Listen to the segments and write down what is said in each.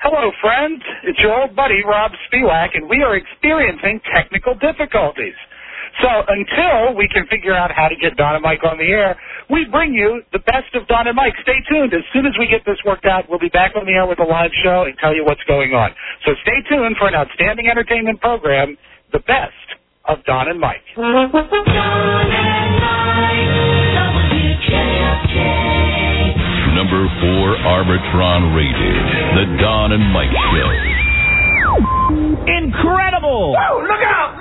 Hello, friends. It's your old buddy, Rob Spiewak, and we are experiencing technical difficulties. So until we can figure out how to get Don and Mike on the air, we bring you the best of Don and Mike. Stay tuned. As soon as we get this worked out, we'll be back on the air with a live show and tell you what's going on. So stay tuned for an outstanding entertainment program, the best of Don and Mike. Don and Mike, WJFK. Number 4 Arbitron rated, The Don and Mike Show. Incredible! Whoa, look out!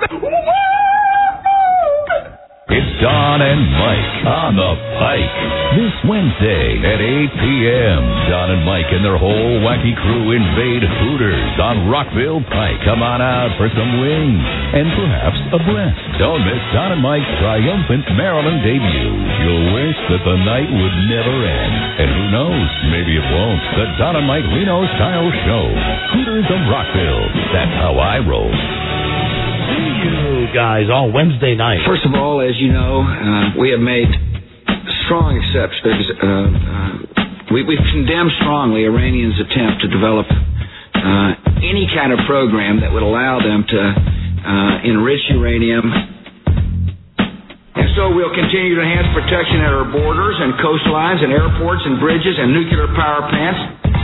It's Don and Mike on the Pike. This Wednesday at 8 p.m., Don and Mike and their whole wacky crew invade Hooters on Rockville Pike. Come on out for some wings and perhaps a breast. Don't miss Don and Mike's triumphant Maryland debut. You'll wish that the night would never end. And who knows, maybe it won't. The Don and Mike Reno Style Show. Hooters of Rockville. That's how I roll. You guys, all Wednesday night. First of all, as you know, we have made strong exceptions. We've condemned strongly Iranians' attempt to develop any kind of program that would allow them to enrich uranium. And so we'll continue to enhance protection at our borders and coastlines and airports and bridges and nuclear power plants.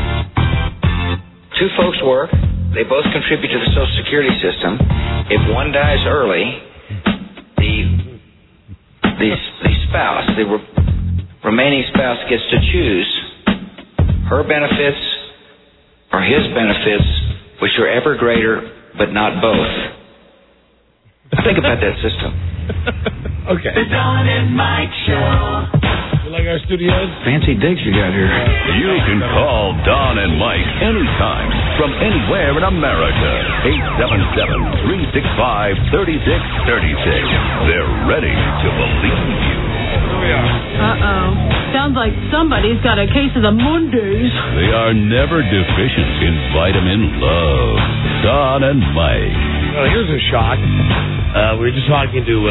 Two folks work. They both contribute to the Social Security system. If one dies early, the spouse, the remaining spouse gets to choose her benefits or his benefits, which are ever greater, but not both. Think about that system. Okay. The Don and Mike Show. You like our studios? Fancy digs you got here. You can call Don and Mike anytime from anywhere in America. 877-365-3636. They're ready to believe you. Uh-oh. Sounds like somebody's got a case of the Mondays. They are never deficient in vitamin love. Don and Mike. Well, here's a shock. We were just talking to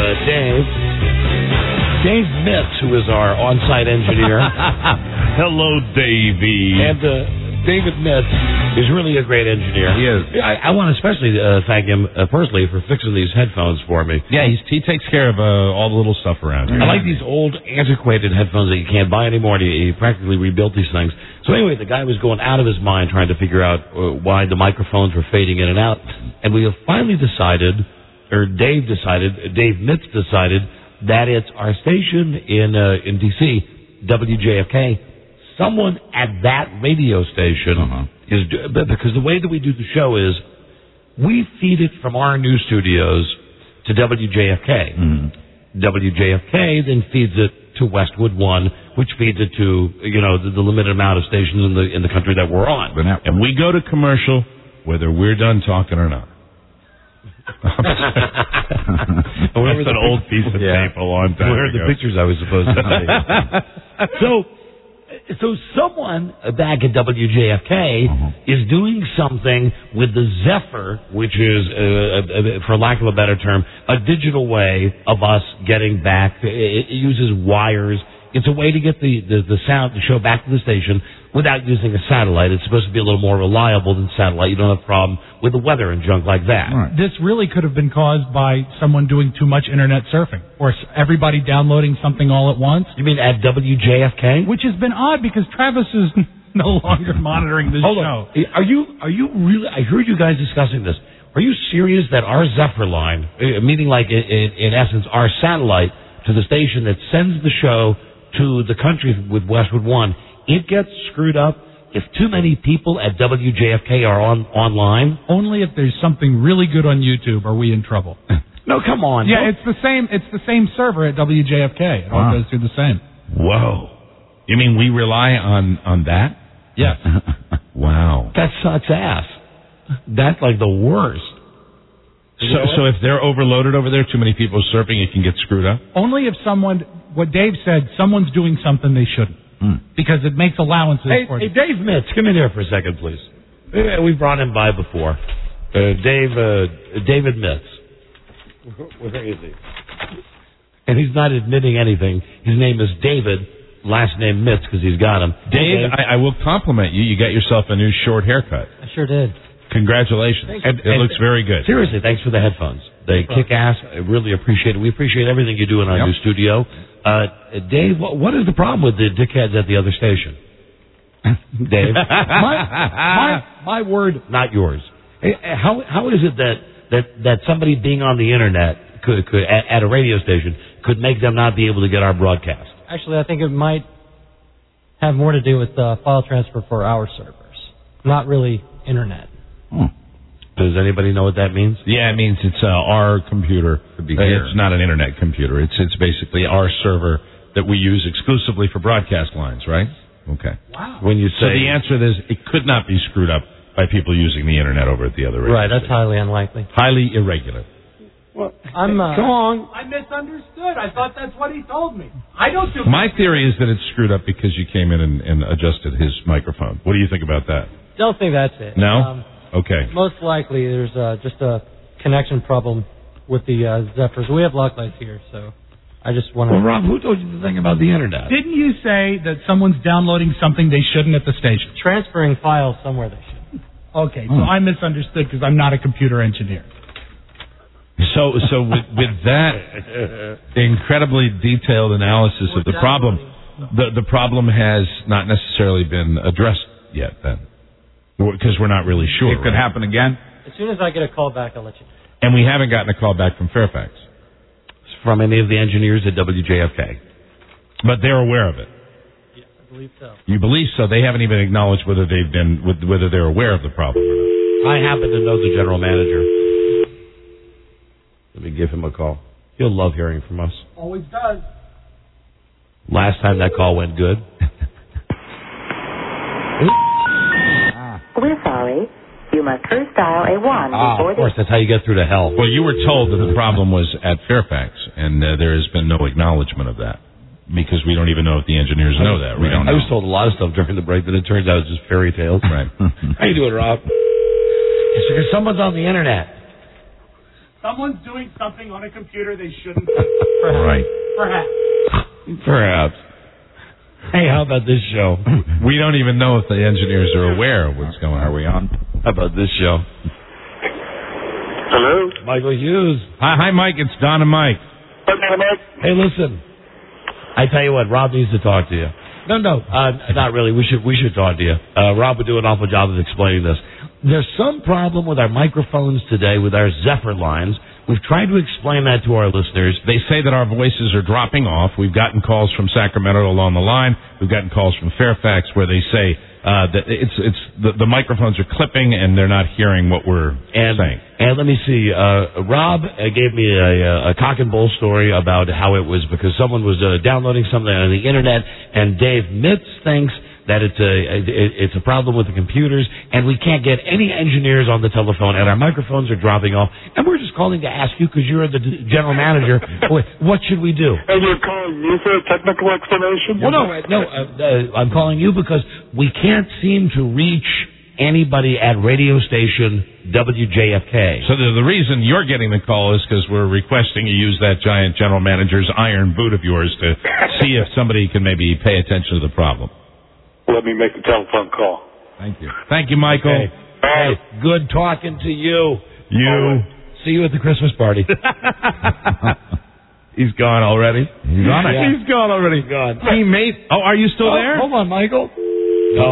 Dave Mitz, who is our on-site engineer. Hello, Davey. And David Mitz is really a great engineer. He is. I want to especially thank him personally for fixing these headphones for me. Yeah, he takes care of all the little stuff around here. I like these old, antiquated headphones that you can't buy anymore. He practically rebuilt these things. So anyway, the guy was going out of his mind trying to figure out why the microphones were fading in and out. And we have finally decided, or Dave Mitz decided, that it's our station in D.C., WJFK. Someone at that radio station is, because the way that we do the show is we feed it from our new studios to WJFK. WJFK then feeds it to Westwood One, which feeds it to the limited amount of stations in the country that we're on. And we go to commercial whether we're done talking or not. That's an old piece of tape a long time Where are ago. the pictures I was supposed to take? So someone back at WJFK is doing something with the Zephyr, which is, for lack of a better term, a digital way of us getting back. It uses wires. It's a way to get the sound, the show back to the station without using a satellite. It's supposed to be a little more reliable than satellite. You don't have a problem with the weather and junk like that. Right. This really could have been caused by someone doing too much internet surfing or everybody downloading something all at once. You mean at WJFK? Which has been odd because Travis is no longer monitoring this show. Are you really? I heard you guys discussing this. Are you serious that our Zephyr line, meaning like in essence our satellite to the station that sends the show to the country with Westwood One, it gets screwed up if too many people at WJFK are online? Only if there's something really good on YouTube are we in trouble. No, come on. Yeah, it's the same server at WJFK. It all goes through the same. Whoa. You mean we rely on that? Yes. Wow. That sucks ass. That's like the worst. So if they're overloaded over there, too many people surfing, it can get screwed up? Only if what Dave said, someone's doing something they shouldn't. Because it makes allowances for Hey, Dave Mitz, come in here for a second, please. We brought him by before. David Mitz. Where is he? And he's not admitting anything. His name is David last name Mitz because he's got him. Dave, I will compliment you. You got yourself a new short haircut. I sure did. Congratulations. It looks very good. Seriously, thanks for the headphones. They kick ass. I really appreciate it. We appreciate everything you do in our new studio. Dave, what is the problem with the dickheads at the other station? Dave? my word, not yours. How is it that somebody being on the internet could at a radio station could make them not be able to get our broadcast? Actually, I think it might have more to do with file transfer for our servers, not really internet. Does anybody know what that means? Yeah, it means it's our computer. It's not an internet computer. It's basically our server that we use exclusively for broadcast lines, right? Okay. Wow. When you say, so the answer is it could not be screwed up by people using the internet over at the other radio Right, that's station. highly unlikely. Highly irregular. Well, I'm Come on. I misunderstood. I thought that's what he told me. I don't do. My theory is that it's screwed up because you came in and adjusted his microphone. What do you think about that? Don't think that's it. No? Okay. Most likely there's just a connection problem with the Zephyrs. We have lock lights here, so I just want to... Well, Rob, who told you the thing about the internet? Didn't you say that someone's downloading something they shouldn't at the station? Transferring files somewhere they shouldn't. Okay, so I misunderstood because I'm not a computer engineer. So with that incredibly detailed analysis of the problem, the problem has not necessarily been addressed yet then. Because we're not really sure. It could happen again. As soon as I get a call back, I'll let you know. And we haven't gotten a call back from Fairfax. From any of the engineers at WJFK. But they're aware of it. Yes, I believe so. You believe so? They haven't even acknowledged whether they're aware of the problem or not. I happen to know the general manager. Let me give him a call. He'll love hearing from us. Always does. Last time that call went good. We're sorry. You must first dial a 1 before of course, that's how you get through to hell. Well, you were told that the problem was at Fairfax, and there has been no acknowledgement of that. Because we don't even know if the engineers know that, right? I was told a lot of stuff during the break, but it turns out it's just fairy tales. Right. How you doing, Rob? It's because someone's on the internet. Someone's doing something on a computer they shouldn't. Right. Perhaps. Hey, how about this show? We don't even know if the engineers are aware of what's going on. Are we on? How about this show? Hello? Michael Hughes. Hi, Mike. It's Don and Mike. Hey, listen. I tell you what, Rob needs to talk to you. No, not really. We should talk to you. Rob would do an awful job of explaining this. There's some problem with our microphones today, with our Zephyr lines. We've tried to explain that to our listeners. They say that our voices are dropping off. We've gotten calls from Sacramento along the line. We've gotten calls from Fairfax where they say that the microphones are clipping and they're not hearing what we're saying. And let me see. Rob gave me a cock and bull story about how it was because someone was downloading something on the internet, and Dave Mitz thinks that it's a problem with the computers, and we can't get any engineers on the telephone, and our microphones are dropping off. And we're just calling to ask you, because you're the general manager, what should we do? And you're calling me for a technical explanation? Well, no, I'm calling you because we can't seem to reach anybody at radio station WJFK. So the reason you're getting the call is because we're requesting you use that giant general manager's iron boot of yours to see if somebody can maybe pay attention to the problem. Let me make a telephone call. Thank you. Thank you, Michael. Hey, good talking to you. You. See you at the Christmas party. He's gone already. He's on it. He's gone already. He's gone. He made. Oh, are you still there? Hold on, Michael. Oh,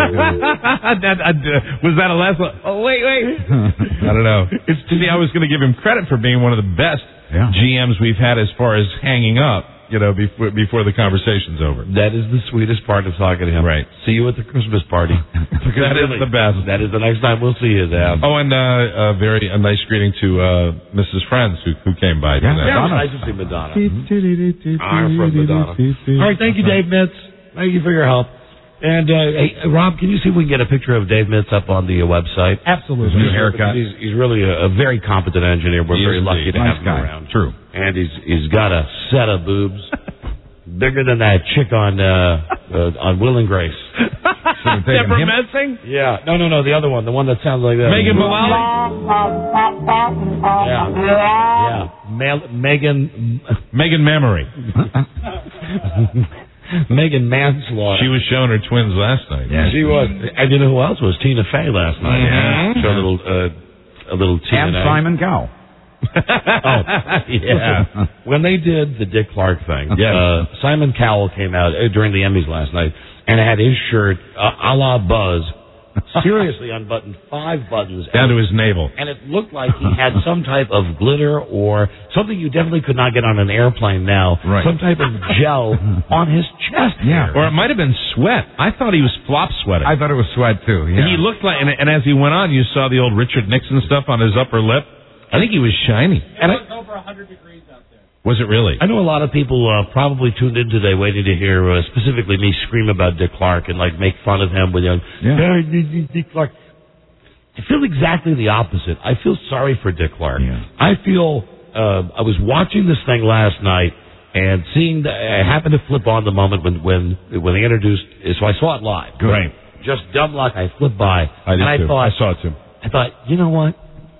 was that a last one? Oh, wait. I don't know. See, I was going to give him credit for being one of the best GMs we've had as far as hanging up, before the conversation's over. That is the sweetest part of talking to him. Right. See you at the Christmas party. That is the best. That is the next time we'll see you, Dan. Oh, and a nice greeting to Mrs. Friends who came by today. Yeah, it was nice to see Madonna. Our friend Madonna. All right, thank you, Dave Mitz. Thank you for your help. And, hey, Rob, can you see if we can get a picture of Dave Mitz up on the website? Absolutely. New haircut. He's really a very competent engineer. We're very lucky to have him around. True. And he's got a set of boobs bigger than that chick on Will and Grace. Deborah Messing? Yeah. No, the other one. The one that sounds like that. Megan Mullally? Yeah. Megan Memory. Megan manslaughter. She was showing her twins last night. Yeah, she was. And you know who else was? Tina Fey last night. Mm-hmm. Showed a little Tina. And Simon Cowell. Yeah. When they did the Dick Clark thing, Simon Cowell came out during the Emmys last night and had his shirt a la Buzz seriously unbuttoned 5 buttons down to his navel, and it looked like he had some type of glitter or something you definitely could not get on an airplane now. Right. Some type of gel on his chest. Yeah, or it might have been sweat. I thought he was flop sweating. I thought it was sweat too. Yeah. He looked like, and as he went on, you saw the old Richard Nixon stuff on his upper lip. I think he was shiny. And it was over 100 degrees out there. Was it really? I know a lot of people probably tuned in today waiting to hear specifically me scream about Dick Clark and like make fun of him with Dick Clark. I feel exactly the opposite. I feel sorry for Dick Clark. Yeah. I feel I was watching this thing last night and seeing I happened to flip on the moment when they introduced. So I saw it live. Good. Right. Just dumb luck. I flipped by. I did too. I saw it too. I thought, you know what?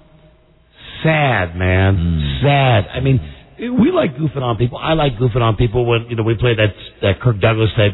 Sad, man. Sad. I mean, we like goofing on people. I like goofing on people when, we play that Kirk Douglas tape,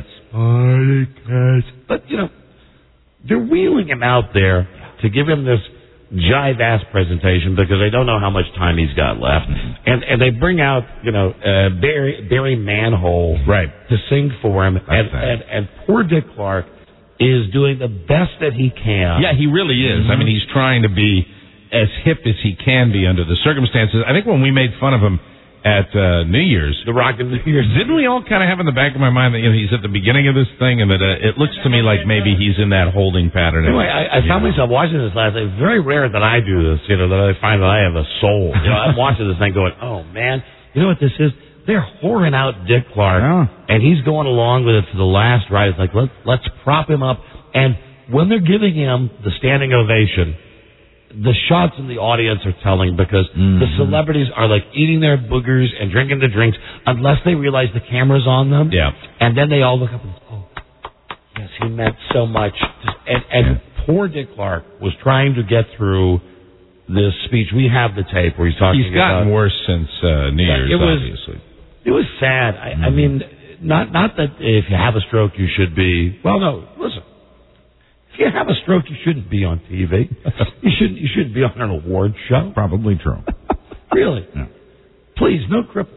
Right. But, they're wheeling him out there to give him this jive-ass presentation because they don't know how much time he's got left. And they bring out, Barry Manhole to sing for him. And poor Dick Clark is doing the best that he can. Yeah, he really is. I mean, he's trying to be as hip as he can be under the circumstances. I think when we made fun of him at New Year's, the Rockin' New Year's, didn't we all kind of have in the back of my mind that he's at the beginning of this thing, and that it looks to me like maybe he's in that holding pattern. Anyway, I found myself watching this last night. It's very rare that I do this, that I find that I have a soul. I'm watching this thing going, oh man, you know what this is? They're whoring out Dick Clark, and he's going along with it for the last ride. It's like, let's prop him up. And when they're giving him the standing ovation, the shots in the audience are telling because the celebrities are like eating their boogers and drinking the drinks unless they realize the camera's on them. Yeah. And then they all look up and yes, he meant so much. And poor Dick Clark was trying to get through this speech. We have the tape where he's talking about... He's gotten worse since New Year's, obviously. It was sad. I mean, not that if you have a stroke you should be... Well, no, listen. If you have a stroke, you shouldn't be on TV. You shouldn't be on an award show. Probably true. Really? Yeah. Please, no cripples.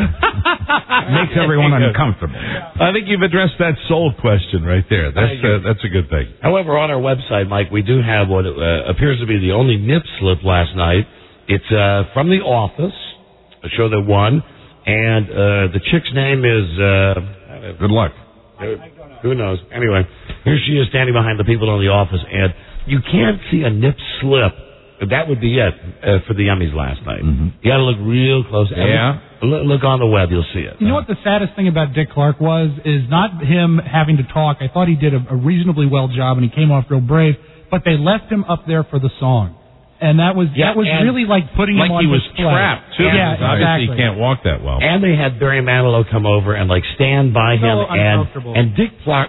Makes everyone uncomfortable. I think you've addressed that soul question right there. That's a good thing. However, on our website, Mike, we do have what appears to be the only nip slip last night. It's from The Office, a show that won, and the chick's name is... Good luck. Who knows? Anyway, here she is standing behind the people in The Office, and you can't see a nip slip. That would be it for the Emmys last night. You got to look real close. Yeah. Look on the web, you'll see it. You know what the saddest thing about Dick Clark is not him having to talk. I thought he did a reasonably well job, and he came off real brave, but they left him up there for the song. And that was really like putting him on he was display. trapped, too. Yeah, Obviously exactly. he can't walk that well. And they had Barry Manilow come over and stand by him. And Dick Clark,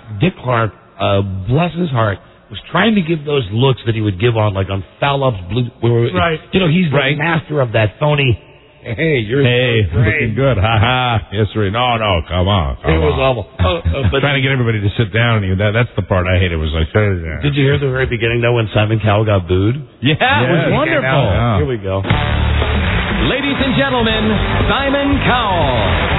bless his heart, was trying to give those looks that he would give on Foul Up's Blue. Right. He's the master of that phony. Hey, you're looking good. Ha ha. Yes, sir. No, come on. It was awful. But trying to get everybody to sit down. That's the part I hated. It was like, did you hear the very beginning, though, when Simon Cowell got booed? Yeah, it was wonderful. Yeah. Here we go. Ladies and gentlemen, Simon Cowell.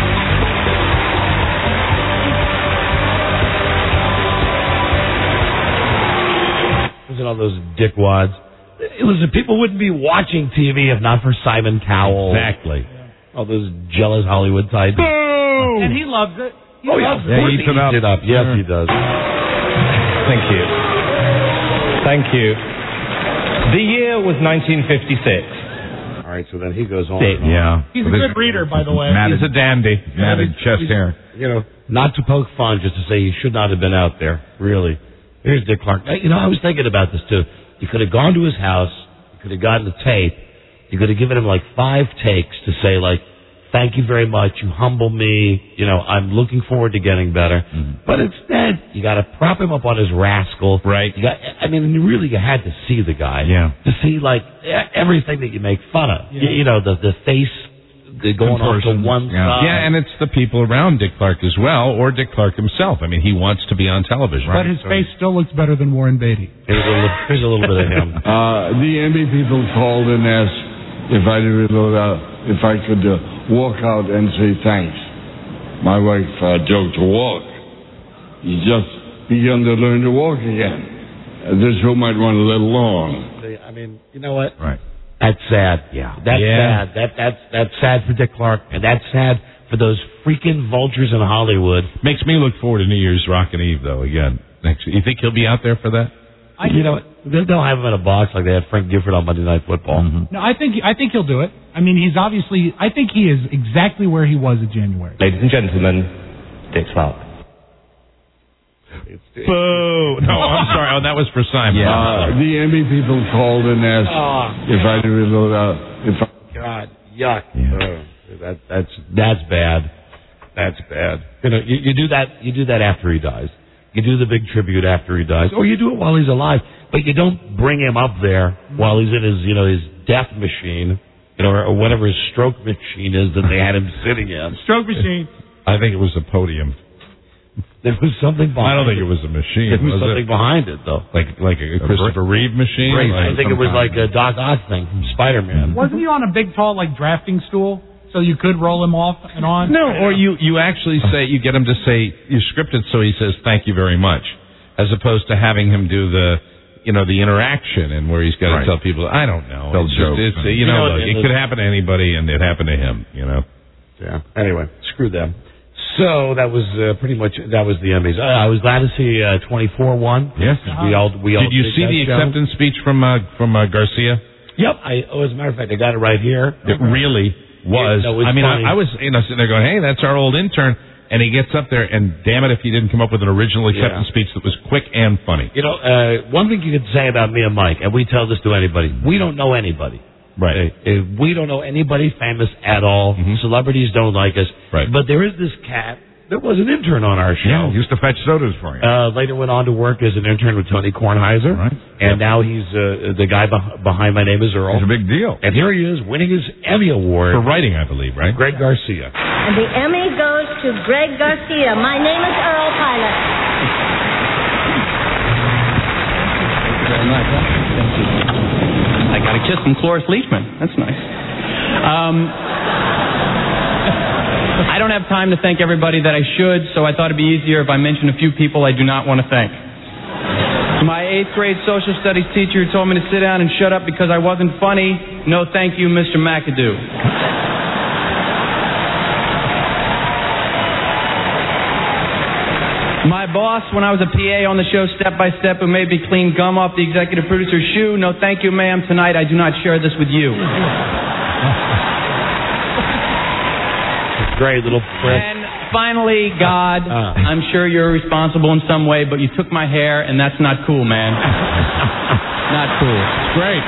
Wasn't all those dickwads. It was people wouldn't be watching TV if not for Simon Cowell. Exactly. All those jealous Hollywood types. Boom! And he loves it. He loves it. He eats it up. Yes, he does. Thank you. Thank you. The year was 1956. All right, so then he goes on. Yeah. He's a good reader, by the way. He's a dandy. Matted chest hair. Not to poke fun, just to say he should not have been out there. Really. Here's Dick Clark. I was thinking about this, too. You could have gone to his house. You could have gotten the tape. You could have given him 5 takes to say, thank you very much. You humble me. I'm looking forward to getting better. But instead, you got to prop him up on his rascal. Right. You had to see the guy. Yeah. To see, everything that you make fun of. Yeah. The face, going off to one side. Yeah, and it's the people around Dick Clark as well, or Dick Clark himself. I mean, he wants to be on television. But his face still looks better than Warren Beatty. Here's a little bit of him. The Emmy people called and asked if I could walk out and say thanks. My wife joked to walk. He's just begun to learn to walk again. This show might run a little long. I mean, you know what? Right. That's sad. Yeah. That's sad. That's sad for Dick Clark, and that's sad for those freaking vultures in Hollywood. Makes me look forward to New Year's Rockin' Eve, though, again. You think he'll be out there for that? You know what? They'll have him in a box like they had Frank Gifford on Monday Night Football. Mm-hmm. No, I think he'll do it. I mean, he's obviously. I think he is exactly where he was in January. Ladies and gentlemen, Dick Clark. Boo! No, I'm sorry. Oh, that was for Simon. Yeah. The Emmy people called and asked if I God, yuck. Yeah. That's bad. That's bad. You know, you do that after he dies. You do the big tribute after he dies, or you do it while he's alive. But you don't bring him up there while he's in his death machine, or whatever his stroke machine is that they had him sitting in. Stroke machine. I think it was a podium. There was something behind it. I don't think it was a machine. There was something behind it, though. Like a Christopher Reeve machine? Right. I think it was like a Doc Ock thing from Spider-Man. Wasn't he on a big, tall, drafting stool? So you could roll him off and on? No, or you actually you get him to say, you script it so he says, thank you very much, as opposed to having him do the interaction and where he's got to tell people, I don't know. It could happen to anybody, and it happened to him, Yeah. Anyway, screw them. So that was pretty much the Emmys. I was glad to see 24 won. Yes. We all Did you see the acceptance speech from Garcia? Yep. As a matter of fact, I got it right here. It really was. I was sitting there going, hey, that's our old intern. And he gets up there, and damn it if he didn't come up with an original acceptance speech that was quick and funny. One thing you could say about me and Mike, and we tell this to anybody, we don't know anybody. Right. We don't know anybody famous at all. Mm-hmm. Celebrities don't like us. Right. But there is this cat that was an intern on our show. Yeah, used to fetch sodas for you. Later went on to work as an intern with Tony Kornheiser. Right. And now he's the guy behind My Name is Earl. It's a big deal. And here he is winning his Emmy Award. For writing, I believe, right? Greg Garcia. And the Emmy goes to Greg Garcia. My Name is Earl Pilot. Thank you very much. Thank you. I got a kiss from Cloris Leachman. That's nice. I don't have time to thank everybody that I should, so I thought it'd be easier if I mention a few people I do not want to thank. My 8th grade social studies teacher told me to sit down and shut up because I wasn't funny. No thank you, Mr. McAdoo. My boss, when I was a PA on the show Step by Step, who made me clean gum off the executive producer's shoe. No thank you, ma'am. Tonight I do not share this with you. Great little prick. And finally, God, I'm sure you're responsible in some way, but you took my hair, and that's not cool, man. Not cool. Great.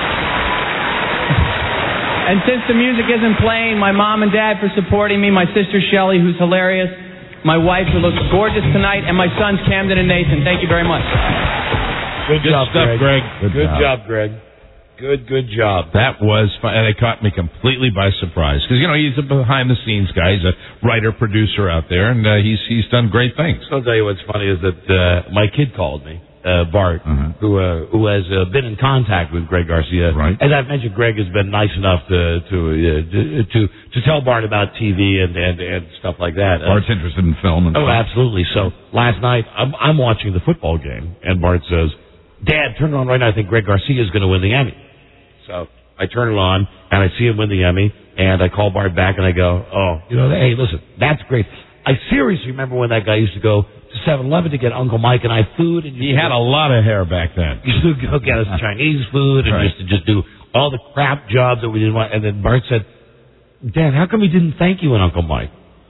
And since the music isn't playing, my mom and dad for supporting me, my sister Shelly, who's hilarious, my wife, who looks gorgeous tonight, and my sons, Camden and Nathan. Thank you very much. Good job, stuff, Greg. Good job, Greg. Good job. That was fun, and it caught me completely by surprise. Because, he's a behind-the-scenes guy. He's a writer-producer out there, and he's done great things. I'll tell you what's funny is that my kid called me, Bart, who has been in contact with Greg Garcia. Right. As I've mentioned, Greg has been nice enough to tell Bart about TV and stuff like that. Bart's interested in film. Absolutely. So last night, I'm watching the football game, and Bart says, Dad, turn it on right now. I think Greg Garcia is going to win the Emmy. So I turn it on, and I see him win the Emmy, and I call Bart back, and I go, hey, listen, that's great. I seriously remember when that guy used to go to 7-Eleven to get Uncle Mike and I food. And he had a lot of hair back then. He used to go get us Chinese food and used to just do all the crap jobs that we didn't want. And then Bart said, Dad, how come he didn't thank you and Uncle Mike?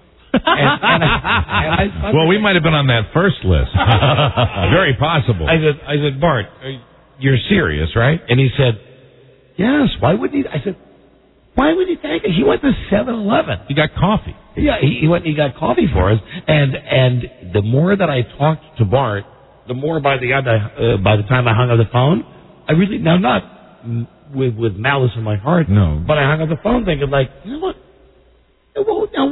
Well, we might have been on that first list. Very possible. I said, Bart, you're serious, right? And he said, yes. Why would he? I said, why would he thank us? He went to 7-Eleven. He got coffee. Yeah, he went and he got coffee for us. And the more that I talked to Bart, the more by the time I hung up the phone, I really, now not with malice in my heart, no, but I hung up the phone thinking like, you know what?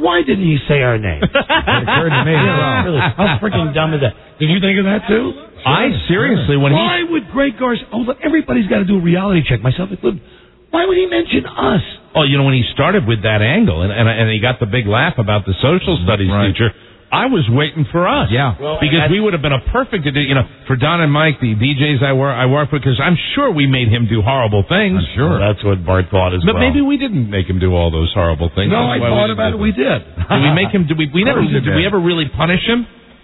why didn't he say our name? It occurred to me. Really, how freaking dumb is that? Did you think of that too? Seriously, when why would Greg Garcia? Oh, look, everybody's got to do a reality check. Myself included. Why would he mention us? Oh, when he started with that angle and he got the big laugh about the social studies teacher, I was waiting for us. Yeah. Because we would have been a perfect, for Don and Mike, the DJs I work with, because I'm sure we made him do horrible things. I'm sure. Well, that's what Bart thought as but well. But maybe we didn't make him do all those horrible things. No, I thought about it. We did. Did we make him? Did we ever really punish him?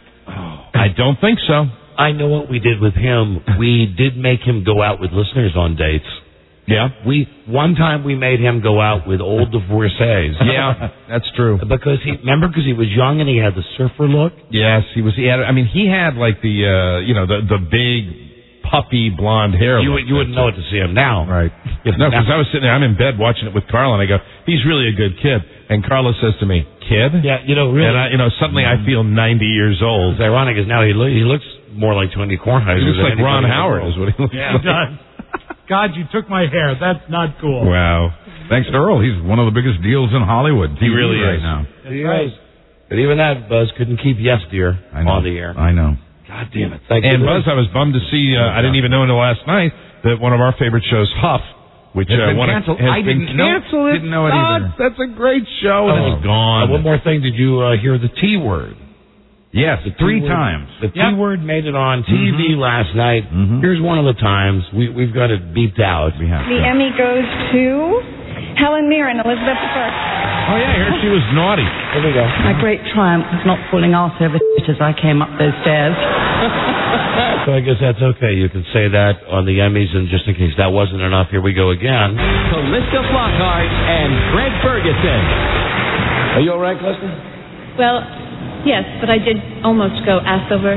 I don't think so. I know what we did with him. We did make him go out with listeners on dates. Yeah. One time we made him go out with old divorcees. Yeah, that's true. Because he was young and he had the surfer look. Yes, he had like the big puffy blonde hair. You wouldn't know it to see him now. Right. No, because I was sitting there, I'm in bed watching it with Carla, and I go, he's really a good kid. And Carla says to me, kid? Yeah, really. And suddenly I feel 90 years old. It's ironic is now he looks more like Tony Kornheiser. He looks like Ron Howard is what he looks like. He does. God, you took my hair. That's not cool. Wow. Thanks to Earl. He's one of the biggest deals in Hollywood. He really right is. Now. He is. But even that, Buzz couldn't keep Yes Dear on the air. I know. God damn it. And Buzz, I was bummed to see, I didn't even know until last night, that one of our favorite shows, Huff, which has been canceled. I didn't cancel it. Didn't know it either. That's a great show, and it's gone. One more thing. Did you hear the T word? Yes, three times. The T word made it on TV last night. Here's one of the times. We've got it beeped out. The Emmy goes to Helen Mirren, Elizabeth I. Oh, yeah, I heard she was naughty. Here we go. My great triumph was not falling off over as I came up those stairs. So I guess that's okay. You can say that on the Emmys, and just in case that wasn't enough, here we go again. Callista Flockhart and Greg Ferguson. Are you all right, Callista? Well, yes, but I did almost go ass over.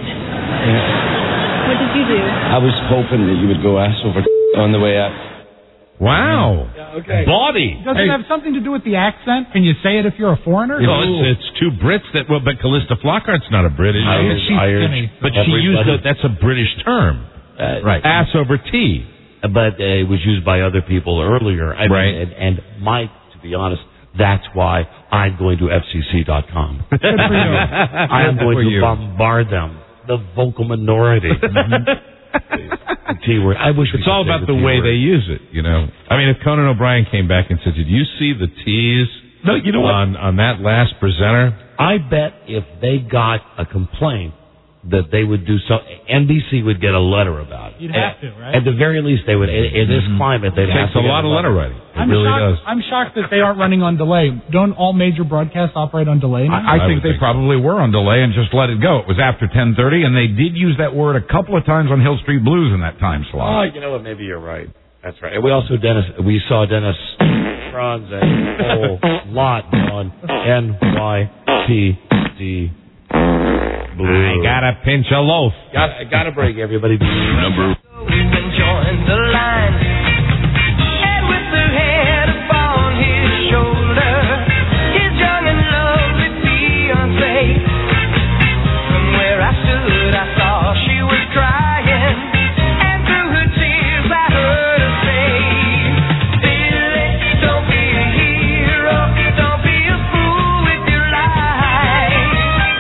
What did you do? I was hoping that you would go ass over on the way out. Wow. Okay. Bawdy. Does it have something to do with the accent? Can you say it if you're a foreigner? No, it's two Brits that. Well, but Callista Flockhart's not a Brit, is she? She's Irish. But she used that's a British term, right? Ass over tea. But it was used by other people earlier. Right. And Mike, to be honest, that's why I'm going to FCC.com. Good for you. I am going to bombard them, the vocal minority. The T word. I wish it's all about the way they use it, I mean, if Conan O'Brien came back and said, "Did you see the T's?" No, you know what? On that last presenter, I bet if they got a complaint that they would do so, NBC would get a letter about it. You'd have to, right? At the very least, they would. In this climate, they'd have to. It takes a lot of letter writing. It really does. I'm shocked that they aren't running on delay. Don't all major broadcasts operate on delay now? I think they probably were on delay and just let it go. It was after 10:30, and they did use that word a couple of times on Hill Street Blues in that time slot. Oh, you know what? Maybe you're right. That's right. And we saw Dennis Franz a whole lot on NYPD Blue. I gotta pinch a loaf. Gotta break everybody. Number. We've been joined the line, and with her head upon his shoulder, his young and lovely fiancée. From where I stood, I saw she was crying, and through her tears I heard her say, "Billy, don't be a hero, don't be a fool with your life.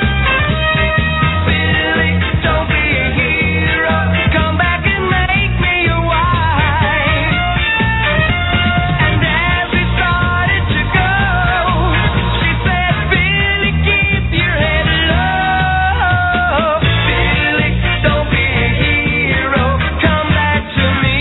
Billy, don't be a hero, come back and make me your wife." And as we started to go, she said, "Billy, keep your head low. Billy, don't be a hero, come back to me."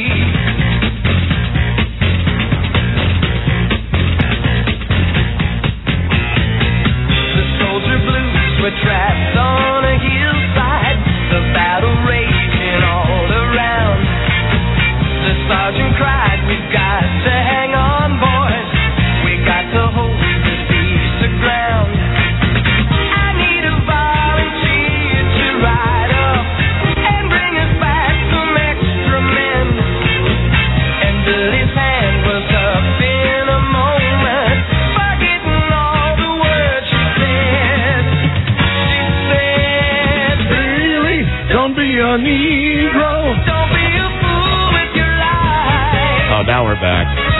The soldier blues were trapped on a hillside, the battle raging all around. The sergeant cried, "We've got to hang on, boys. We got to hold this piece of ground. I need a volunteer to ride up and bring us back some extra men." And Billy's hand was up in a moment, forgetting all the words she said. She said, "Billy, don't be a Negro, don't be a fool with your life." Oh, now we're back. Are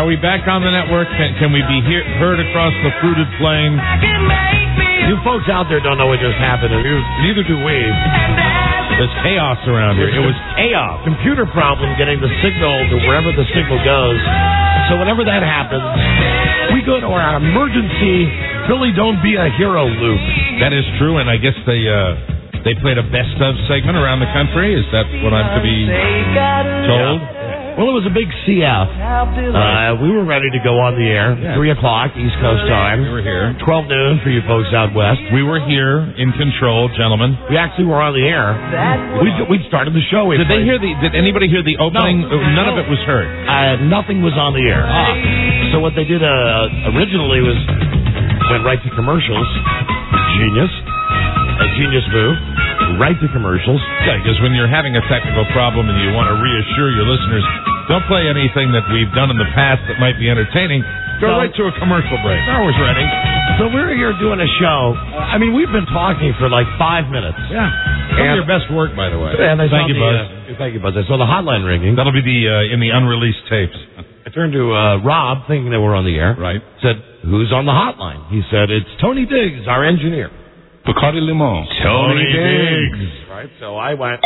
Are we back on the network? Can we be heard across the fruited plain? You folks out there don't know what just happened. Neither do we. There's chaos around here. It was chaos. Computer problem getting the signal to wherever the signal goes. So whenever that happens, we go to our emergency Billy Don't Be a Hero loop. That is true, and I guess they played a best of segment around the country. Is that what I'm to be told? Yeah. Well, it was a big CF. We were ready to go on the air. 3 o'clock East Coast time. We were here. 12 noon for you folks out west. We were here in control, gentlemen. We actually were on the air. We started the show. Did anybody hear the opening? No. None of it was heard. Nothing was on the air. So what they did originally was went right to commercials. Genius. A genius move. Right to commercials. Yeah, because when you're having a technical problem and you want to reassure your listeners, don't play anything that we've done in the past that might be entertaining. Go right to a commercial break. I was ready. So we're here doing a show. I mean, we've been talking for like 5 minutes. Yeah. Some of your best work, by the way. And Thank you, Buzz. Thank you, Buzz. I saw the hotline ringing. That'll be in the unreleased tapes. I turned to Rob, thinking that we're on the air. Right. Said, who's on the hotline? He said, it's Tony Diggs, our engineer. Bacardi Limon. Tony Diggs. Right, so I went,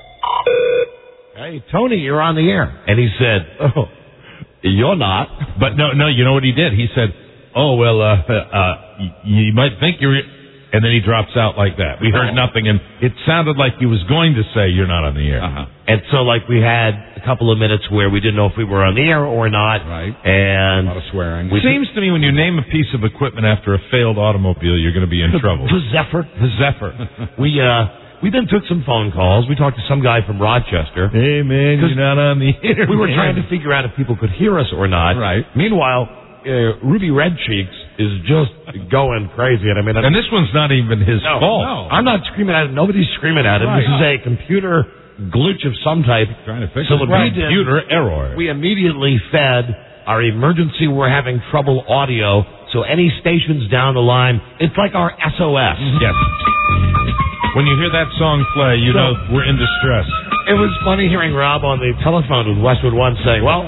hey, Tony, you're on the air. And he said, oh, you're not. But no, you know what he did? He said, oh, well, you might think you're... And then he drops out like that. We heard nothing, and it sounded like he was going to say you're not on the air. And so, like, we had a couple of minutes where we didn't know if we were on the air or not. Right. And a lot of swearing. Seems to me when you name a piece of equipment after a failed automobile, you're going to be in trouble. The Zephyr. The Zephyr. We then took some phone calls. We talked to some guy from Rochester. Hey, man, you're not on the air. We were trying to figure out if people could hear us or not. Right. Meanwhile, Ruby Red Cheeks is just going crazy. And this one's not even his fault. No, I'm not screaming at him. Nobody's screaming at him. Right. This is a computer glitch of some type. Trying to fix so it. Computer error. We immediately fed our emergency. We're having trouble audio. So any stations down the line, it's like our SOS. Yes. When you hear that song play, you know we're in distress. It was funny hearing Rob on the telephone with Westwood One saying, well,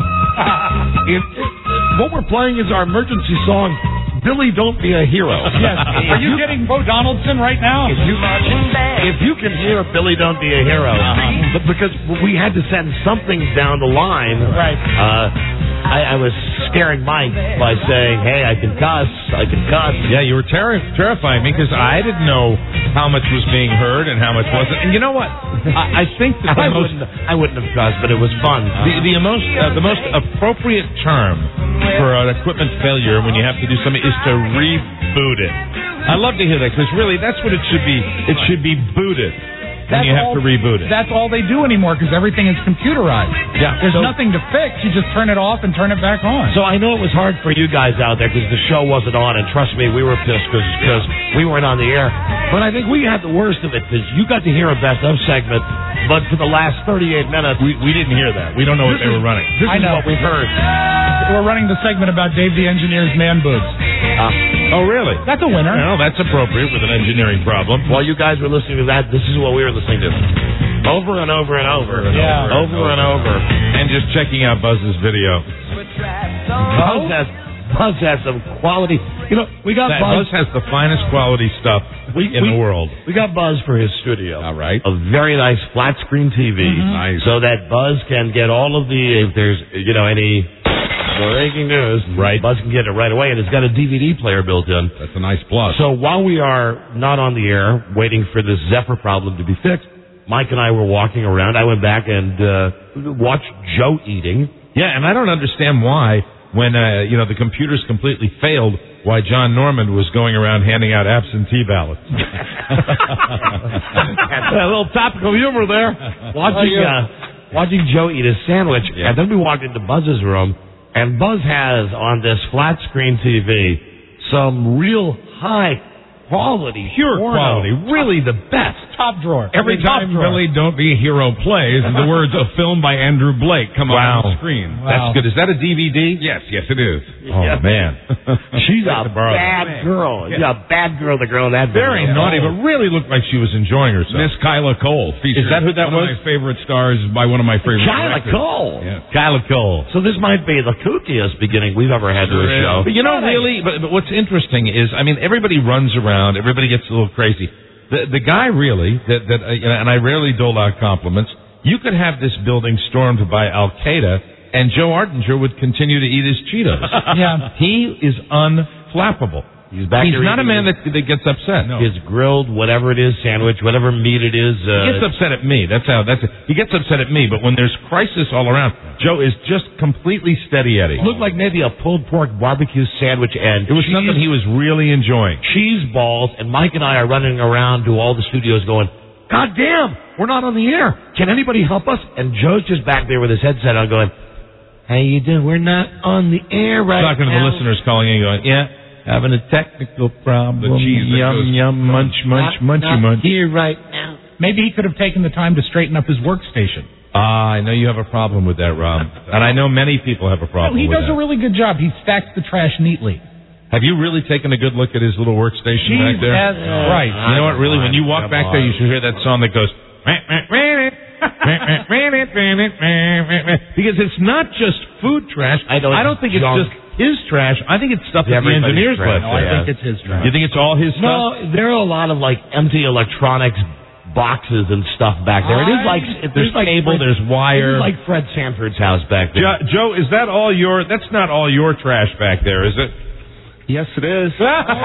what we're playing is our emergency song, Billy Don't Be a Hero. Yes. Are you getting Bo Donaldson right now? If you can hear Billy Don't Be a Hero, but because we had to send something down the line, right. I was scaring Mike by saying, hey, I can cuss. Yeah, you were terrifying me because I didn't know how much was being heard and how much wasn't. And you know what? I think that I wouldn't have cussed, but it was fun. The most appropriate term for an equipment failure when you have to do something is to reboot it. I love to hear that because really that's what it should be. It should be booted. And you have to reboot it. That's all they do anymore because everything is computerized. Yeah. There's nothing to fix. You just turn it off and turn it back on. So I know it was hard for you guys out there because the show wasn't on, and trust me, we were pissed because we weren't on the air. But I think we had the worst of it because you got to hear a best of segment, but for the last 38 minutes, we didn't hear that. We don't know what they were running. This is what we've heard. We're running the segment about Dave the Engineer's man boobs. Oh, really? That's a winner. No, that's appropriate with an engineering problem. While you guys were listening to that, this is what we were listening to. Over and over and over. Over and over. And just checking out Buzz's video. Buzz has some quality. You know, we got Buzz. Buzz has the finest quality stuff in the world. We got Buzz for his studio. All right. A very nice flat screen TV. Nice. So that Buzz can get all of if there's, any breaking news, right? Buzz can get it right away, and it's got a DVD player built in. That's a nice plus. So while we are not on the air, waiting for this Zephyr problem to be fixed, Mike and I were walking around. I went back and watched Joe eating. Yeah, and I don't understand why, when the computers completely failed, why John Norman was going around handing out absentee ballots. A little topical humor there. Watching Joe eat his sandwich, and then we walked into Buzz's room. And Buzz has on this flat screen TV some real high quality, pure porno. quality, really the best. top drawer. Every time Billy Don't Be a Hero plays, the words "a film by Andrew Blake" come up on the screen. Wow. That's good. Is that a DVD? Yes, it is. Oh, man. She's a bad girl. Yeah. She's a bad girl, the girl in that Very video. naughty, but really looked like she was enjoying herself. Miss Kyla Cole. Featured. Is that who that one was? Of my favorite stars by one of my favorite Kyla directors. Cole. Yeah. Kyla Cole. So this might be the kookiest beginning we've ever had to a show. But really, but what's interesting is, everybody runs around, everybody gets a little crazy. The guy really, and I rarely dole out compliments, you could have this building stormed by Al-Qaeda, and Joe Ardinger would continue to eat his Cheetos. Yeah. He is unflappable. He's back He's there not a eating man that gets upset. No. his grilled whatever it is sandwich, whatever meat it is. He gets upset at me. That's it. He gets upset at me, but when there's crisis all around, Joe is just completely steady Eddie. Looked like maybe a pulled pork barbecue sandwich and It was something he was really enjoying. cheese balls, and Mike and I are running around to all the studios going, God damn, we're not on the air. Can anybody help us? And Joe's just back there with his headset on going, how you doing? We're not on the air right Talking to the now. listeners calling in going, yeah, having a technical problem. The cheese that yum, goes- yum, munch, munch, munchy, munch. Here right now. Maybe he could have taken the time to straighten up his workstation. I know you have a problem with that, Rob. And I know many people have a problem He with does that. a really good job. He stacks the trash neatly. Have you really taken a good look at his little workstation back there? Right. You know what, really, when you walk back there, you should hear that song that goes... Because it's not just food trash. I don't think it's just his trash. I think it's stuff that the Everybody's engineers trash. left No, I there. think it's his trash. You think it's all his stuff? No, there are a lot of empty electronics boxes and stuff back there. It is there's cable, there's wire. It is like Fred Sanford's house back there. Joe, is that all your... That's not all your trash back there, is it? Yes, it is.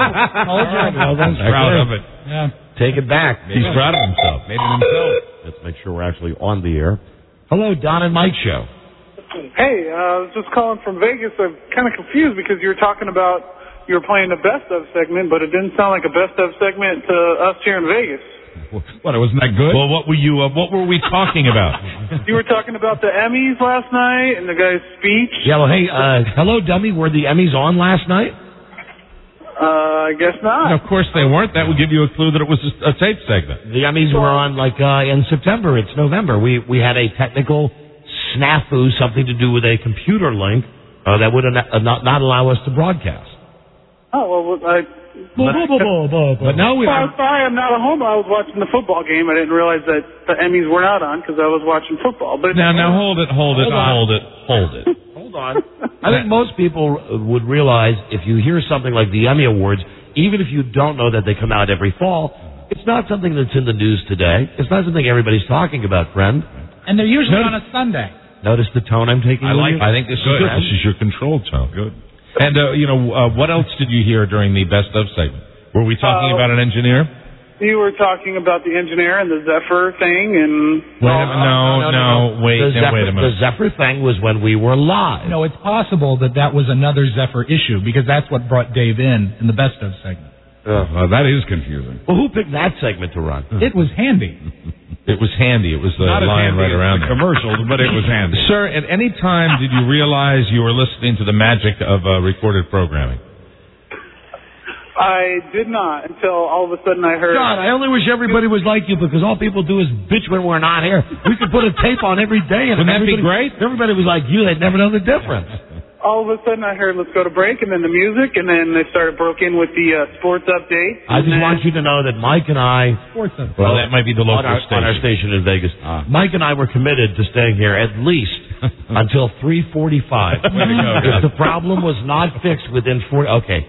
Proud of it. Yeah. Take it back. He's proud of himself. Made it himself. Let's make sure we're actually on the air. Hello, Don and Mike Show. Hey, I was just calling from Vegas. I'm kind of confused because you were talking about you were playing the best of segment, but it didn't sound like a best of segment to us here in Vegas. What, wasn't that good? Well, what were we talking about? You were talking about the Emmys last night and the guy's speech. Yeah, well, hey, hello, dummy. Were the Emmys on last night? I guess not. Of course they weren't. That would give you a clue that it was a tape segment. The Emmys were on in September. It's November. We had a technical snafu, something to do with a computer link that would not allow us to broadcast. Oh, well, But now I'm sorry, I'm not at home. I was watching the football game. I didn't realize that the Emmys were not on because I was watching football. But Now hold it. Hold on. I think most people would realize if you hear something like the Emmy Awards, even if you don't know that they come out every fall, it's not something that's in the news today. It's not something everybody's talking about, friend. And they're usually on a Sunday. Notice the tone I'm taking. I think this is good. This is your control tone. Good. And what else did you hear during the best of segment? Were we talking about an engineer? you were talking about the engineer and the Zephyr thing, and wait a minute. The Zephyr thing was when we were live. No, it's possible that was another Zephyr issue because that's what brought Dave in the best of segment. That is confusing. Well, who picked that segment to run? It was handy. It was handy. It was the line right around the commercial, but it was handy. Sir, at any time did you realize you were listening to the magic of recorded programming? I did not until all of a sudden I heard... God, I only wish everybody was like you because all people do is bitch when we're not here. We could put a tape on every day. And wouldn't that be great? Everybody was like you. They'd never know the difference. All of a sudden I heard, let's go to break, and then the music, and then they broke in with the sports update. I just want you to know that Mike and I... Sports update. Well, that might be the local station. On our station in Vegas. Mike and I were committed to staying here at least until 3:45. If the problem was not fixed within 3:30.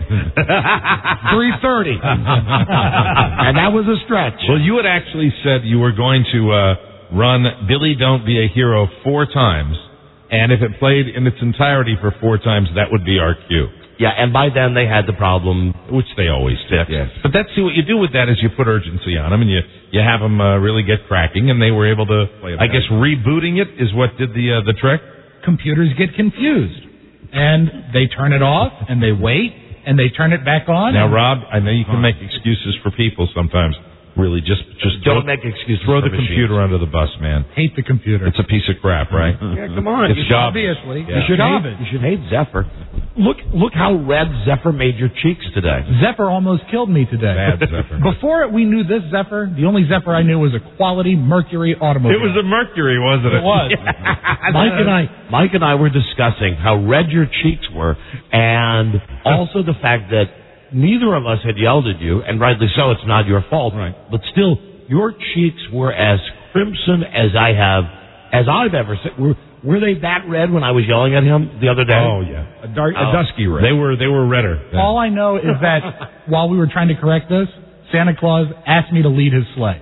And that was a stretch. Well, you had actually said you were going to run Billy Don't Be a Hero 4 times. And if it played in its entirety for 4 times, that would be our cue. Yeah, and by then they had the problem, which they always fix. Yes. But that's what you do with that is you put urgency on them and you have them really get cracking, and they were able to. I guess rebooting it is what did the trick. Computers get confused, and they turn it off, and they wait, and they turn it back on. Now, Rob, I know you can make excuses for people sometimes. Really, just don't make excuses. Throw the for computer machines. under the bus, man. Hate the computer. It's a piece of crap, right? Yeah, come on. It's obviously. Yeah. You should hate Zephyr. Look how red Zephyr made your cheeks today. Zephyr almost killed me today. Bad Zephyr. Before we knew this Zephyr, the only Zephyr I knew was a quality Mercury automobile. It was a Mercury, wasn't it? It was. Mike and I were discussing how red your cheeks were, and also the fact that neither of us had yelled at you, and rightly so, it's not your fault. Right. But still, your cheeks were as crimson as I've ever seen. Were they that red when I was yelling at him the other day? Oh yeah, a dusky red. They were redder. All I know is that while we were trying to correct this, Santa Claus asked me to lead his sleigh.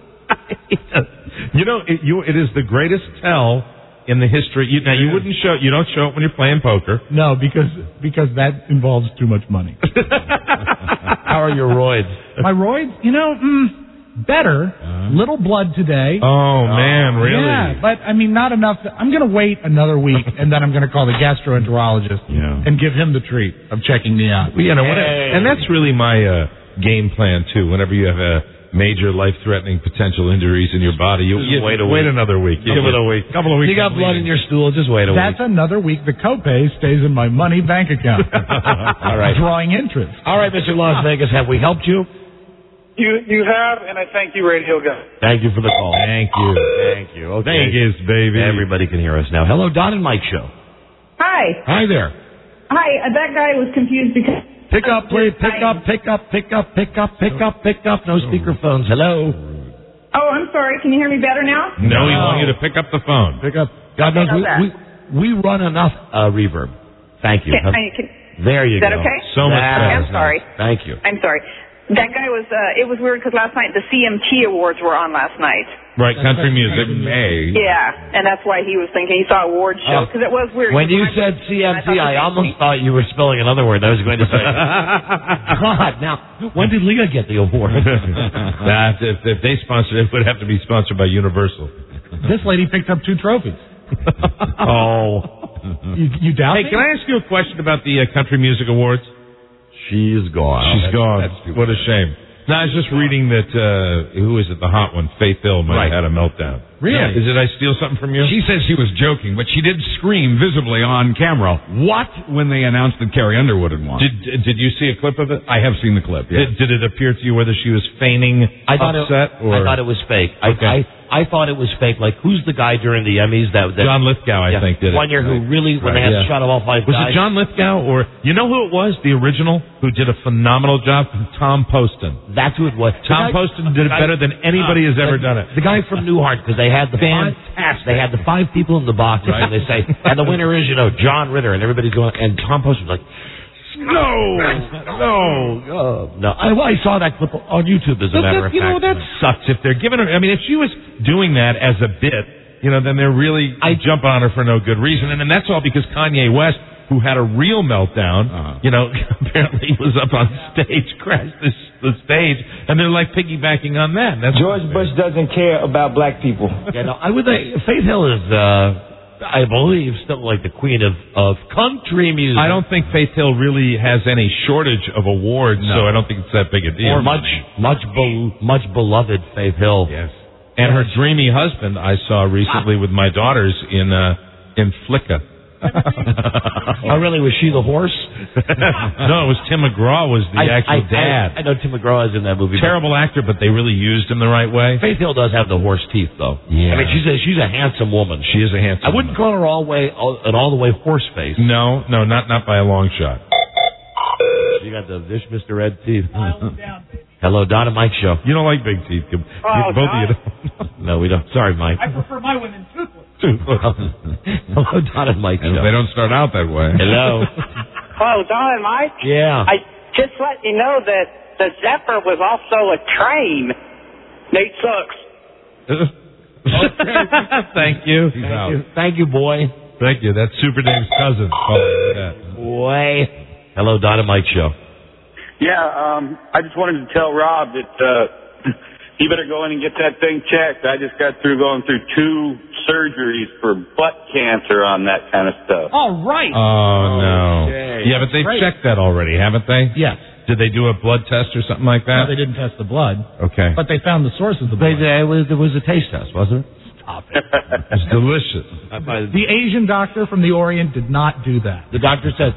It is the greatest tell in the history. You don't show it when you're playing poker. No, because that involves too much money. How are your roids? My roids, better. Little blood today. Oh man, really? Yeah, but I mean, not enough. I'm going to wait another week, and then I'm going to call the gastroenterologist and give him the treat of checking me out. And that's really my game plan too. Whenever you have a major life-threatening potential injuries in your body, you wait another week. Give it a week. Couple of weeks. You got blood in your stool. Just wait a week. That's another week. The copay stays in my money bank account. All right. Drawing interest. All right, Mr. Las Vegas, have we helped you? You have, and I thank you, Radio Guy. Thank you for the call. Thank you. Okay. Thank you, baby. Everybody can hear us now. Hello, Don and Mike Show. Hi. Hi there. Hi. That guy was confused because... Pick up, please. Pick up. No speakerphones. Hello. Oh, I'm sorry. Can you hear me better now? No, we want you to pick up the phone. Pick up. God knows we run enough reverb. Thank you. There you go. Is that okay? So much better. I'm sorry. Thank you. I'm sorry. That guy was, it was weird because last night the CMT Awards were on last night. Right, country music. Yeah, and that's why he was thinking he saw awards show, because it was weird. When you said CMT, I almost thought you were spelling another word. I was going to say, God, now, when did Leah get the award? If they sponsored it, would have to be sponsored by Universal. This lady picked up 2 trophies. Oh. You doubt Hey, can I ask you a question about the Country Music Awards? She's gone. She's gone. What a shame. No, I was just reading that, who is it, the hot one, Faith Hill might have had a meltdown. Really? Yeah. Did I steal something from you? She says she was joking, but she did scream visibly on camera, "What?" when they announced that Carrie Underwood had won. Did you see a clip of it? I have seen the clip, yes. Did it appear to you whether she was feigning upset? I thought it was fake. Okay. I thought it was fake. Like, who's the guy during the Emmys that John Lithgow, I think, did it. 1 year who really, when they had the shot of all 5 guys. Was it John Lithgow, or, you know who it was, the original, who did a phenomenal job? Tom Poston. That's who it was. Tom Poston did it better than anybody has ever done it. The guy from Newhart, because they had the 5 people in the boxes, and they say, and the winner is, John Ritter, and everybody's going, and Tom Poston's like, No. I saw that clip on YouTube, as a matter of fact. That sucks if they're giving her. I mean, if she was doing that as a bit, then they're really jumping on her for no good reason. And then that's all because Kanye West, who had a real meltdown, apparently was up on stage, crashed the stage, and they're like piggybacking on that. That's George Bush doesn't care about black people. Faith Hill is, I believe, still like the queen of country music. I don't think Faith Hill really has any shortage of awards, so I don't think it's that big a deal. Or much beloved Faith Hill. Yes. And her dreamy husband I saw recently with my daughters in Flicka. Oh, really? Was she the horse? No, it was Tim McGraw was the actual dad. I know Tim McGraw is in that movie. Terrible actor, but they really used him the right way. Faith Hill does have the horse teeth, though. Yeah. I mean, she's a handsome woman. She is a handsome I wouldn't call her all the way horse face. No, not by a long shot. You got the Vish Mr. Red teeth. Hello, Don and Mike Show. You don't like big teeth. Both of you don't. No, we don't. Sorry, Mike. I prefer my women toothless. Hello, Don and Mike Show. They don't start out that way. Hello. Hello, Don and Mike. Yeah. I just let you know that the Zephyr was also a train. Nate sucks. Thank you. Thank you, boy. Thank you. That's Super Dave's cousin. Boy. Hello, Don and Mike Show. Yeah, I just wanted to tell Rob that he better go in and get that thing checked. I just got through going through 2 surgeries for butt cancer on that kind of stuff. All right. Oh, no. Okay. Yeah, but they've checked that already, haven't they? Yes. Did they do a blood test or something like that? No, they didn't test the blood. Okay. But they found the source of the blood. There was a taste test, wasn't it? Stop it. It's delicious. The Asian doctor from the Orient did not do that. The doctor said,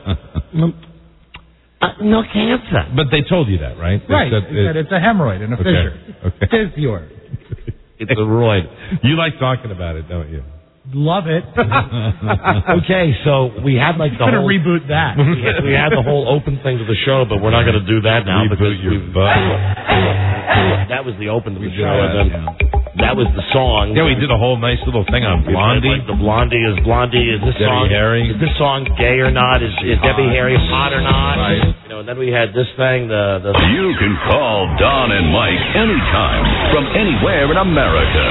no cancer. But they told you that, right? They Right. said They said it's a hemorrhoid and a fissure. Okay. Fissure. It's a roid. You like talking about it, don't you? Love it. Okay, so we had like the I'm whole... going to reboot that. we had the whole open thing to the show, but we're not going to do that now. Reboot your butt. That was the open to the show, and then that was the song. Yeah, we did a whole nice little thing on Blondie. Like the Blondie. Is this Debbie song... Harry. Is this song gay or not? Is Debbie Harry hot or not? Right. You know, and then we had this thing, the... You can call Don and Mike anytime from anywhere in America.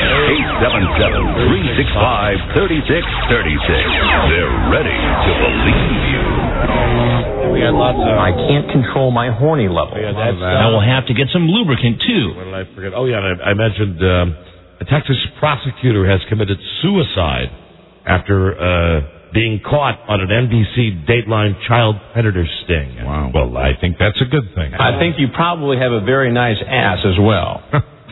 877-365-3636. They're ready to believe you. We had lots of... I can't control my horny level. I will have to get some lubricant, too. What did I forget? Oh, yeah, I mentioned a Texas prosecutor has committed suicide after being caught on an NBC Dateline child predator sting. Wow. Well, I think that's a good thing. I think you probably have a very nice ass as well.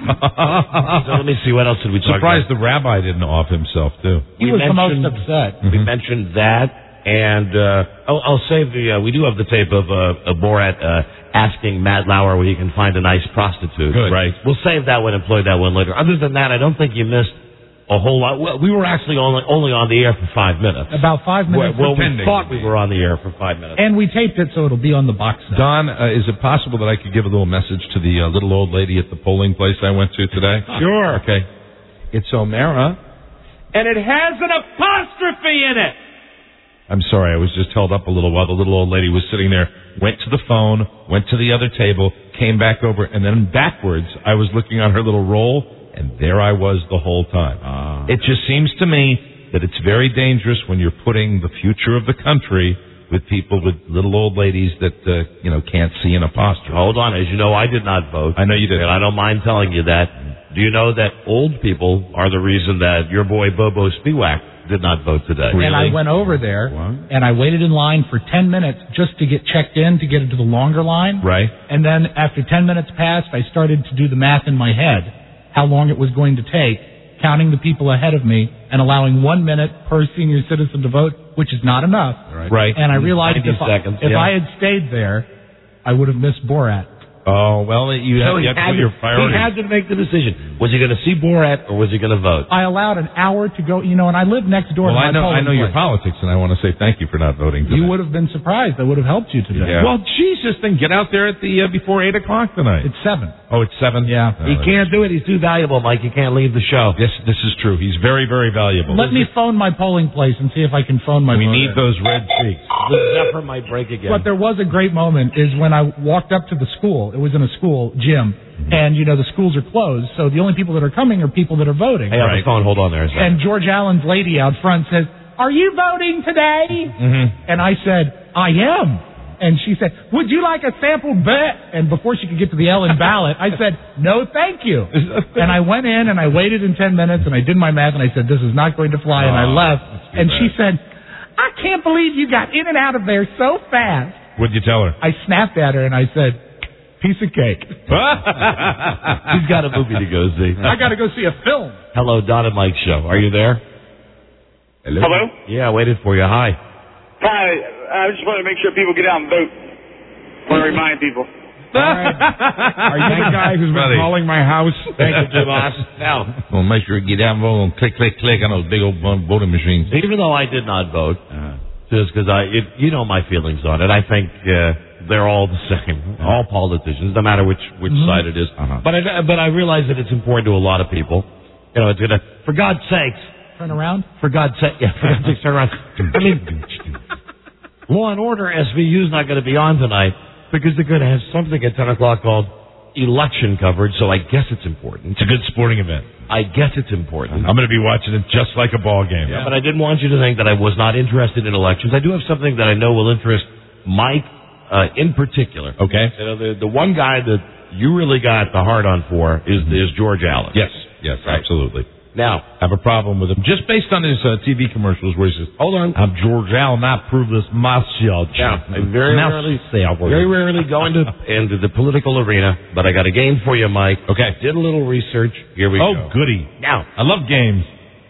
So let me see, what else did we talk Surprised about? the rabbi didn't off himself, too. He was the most upset. We mentioned that, and I'll save the... we do have the tape of Borat asking Matt Lauer where he can find a nice prostitute. Good. Right. We'll save that one and play that one later. Other than that, I don't think you missed a whole lot. Well, we were actually only on the air for 5 minutes. About 5 minutes. Well, we thought we were on the air for 5 minutes. And we taped it so it'll be on the box set. Don, is it possible that I could give a little message to the little old lady at the polling place I went to today? Sure. Okay. It's O'Mara. And it has an apostrophe in it. I'm sorry, I was just held up a little while the little old lady was sitting there, went to the phone, went to the other table, came back over, and then backwards, I was looking on her little roll, and there I was the whole time. It just seems to me that it's very dangerous when you're putting the future of the country with people with little old ladies that, can't see an apostrophe. Hold on. As you know, I did not vote. I know you did. And I don't mind telling you that. Do you know that old people are the reason that your boy Bobo Spiewak did not vote today? And I went over there, and I waited in line for 10 minutes just to get checked in, to get into the longer line. Right. And then after 10 minutes passed, I started to do the math in my head, how long it was going to take, counting the people ahead of me, and allowing 1 minute per senior citizen to vote, which is not enough. Right. And I realized if I had stayed there, I would have missed Borat. Oh, well, you have to put your priorities. He had to make the decision. Was he going to see Borat or was he going to vote? I allowed an hour to go, and I live next door to my I know your place. politics, and I want to say thank you for not voting today. You would have been surprised. I would have helped you today. Yeah. Well, Jesus, then get out there at the before 8 o'clock tonight. It's 7. Oh, it's 7? Yeah. He can't do it. He's too valuable, Mike. He can't leave the show. Yes, this is true. He's very, very valuable. Let me phone my polling place and see if I can phone my We voter. need those red cheeks. The Zephyr might break again. But there was a great moment is when I walked up to the school. It was in a school gym. And, the schools are closed, so the only people that are coming are people that are voting. Hey, on the phone. Hold on there a second. And George Allen's lady out front says, "Are you voting today?" And I said, "I am." And she said, "Would you like a sample bet?" And before she could get to the Ellen ballot, I said, "No, thank you." And I went in and I waited in 10 minutes and I did my math and I said, "This is not going to fly." And I left. And she said, "I can't believe you got in and out of there so fast." What'd you tell her? I snapped at her and I said, "Piece of cake." He's got a movie to go see. I got to go see a film. Hello, Don and Mike show. Are you there? Hello? Yeah, I waited for you. Hi. Hi. I just want to make sure people get out and vote. I want to remind people. Are you the guy who's been calling my house? Thank you, Jim Oss. Now, well, make sure you get out and vote and click, click, click on those big old voting machines. Even though I did not vote, just because you know my feelings on it, I think they're all the same. All politicians, no matter which side it is. But I realize that it's important to a lot of people. It's gonna, for God's sakes, turn around. For God's sake, turn around. I mean, Law and Order SVU is not going to be on tonight because they're going to have something at 10 o'clock called election coverage. So I guess it's important. It's a good sporting event. I guess it's important. I'm going to be watching it just like a ball game. Yeah, but I didn't want you to think that I was not interested in elections. I do have something that I know will interest Mike in particular. Okay. The one guy that you really got the hard on for is George Allen. Yes, right. Absolutely. Now, I have a problem with him just based on his TV commercials where he says, "Hold on, I'm George Allen. I approve this myself." Yeah, I very rarely go into the political arena, but I got a game for you, Mike. Okay. Did a little research. Here we go. Oh, goody. Now, I love games.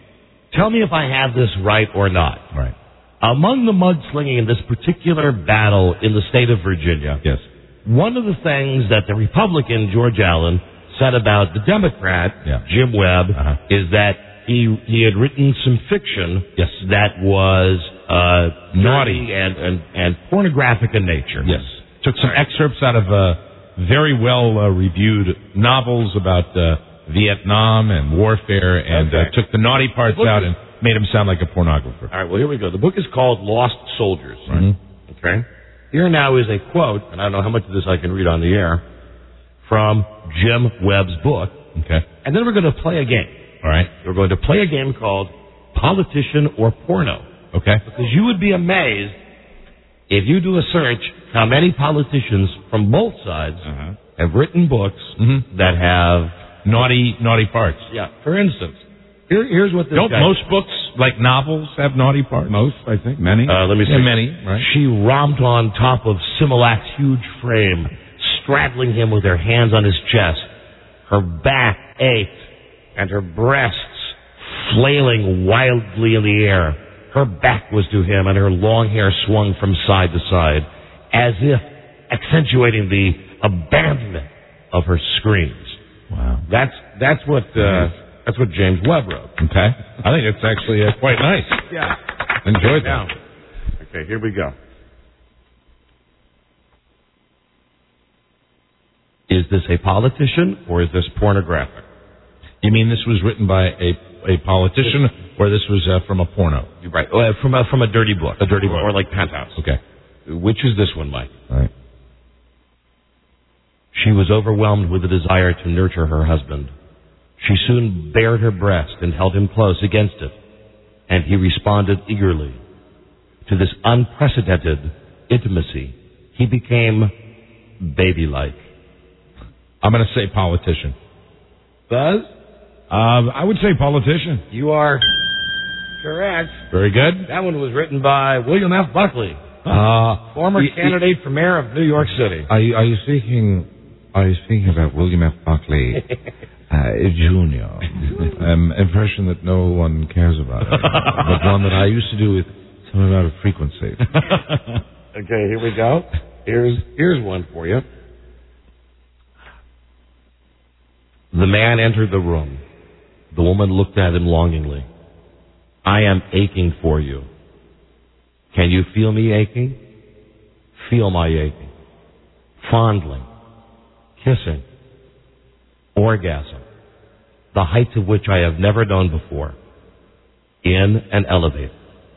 Tell me if I have this right or not. Right. Among the mudslinging in this particular battle in the state of Virginia, yes, one of the things that the Republican, George Allen, said about the Democrat, Jim Webb, is that he had written some fiction that was naughty and pornographic in nature. Yes. Took some excerpts out of very well reviewed novels about Vietnam and warfare and took the naughty parts out and made him sound like a pornographer. All right, well, here we go. The book is called Lost Soldiers. Right. Okay? Here now is a quote, and I don't know how much of this I can read on the air, from Jim Webb's book. Okay. And then we're going to play a game. All right. We're going to play a game called Politician or Porno. Okay. Because you would be amazed if you do a search how many politicians from both sides have written books that have naughty parts. Yeah. For instance, here's what this Don't guy most books, like novels, have naughty parts? Most, I think. Many. Let me see. Yeah, many, right. She romped on top of Similac's huge frame, straddling him with her hands on his chest. Her back ached, and her breasts flailing wildly in the air. Her back was to him, and her long hair swung from side to side, as if accentuating the abandonment of her screams. Wow. That's what James Webb wrote. Okay. I think it's actually quite nice. Yeah. Enjoyed that. Now, okay, here we go. Is this a politician or is this pornographic? You mean this was written by a politician, or this was from a porno? You're right. From a dirty book. A dirty book. Or like Penthouse. Okay. Which is this one, Mike? All right. She was overwhelmed with the desire to nurture her husband. She soon bared her breast and held him close against it, and he responded eagerly. To this unprecedented intimacy, he became baby-like. I'm going to say politician. Buzz? I would say politician. You are correct. Very good. That one was written by William F. Buckley, former candidate for mayor of New York City. Are you speaking about William F. Buckley Jr.? Impression that no one cares about, but one that I used to do with some amount of frequency. Okay, here we go. Here's one for you. The man entered the room. The woman looked at him longingly. I am aching for you. Can you feel me aching? Feel my aching. Fondling. Kissing. Orgasm. The heights of which I have never known before. In an elevator.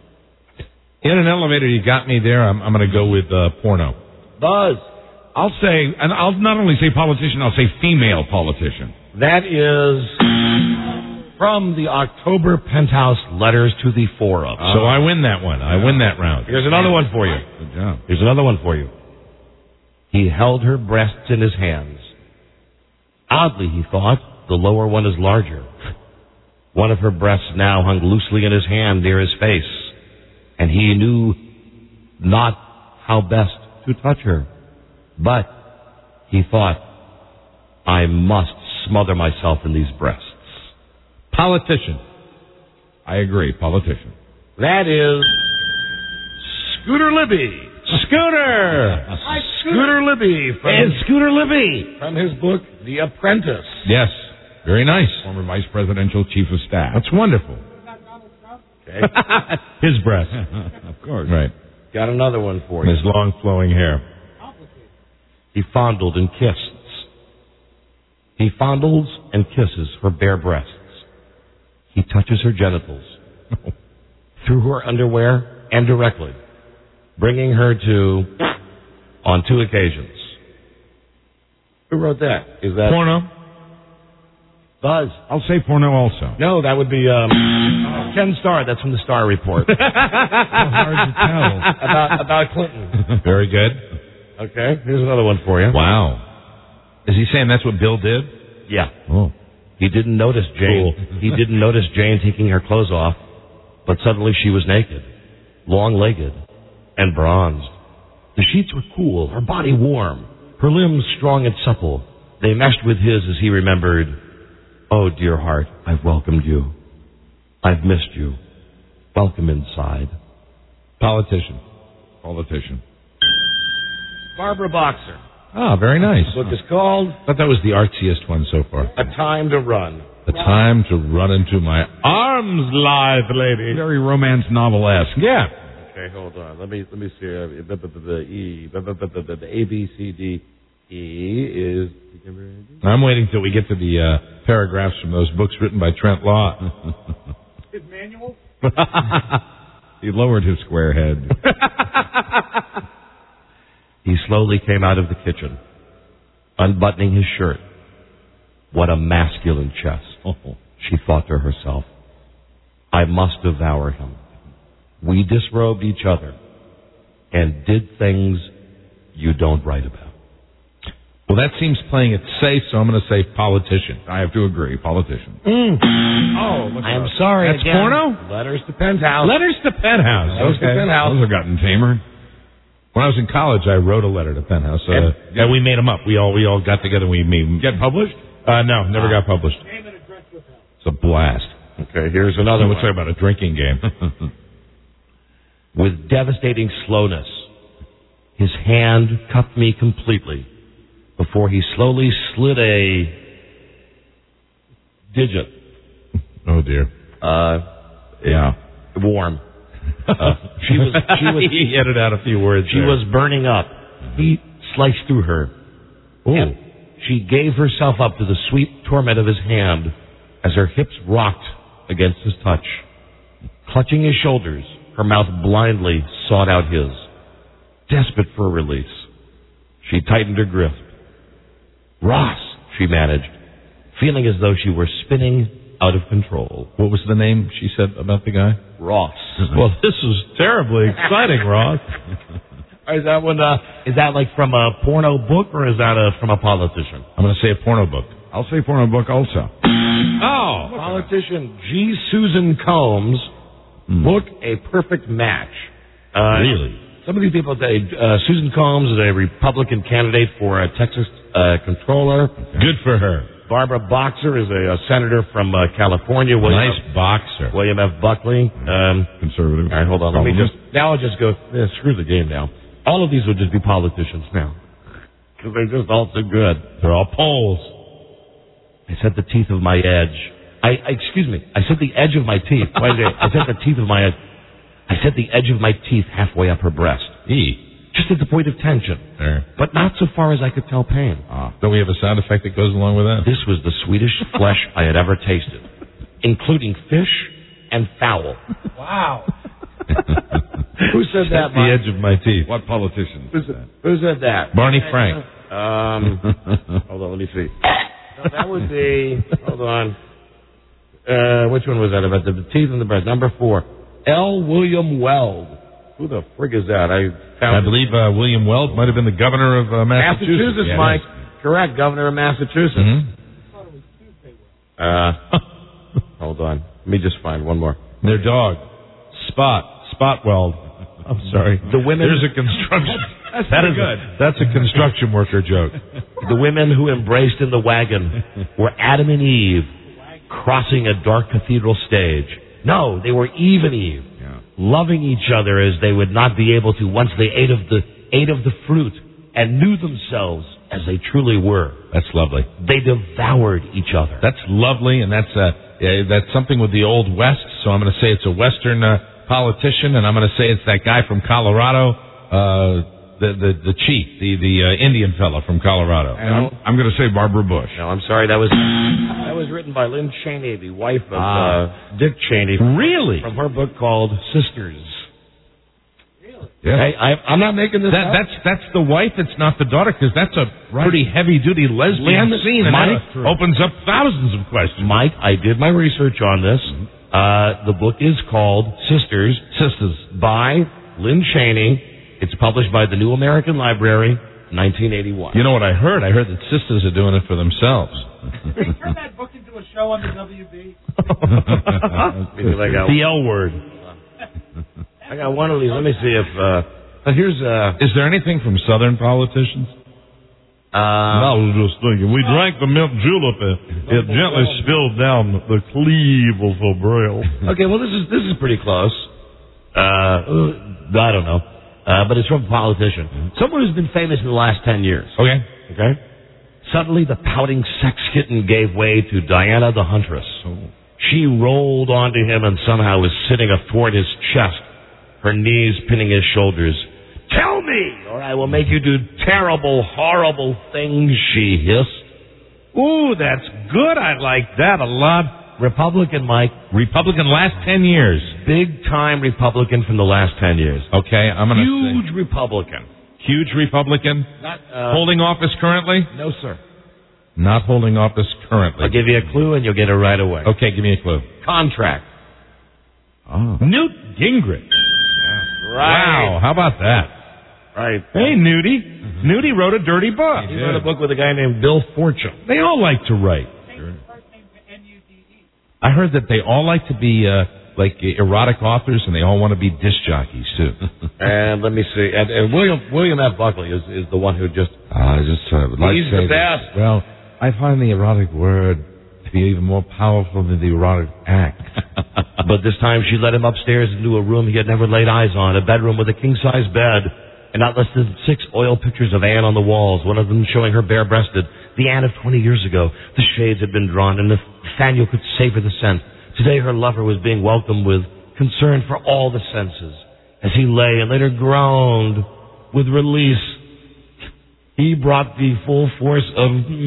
In an elevator, you got me there. I'm going to go with porno. Buzz. I'll say, and I'll not only say politician, I'll say female politician. That is from the October Penthouse Letters to the Forum. So I win that one. I win that round. Here's another one for you. Good job. Here's another one for you. He held her breasts in his hands. Oddly, he thought, the lower one is larger. One of her breasts now hung loosely in his hand near his face, and he knew not how best to touch her. But, he thought, I must smother myself in these breasts. Politician. I agree, politician. That is Scooter Libby. Scooter! Hi, Scooter Libby. Scooter Libby. From his book, The Apprentice. Yes, very nice. Former Vice Presidential Chief of Staff. That's wonderful. Okay. His breast. Of course. Right. Got another one for you. His long flowing hair. He fondled and kissed. He fondles and kisses her bare breasts. He touches her genitals through her underwear and directly, bringing her to on 2 occasions. Who wrote that? Is that porno? Buzz. I'll say porno also. No, that would be Ken Starr. That's from the Starr Report. Hard to tell. About Clinton. Very good. Okay, here's another one for you. Wow. Is he saying that's what Bill did? Yeah. Oh. He didn't notice Jane. Cool. He didn't notice Jane taking her clothes off, but suddenly she was naked, long-legged, and bronzed. The sheets were cool, her body warm, her limbs strong and supple. They meshed with his as he remembered, oh, dear heart, I've welcomed you. I've missed you. Welcome inside. Politician. Barbara Boxer. Ah, very nice. The book is called I thought that was the artsiest one so far. A Time to Run. A Time to Run Into My Arms, lithe lady. Very romance novel-esque. Yeah. Okay, hold on. Let me see. The E. The A, B, C, D, E is... I'm waiting till we get to the paragraphs from those books written by Trent Law. His manual? He lowered his square head. He slowly came out of the kitchen, unbuttoning his shirt. What a masculine chest, she thought to herself. I must devour him. We disrobed each other and did things you don't write about. Well, that seems playing it safe, so I'm going to say politician. I have to agree, politician. Oh, I am sorry. That's again. porno? Letters to Penthouse. Letters to Penthouse. Letters to Penthouse. Those have gotten tamer. When I was in college, I wrote a letter to Penthouse. And we made them up. We all got together and we made them. Get published? No, never got published. It's a blast. Okay, here's another one. Let's talk about a drinking game. With devastating slowness, his hand cupped me completely before he slowly slid a digit. Oh, dear. Yeah. Warm. She was. He edited out a few words. She was burning up. He sliced through her. Ooh. And she gave herself up to the sweet torment of his hand as her hips rocked against his touch. Clutching his shoulders, her mouth blindly sought out his. Desperate for a release, she tightened her grip. Ross, she managed, feeling as though she were spinning out of control. What was the name she said about the guy? Ross. Well, this is terribly exciting, Ross. Is that one? Is that like from a porno book or is that from a politician? I'm going to say a porno book. I'll say porno book also. Oh, politician G. Susan Combs book A Perfect Match. Really? Some of these people say Susan Combs is a Republican candidate for a Texas controller. Good for her. Barbara Boxer is a senator from California. Nice boxer. William F. Buckley. Conservative. All right, hold on. Now I'll just go. Screw the game now. All of these would just be politicians now. Because they're just all so good. They're all polls. I set the teeth of my edge. Excuse me. I set the edge of my teeth. I set the teeth of my edge. I set the edge of my teeth halfway up her breast. Just at the point of tension. There. But not so far as I could tell pain. Don't we have a sound effect that goes along with that? This was the sweetest flesh I had ever tasted, including fish and fowl. Wow. Who said that? The edge of my teeth. What politician? Who said that? Barney Frank. Hold on, let me see. No, that would be. Hold on. Which one was that about the teeth and the breast? Number 4. L. William Weld. Who the frig is that? I believe William Weld might have been the governor of Massachusetts. Massachusetts, Mike. Correct, governor of Massachusetts. Hold on. Let me just find one more. Their dog, Spot Weld. I'm sorry. The women. There's a construction. Good. That's a construction worker joke. The women who embraced in the wagon were Adam and Eve crossing a dark cathedral stage. No, they were Eve and Eve, loving each other as they would not be able to once they ate of the fruit and knew themselves as they truly were. That's lovely. They devoured each other. That's lovely, and that's something with the Old West. So I'm going to say it's a Western politician, and I'm going to say it's that guy from Colorado, the chief, the Indian fellow from Colorado. And I'm going to say Barbara Bush. No, I'm sorry. That was written by Lynn Cheney, the wife of Dick Cheney. Really? From her book called Sisters. Yeah. Hey, I'm not making this up. That's the wife. It's not the daughter, because that's a pretty heavy-duty lesbian scene, and that opens up thousands of questions. Mike, I did my research on this. The book is called Sisters by Lynn Cheney. It's published by the New American Library, 1981. You know what I heard? I heard that sisters are doing it for themselves. They turned that book into a show on the WB. The L word. I got one of these. Let me see if... here's... Is there anything from Southern politicians? I was just thinking, we drank the milk julep and it gently spilled down the cleavable braille. Okay, well, this is pretty close. I don't know. But it's from a politician. Someone who's been famous in the last 10 years. Okay? Suddenly, the pouting sex kitten gave way to Diana the Huntress. She rolled onto him and somehow was sitting athwart his chest, her knees pinning his shoulders. Tell me, or I will make you do terrible, horrible things, she hissed. Ooh, that's good. I like that a lot. Republican, Mike. Republican last 10 years. Big time Republican from the last 10 years. Okay, I'm going to Huge Republican. Huge Republican? Not, holding office currently? No, sir. Not holding office currently. I'll give you a clue and you'll get it right away. Okay, give me a clue. Contract. Oh. Newt Gingrich. Yeah. Right. Wow, how about that? Right. Hey, Nudie. Nudie wrote a dirty book. He wrote a book with a guy named Bill Fortune. They all like to write. I heard that they all like to be like erotic authors, and they all want to be disc jockeys too. And let me see. And William F. Buckley is the one who just. I just would like He's to say the best. This. Well, I find the erotic word to be even more powerful than the erotic act. But this time she led him upstairs into a room he had never laid eyes on, a bedroom with a king-size bed, and not less than 6 oil pictures of Anne on the walls, one of them showing her bare-breasted, the Anne of 20 years ago. The shades had been drawn, and Nathaniel could savor the scent. Today her lover was being welcomed with concern for all the senses. As he lay and later groaned with release, he brought the full force of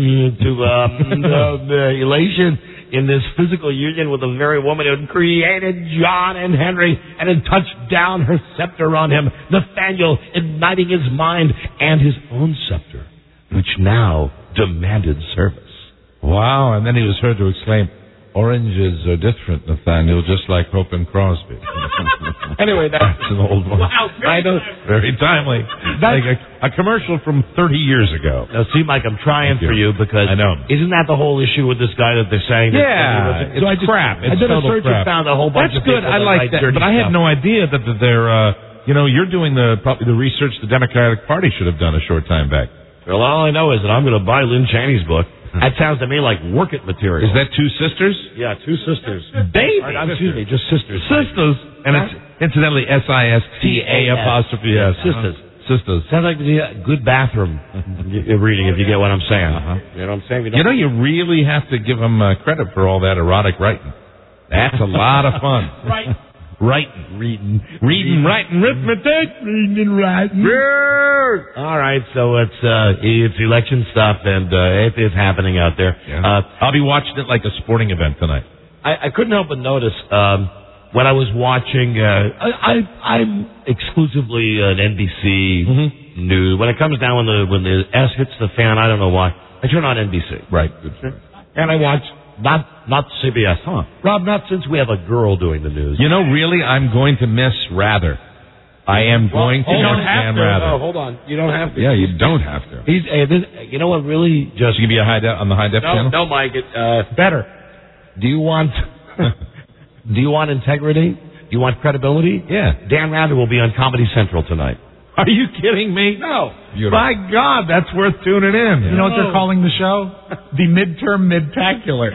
elation in this physical union with the very woman who had created John and Henry and had touched down her scepter on him, Nathaniel igniting his mind and his own scepter, which now demanded service. Wow, and then he was heard to exclaim, "Oranges are different, Nathaniel, just like Hope and Crosby." Anyway, that's an old one. Wow, I know, very timely. Like a commercial from 30 years ago. Now, see, Mike, I'm trying for you because I know. Isn't that the whole issue with this guy that they're saying? Yeah, it's crap. I did a search and found a whole bunch That's of good. people I like that, but I had no idea that they're. You're doing probably the research the Democratic Party should have done a short time back. Well, all I know is that I'm going to buy Lynn Chaney's book. That sounds to me like work it material. Is that two sisters? Yeah, two sisters. Baby! Excuse me, just sisters. Sisters. And it's incidentally SISTA'. Yes. Sisters. Sisters. Sounds like a good bathroom reading, if you get what I'm saying. You know what I'm saying? You really have to give them credit for all that erotic writing. That's a lot of fun. Right. Reading, writing, arithmetic, reading and writing. All right, so it's election stuff, and it is happening out there. Yeah. I'll be watching it like a sporting event tonight. I couldn't help but notice when I was watching. I'm exclusively an NBC news. When it comes down when the S hits the fan, I don't know why. I turn on NBC. Right. Good choice. And I watch. Not CBS, huh? Rob, not since we have a girl doing the news. Really, I'm going to miss Rather. I am going to miss Dan Rather. Oh, hold on. You don't have to. Yeah, you don't have to. You know what really just... You can be on the high def channel? No, Mike. Better. Do you want integrity? Do you want credibility? Yeah. Dan Rather will be on Comedy Central tonight. Are you kidding me? No. My God, that's worth tuning in. You know what they're calling the show? The Midterm Midtacular.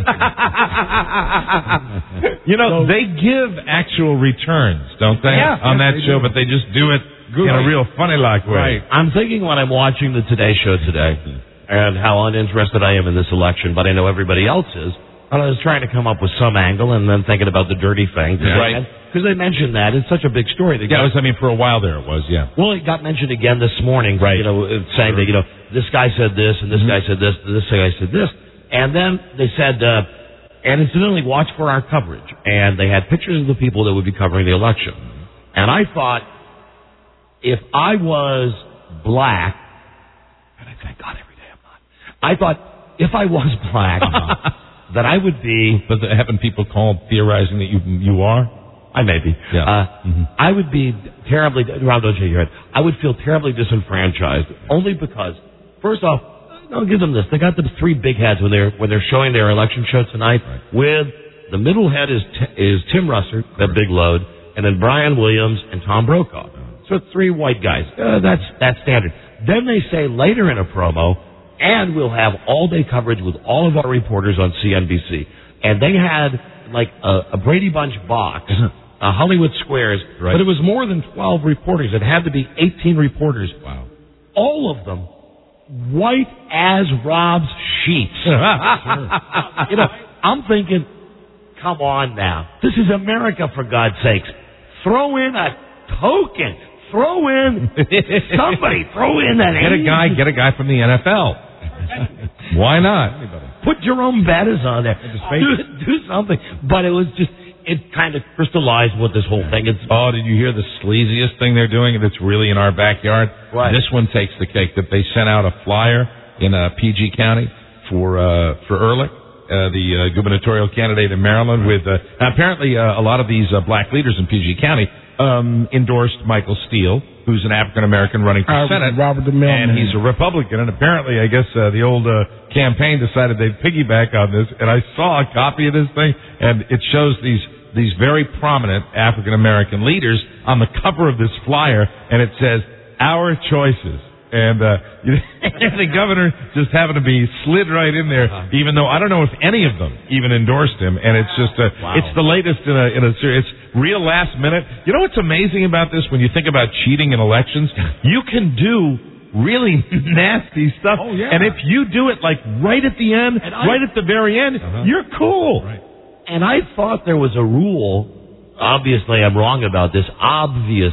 They give actual returns, don't they? Yeah, on that show, but they just do it in a real funny-like way. Right. I'm thinking when I'm watching the Today Show today and how uninterested I am in this election, but I know everybody else is, and I was trying to come up with some angle and then thinking about the dirty thing. Right. Because they mentioned that. It's such a big story. For a while there it was, yeah. Well, it got mentioned again this morning, right? Saying that, this guy said this, and this guy said this, and this guy said this. And then they said, and incidentally, watch for our coverage. And they had pictures of the people that would be covering the election. And I thought, if I was black, and I thank God every day I'm not, I thought, if I was black, that I would be... But haven't people called theorizing that you are? I may be. Yeah. I would be terribly... Rob, don't shake your head. I would feel terribly disenfranchised, only because, first off, I'll give them this. They got the three big heads when they're showing their election show tonight. Right. With the middle head is Tim Russert, that big load, and then Brian Williams and Tom Brokaw. So it's three white guys. That's standard. Then they say later in a promo, and we'll have all-day coverage with all of our reporters on CNBC. And they had like a Brady Bunch box, Hollywood Squares, but it was more than 12 reporters. It had to be 18 reporters. Wow. All of them white as Rob's sheets. You know, I'm thinking, come on now. This is America, for God's sakes. Throw in a token. Throw in somebody. Throw in that. Get a guy from the NFL. Why not? Put Jerome Bettis on there. Do something. But it was just, it kind of crystallized what this whole thing is. Oh, did you hear the sleaziest thing they're doing that's really in our backyard? What? This one takes the cake. That they sent out a flyer in PG County for Ehrlich, the gubernatorial candidate in Maryland. With apparently a lot of these black leaders in PG County endorsed Michael Steele, who's an African American running for Senate, Robert DeMille, and he's a Republican. And apparently, I guess the old campaign decided they'd piggyback on this. And I saw a copy of this thing, and it shows these very prominent African American leaders on the cover of this flyer, and it says "Our Choices." And the governor just happened to be slid right in there, even though I don't know if any of them even endorsed him. And it's just it's the latest in a series. It's real last minute. You know what's amazing about this? When you think about cheating in elections, you can do really nasty stuff. Oh, yeah. And if you do it like right at the end, right at the very end, you're cool. Right. And I thought there was a rule. Obviously, I'm wrong about this. I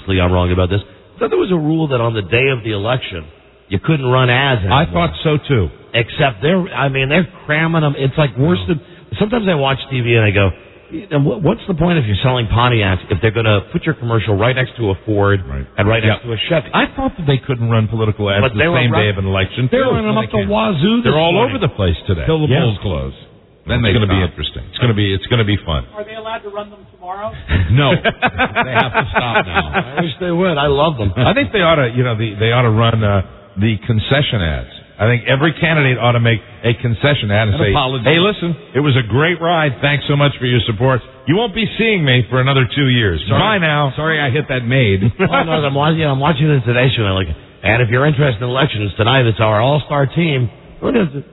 thought there was a rule that on the day of the election, you couldn't run ads anymore. I thought so too. Except they're cramming them. It's like worse than. Sometimes I watch TV and I go, what's the point if you're selling Pontiacs if they're going to put your commercial right next to a Ford and right next to a Chevy? I thought that they couldn't run political ads the same day of an election. They're running them up the wazoo. They're all over the place today. Till the polls close. Then it's going to be interesting. It's going to be fun. Are they allowed to run them tomorrow? No, they have to stop now. I wish they would. I love them. I think they ought to. They ought to run the concession ads. I think every candidate ought to make a concession ad and say, "Hey, listen, it was a great ride. Thanks so much for your support. You won't be seeing me for another 2 years. Bye now." Sorry, I hit that maid. No, I'm watching the Today Show. And if you're interested in elections tonight, it's our all-star team. What is it?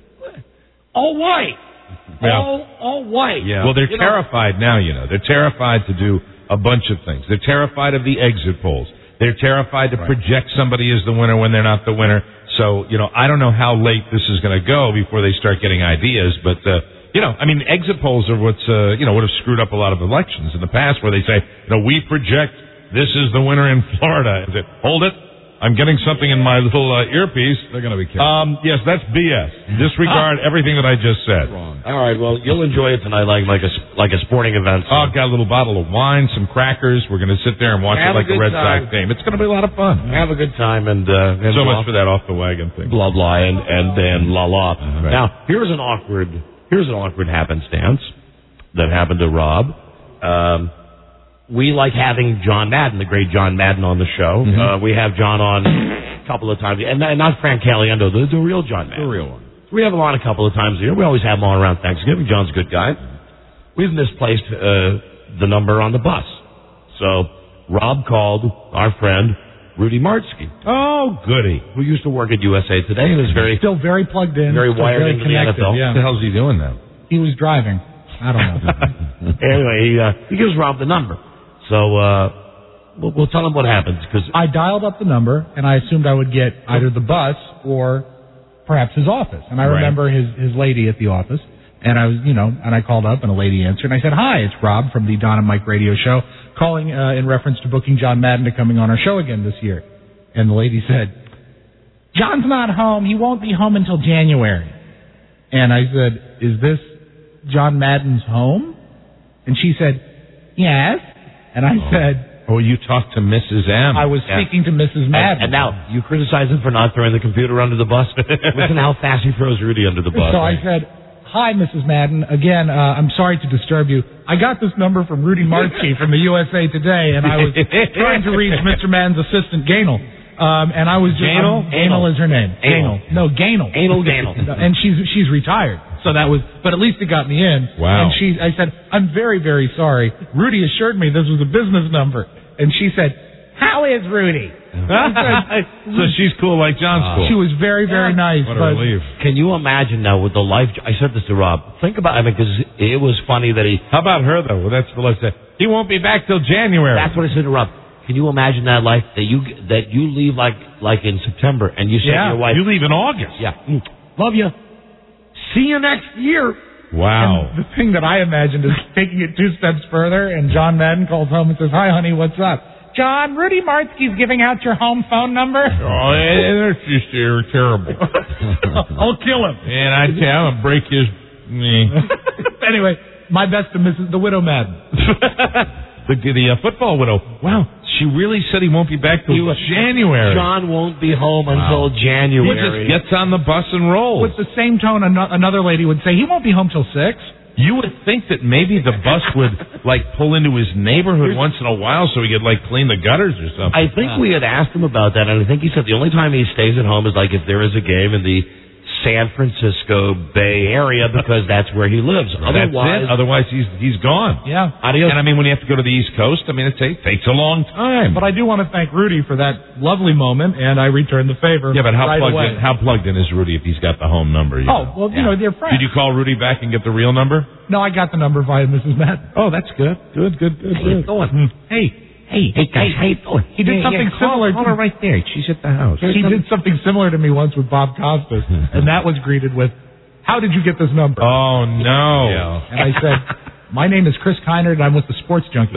All white. Yeah. All white. Yeah. Well, they're terrified now, They're terrified to do a bunch of things. They're terrified of the exit polls. They're terrified to project somebody as the winner when they're not the winner. So, I don't know how late this is going to go before they start getting ideas. But, exit polls are what's, would have screwed up a lot of elections in the past where they say, we project this is the winner in Florida. Is it, hold it? I'm getting something in my little earpiece. They're going to be careful. Yes, that's BS. Disregard everything that I just said. Wrong. All right, well, you'll enjoy it tonight like a sporting event. Oh, I've got a little bottle of wine, some crackers. We're going to sit there and watch it like a Red Sox game. It's going to be a lot of fun. Have a good time. And so much for that off the wagon thing. Blah, blah, and then la la. Right. Now, here's an awkward happenstance that happened to Rob. We like having John Madden, the great John Madden, on the show. Mm-hmm. We have John on a couple of times, and not Frank Caliendo, the real John Madden. The real one. We have him on a couple of times a year. We always have him on around Thanksgiving. John's a good guy. We've misplaced the number on the bus. So Rob called our friend Rudy Martzke. Oh, goody. Who used to work at USA Today and is still very plugged in. Very wired into the NFL. What Yeah. the hell is he doing now? He was driving. I don't know. Anyway, he gives Rob the number. So we'll tell him what happens. Cause I dialed up the number, and I assumed I would get either the bus or perhaps his office. And I remember his lady at the office. And I was, and I called up, and a lady answered. And I said, "Hi, it's Rob from the Don and Mike radio show, calling in reference to booking John Madden to coming on our show again this year." And the lady said, "John's not home. He won't be home until January." And I said, "Is this John Madden's home?" And she said, "Yes." And I said... Oh, you talked to Mrs. M. I was speaking to Mrs. Madden. And now, you criticize him for not throwing the computer under the bus? Listen how fast he throws Rudy under the bus. So I said, "Hi, Mrs. Madden. Again, I'm sorry to disturb you. I got this number from Rudy Martzke from the USA Today, and I was trying to reach Mr. Madden's assistant, Gaynell. And I was just... Gaynell is her name. Gaynell. No, Gaynell. Gaynell. And she's retired. So that was, but at least it got me in. Wow. And I said, "I'm very, very sorry. Rudy assured me this was a business number." And she said, "How How is Rudy? So she's cool like John's cool. She was very, very nice. What a relief. Can you imagine now with the life? I said this to Rob. Think about it, because it was funny that he. How about her though? Well, that's the life. He won't be back till January. That's what I said to Rob. Can you imagine that life that you leave like in September and you say to your wife, you leave in August. Yeah, love you. See you next year. Wow. And the thing that I imagined is taking it 2 steps further, and John Madden calls home and says, "Hi, honey, what's up?" "John, Rudy Martzke's giving out your home phone number." Oh, that's just terrible. I'll kill him. And I tell him, break his knee. Anyway, my best to Mrs. the Widow Madden. The football widow. Wow, she really said he won't be back till January. John won't be home until January. He just gets on the bus and rolls. With the same tone, another lady would say, "He won't be home till 6. You would think that maybe the bus would pull into his neighborhood once in a while so he could clean the gutters or something. I think we had asked him about that, and I think he said the only time he stays at home is if there is a game in the San Francisco Bay Area, because that's where he lives. Otherwise, he's gone. Yeah. And I mean, when you have to go to the East Coast, I mean, it takes a long time. But I do want to thank Rudy for that lovely moment, and I return the favor. Yeah, but how away. plugged in is Rudy if he's got the home number? They're friends. Did you call Rudy back and get the real number? No, I got the number via Mrs. Madden. Oh, that's good. Good. Hey, guys, how you doing? He did something similar. Call her right there. She's at the house. He did something similar to me once with Bob Costas, and that was greeted with, "How did you get this number?" Oh, no. Yeah. And I said, "My name is Chris Kiner, and I'm with the Sports Junkie."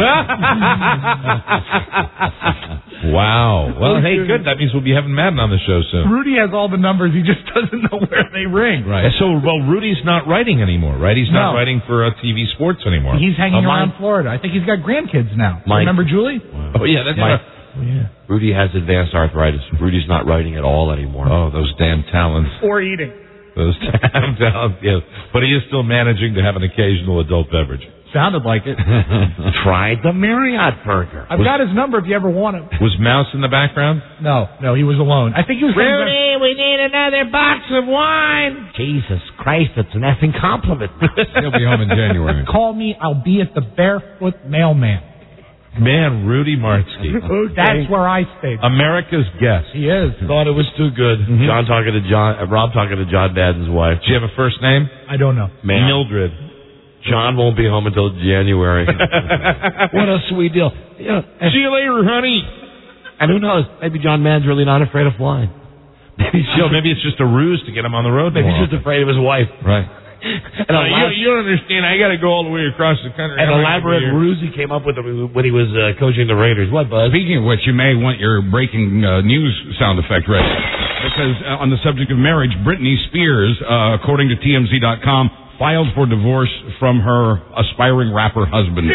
Wow. Well, hey, good. That means we'll be having Madden on the show soon. Rudy has all the numbers. He just doesn't know where they ring. Right. So, Rudy's not writing anymore, right? He's not writing for TV Sports anymore. He's hanging around Florida. I think he's got grandkids now. Remember Julie? Wow. Oh, yeah. That's right. Rudy has advanced arthritis. Rudy's not writing at all anymore. Oh, those damn talons. Or eating. Those damn talons, yes. But he is still managing to have an occasional adult beverage. Sounded like it. Tried the Marriott burger. I've got his number if you ever want him. Was Mouse in the background? No, he was alone. I think he was... Rudy, we need another box of wine. Jesus Christ, it's an effing compliment. He'll be home in January. Call me, I'll be at the Barefoot Mailman. Man, Rudy Martzke. That's where I stayed. America's guest. He is. Thought it was too good. Mm-hmm. Rob talking to John Madden's wife. Do you have a first name? I don't know. Mildred. John won't be home until January. What a sweet deal. Yeah. See you later, honey. And who knows? Maybe John Madden's really not afraid of flying. Maybe it's just a ruse to get him on the road. Maybe he's just afraid of his wife. Right. You don't understand. I got to go all the way across the country. An elaborate ruse he came up with when he was coaching the Raiders. What, Buzz? Speaking of which, you may want your breaking news sound effect ready. Because on the subject of marriage, Britney Spears, according to TMZ.com, filed for divorce from her aspiring rapper husband.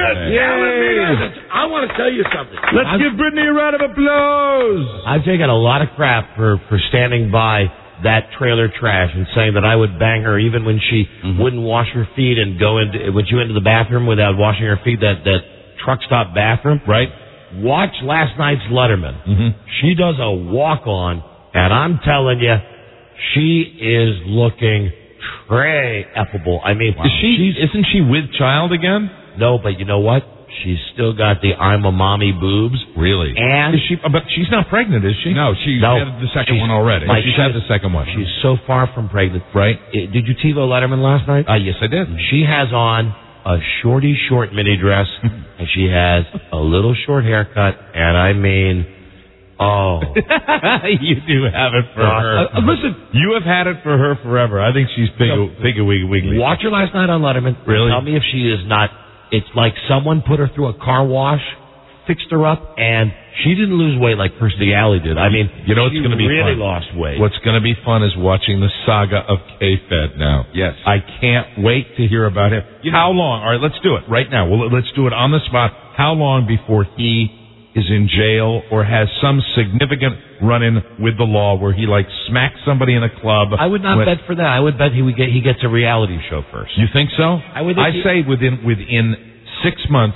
I want to tell you something. Let's give Britney a round of applause. I've taken a lot of crap for standing by that trailer trash and saying that I would bang her even when she wouldn't wash her feet and when she went to the bathroom without washing her feet, that truck stop bathroom. Right. Watch last night's Letterman. She does a walk-on, and I'm telling you, she is looking effable. I mean, isn't she with child again? No, but you know what? She's still got the I'm a mommy boobs. Really? And but she's not pregnant, is she? No, she's had the second one already. She's had the second one. She's so far from pregnant. Right. Did you TiVo Letterman last night? Yes, I did. She has on a short mini dress, and she has a little short haircut, and I mean... Oh. You do have it for her. Listen. You have had it for her forever. I think she's big wiggly. Watch her last night on Letterman. Really? Tell me if she is not. It's like someone put her through a car wash, fixed her up, and she didn't lose weight like Kirstie Alley did. I mean, you know what's going to be really fun? Lost weight. What's going to be fun is watching the saga of K-Fed now. Yes. I can't wait to hear about him. How long? All right, let's do it right now. Let's do it on the spot. How long before he is in jail or has some significant run-in with the law where he smacks somebody in a club? I would not bet for that. I would bet he gets a reality show first. You think so? I would. I say within 6 months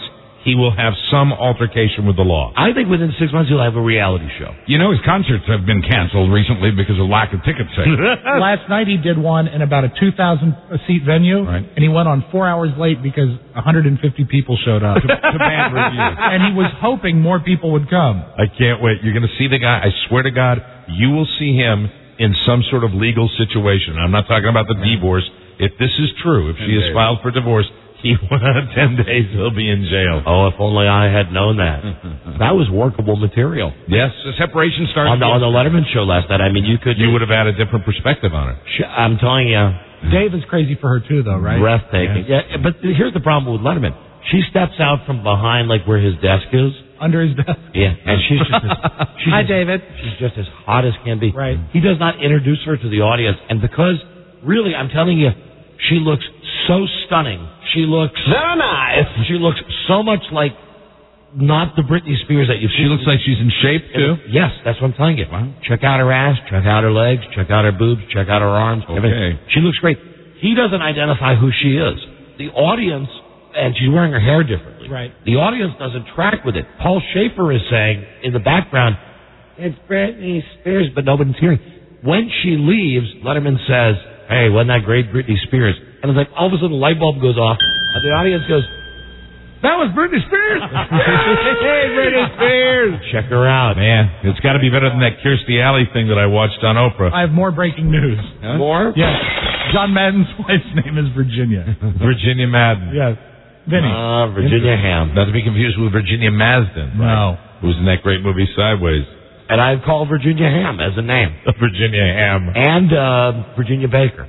he will have some altercation with the law. I think within 6 months he'll have a reality show. You know, his concerts have been canceled recently because of lack of ticket sales. Last night he did one in about a 2,000-seat venue, and he went on 4 hours late because 150 people showed up. to bad reviews. And he was hoping more people would come. I can't wait. You're going to see the guy. I swear to God, you will see him in some sort of legal situation. I'm not talking about the divorce. If this is true, if she has filed for divorce, 10 days he'll be in jail. Oh, if only I had known that. That was workable material. Yes. The separation started on the Letterman show last night. I mean, you would have had a different perspective on it. I'm telling you. Dave is crazy for her too, though, right? Breathtaking. Yeah, but here's the problem with Letterman. She steps out from behind, like where his desk is. Under his desk. Yeah, and she's just Hi, David. She's just as hot as can be. Right. He does not introduce her to the audience, and because, really, I'm telling you, she looks so stunning. She looks very nice. She looks so much like not the Britney Spears that you've seen. She looks like she's in shape too. Yes, that's what I'm telling you. Wow. Check out her ass, check out her legs, check out her boobs, check out her arms. Okay. Everything. She looks great. He doesn't identify who she is. The audience, and she's wearing her hair differently. Right. The audience doesn't track with it. Paul Schaefer is saying in the background, "It's Britney Spears," but nobody's hearing. When she leaves, Letterman says, "Hey, wasn't that great, Britney Spears?" And it's like all of a sudden the light bulb goes off, and the audience goes, "That was Britney Spears!" Hey, Britney Spears! Check her out. Man, it's got to be better than that Kirstie Alley thing that I watched on Oprah. I have more breaking news. Huh? More? Yes. John Madden's wife's name is Virginia. Virginia Madden. Yes. Vinny. Virginia Ham. Not to be confused with Virginia Madsen. No. Who was in that great movie Sideways. And I've called Virginia Ham as a name. Virginia Ham. And Virginia Baker.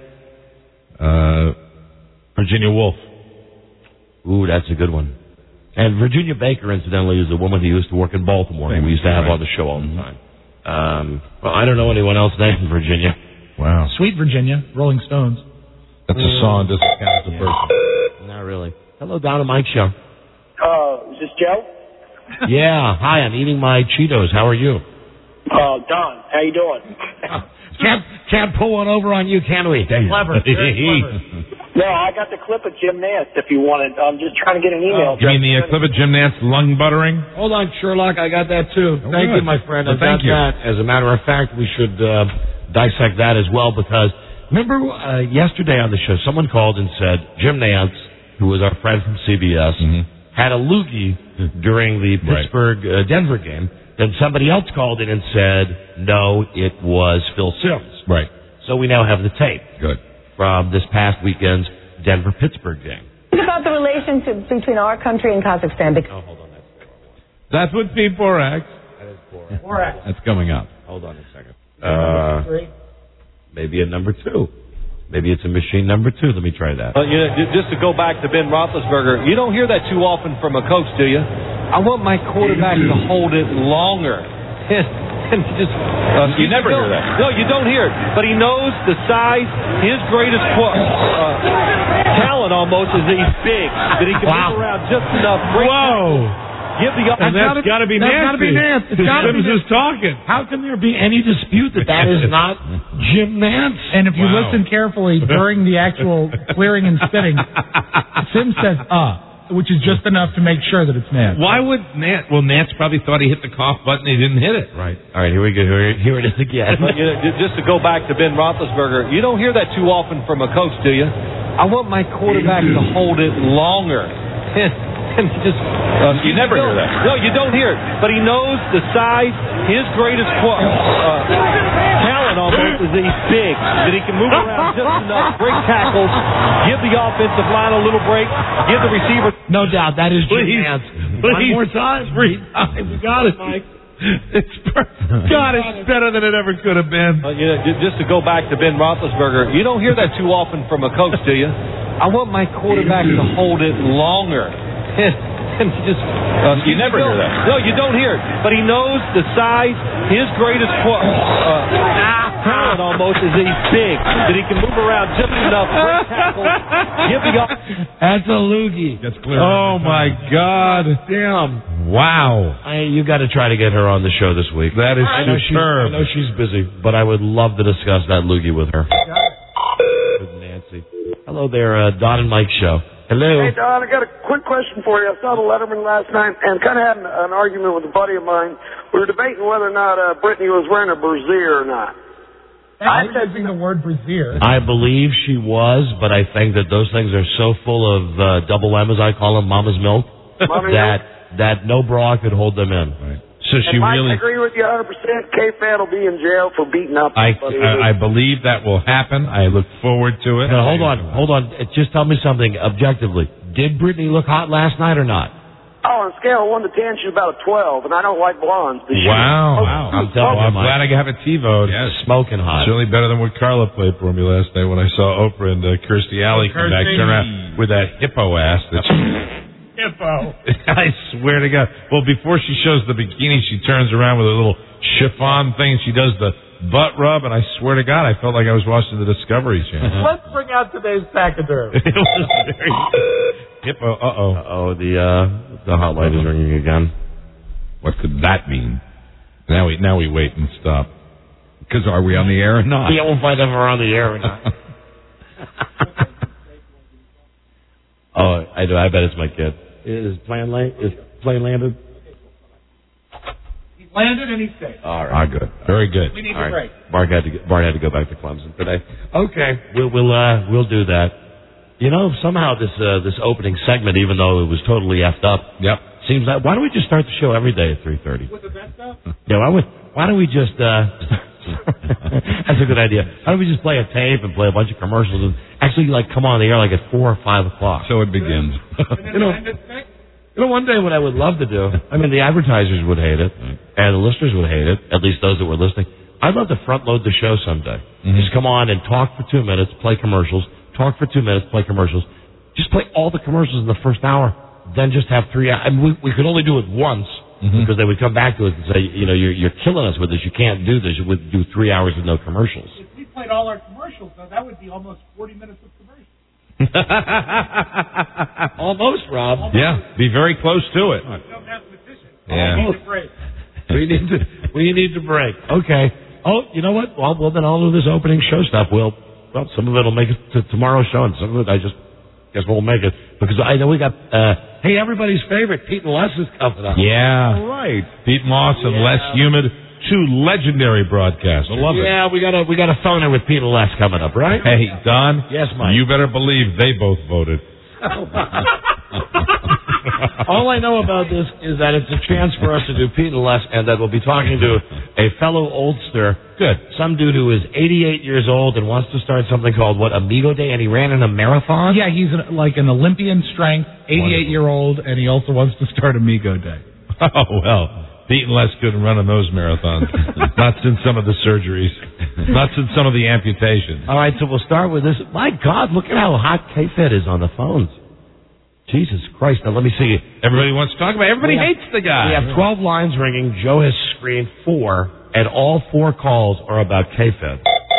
Virginia Woolf. Ooh, that's a good one. And Virginia Baker, incidentally, is a woman who used to work in Baltimore. We used to have on the show all the time. Well, I don't know anyone else named Virginia. Wow. Sweet Virginia, Rolling Stones. That's a song, doesn't count as a person. Not really. Hello, Don and Mike show. Is this Joe? Yeah. Hi, I'm eating my Cheetos. How are you? Don, how you doing? Can't pull one over on you, can we? Clever. No, I got the clip of Jim Nance if you want it. I'm just trying to get an email. You mean the clip of Jim Nance lung buttering? Hold on, Sherlock. I got that, too. Oh, Thank good. you, my friend. Well, thank you. That. As a matter of fact, we should dissect that as well because remember yesterday on the show, someone called and said Jim Nance, who was our friend from CBS, had a loogie during the Pittsburgh-Denver game. Then somebody else called in and said, no, it was Phil Simms. Right. So we now have the tape. Good. From this past weekend's Denver-Pittsburgh game. Think about the relationship between our country and Kazakhstan. Oh, hold on. That would be Borax. That is Borax. Borax. That's coming up. Hold on a second. Maybe a number 2. Maybe it's a machine number 2. Let me try that. Just to go back to Ben Roethlisberger, you don't hear that too often from a coach, do you? I want my quarterback to hold it longer. You never hear that. No, you don't hear it. But he knows the size. His greatest talent almost is that he's big. That he can move around just enough. Give the and that's got to be Nance. Sims is talking. How can there be any dispute that is not Jim Nance? And if you listen carefully during the actual clearing and spitting, Sims says, which is just enough to make sure that it's Nance. Why would Nance? Well, Nance probably thought he hit the cough button. He didn't hit it. Right. All right, here we go. Here it is again. Just to go back to Ben Roethlisberger, you don't hear that too often from a coach, do you? I want my quarterback to hold it longer. You never hear that. No, you don't hear it. But he knows the size. His greatest talent almost is that he's big. That he can move around just enough. Break tackles. Give the offensive line a little break. Give the receiver. No doubt. That is Jim Nance. One more time. 3 times. You got it, Mike. It's God, it's better than it ever could have been. Just to go back to Ben Roethlisberger, you don't hear that too often from a coach, do you? I want my quarterback to hold it longer. You never hear that. No, you don't hear it. But he knows the size. His greatest talent almost is that he's big. That he can move around just enough. Break tackles. Give the That's a loogie. That's clear. Oh my God! Damn! Wow! You got to try to get her on the show this week. That is I superb. know she's busy, but I would love to discuss that loogie with her. With Nancy. Hello there, Don and Mike show. Hello. Hey, Don, I got a quick question for you. I saw the Letterman last night and kind of had an argument with a buddy of mine. We were debating whether or not Brittany was wearing a brassiere or not. I'm using the word brassiere. I believe she was, but I think that those things are so full of double M, as I call them, mama's milk, that no bra could hold them in. Right. So she Mike, really. I agree with you 100%. K-Fed will be in jail for beating up. I believe that will happen. I look forward to it. Now, hold on. Just tell me something objectively. Did Brittany look hot last night or not? Oh, on a scale of 1 to 10, she's about a 12, and I don't like blondes. Wow. I'm telling you, I'm glad I have a T-vote. Yes. Smoking hot. Certainly better than what Carla played for me last night when I saw Oprah and Kirstie Alley come back, turn around with that hippo ass. Hippo. I swear to God. Well, before she shows the bikini, she turns around with a little chiffon thing. She does the butt rub, and I swear to God, I felt like I was watching the Discovery Channel. Let's bring out today's pachyderm. It was very hippo. The hotline is ringing again. What could that mean? Now we wait and stop. Because are we on the air or not? Yeah, we'll find out if we're on the air or not. I do. I bet it's my kid. Is plane landed? He's landed and he's safe. All right. Good. Very good. We need a break. Bart had to go back to Clemson today. Okay, we'll do that. You know, somehow this opening segment, even though it was totally effed up, seems like, why don't we just start the show every day at 3:30? With the best stuff? Yeah, why don't we just that's a good idea. Why don't we just play a tape and play a bunch of commercials and actually come on the air at 4 or 5 o'clock? So it begins. One day what I would love to do, I mean, the advertisers would hate it, and the listeners would hate it, at least those that were listening. I'd love to front load the show someday. Just come on and talk for 2 minutes, play commercials, talk for 2 minutes, play commercials. Just play all the commercials in the first hour, then just have 3 hours. I mean, we could only do it once, because they would come back to us and say, you're killing us with this. You can't do this. You would do 3 hours with no commercials. If we played all our commercials, though, that would be almost 40 minutes of commercials. Almost, Rob. Yeah, be very close to it. No mathematician. Yeah. We need to break. We need to break. Okay. Oh, you know what? Well, then all of this opening show stuff some of it will make it to tomorrow's show, and some of it I just guess won't make it because I know we got. Hey, everybody's favorite, Pete and Les is coming up. Yeah. All right. Pete Moss and Les Humid, 2 legendary broadcasts. I love it. Yeah, we got a phone in with Pete and Les coming up, right? Hey, Don. Yes, Mike. You better believe they both voted. All I know about this is that it's a chance for us to do Pete and Les, and that we'll be talking to a fellow oldster. Good. Some dude who is 88 years old and wants to start something called, Amigo Day, and he ran in a marathon? Yeah, he's an Olympian strength, 88-year-old, and he also wants to start Amigo Day. Oh, well, Pete and Les couldn't run in those marathons. Not since some of the surgeries. Not since some of the amputations. All right, so we'll start with this. My God, look at how hot K-Fed is on the phones. Jesus Christ. Now, let me see. Everybody wants to talk about it. Everybody hates the guy. We have 12 lines ringing. Joe has screened 4, and all 4 calls are about K-Fed.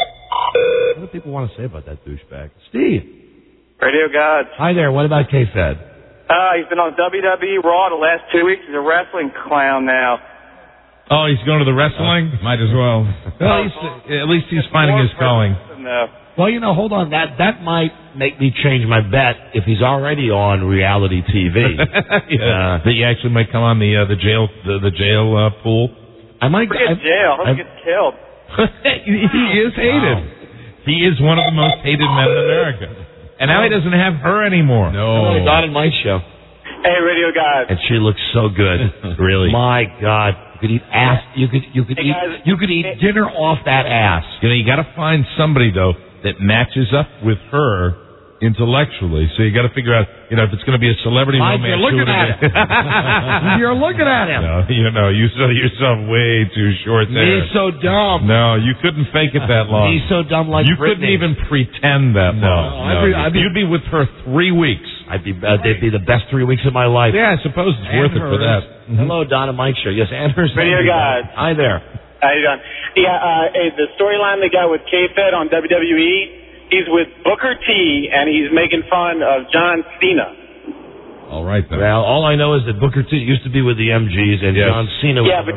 What do people want to say about that douchebag? Steve. Radio Gods. Hi there. What about K-Fed? He's been on WWE Raw the last 2 weeks. He's a wrestling clown now. Oh, he's going to the wrestling? Might as well. Well, at least he's finding his calling. Well, hold on. That might make me change my bet if he's already on reality TV. Yeah. That you actually might come on the jail pool. I might get jail. He'll get killed. He is hated. Wow. He is one of the most hated men in America. And now he doesn't have her anymore. No. Not in my show. Hey, Radio Guys. And she looks so good. Really. My God. You could eat ass. You could eat dinner off that ass. You got to find somebody though that matches up with her intellectually. So you got to figure out, if it's going to be a celebrity romance. You're looking at him. You're looking at him. No, you sell yourself way too short there. He's so dumb. No, you couldn't fake it that long. He's so dumb like you Britney. Couldn't even pretend that long. You'd be with her 3 weeks. They'd be the best 3 weeks of my life. Yeah, I suppose it's worth it for that. Hello, Don and Mike Show. Yes, Anders. Radio Guys. Hi there. How you doing? Yeah, the storyline they got with K-Fed on WWE, he's with Booker T, and he's making fun of John Cena. All right, then. Well, all I know is that Booker T used to be with the MGs, and John Cena was... but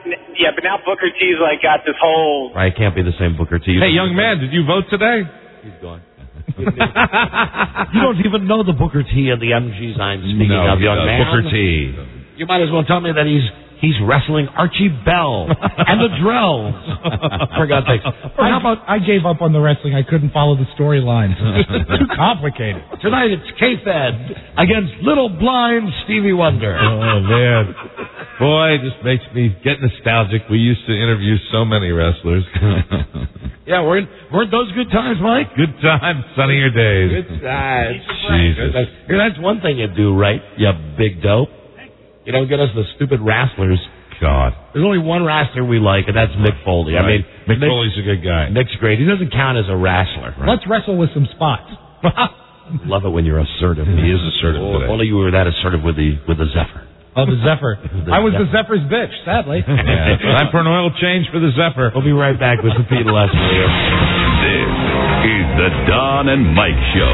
now Booker T's got this whole... Right, can't be the same Booker T. Hey, young man, did you vote today? He's gone. You don't even know the Booker T and the MGs I'm speaking of, young man. Booker T. You might as well tell me that he's wrestling Archie Bell and the Drells. For God's sakes. How about I gave up on the wrestling? I couldn't follow the storyline. Too complicated. Tonight it's K-Fed against Little Blind Stevie Wonder. Oh, man. Boy, it just makes me get nostalgic. We used to interview so many wrestlers. Yeah, weren't those good times, Mike? Good times, sunnier days. Good times. Jesus. That's one thing you do right, you big dope. You don't get us the stupid wrestlers. God. There's only one wrestler we like, and that's Mick Foley. Right. I mean, Mick Foley's a good guy. Mick's great. He doesn't count as a wrestler. Right. Let's wrestle with some spots. Love it when you're assertive. He is assertive today. Only you were that assertive with the Zephyr. Oh, the Zephyr. I was the Zephyr's bitch, sadly. Yeah. Time for an oil change for the Zephyr. We'll be right back with the Pete Leslie here. This is the Don and Mike Show.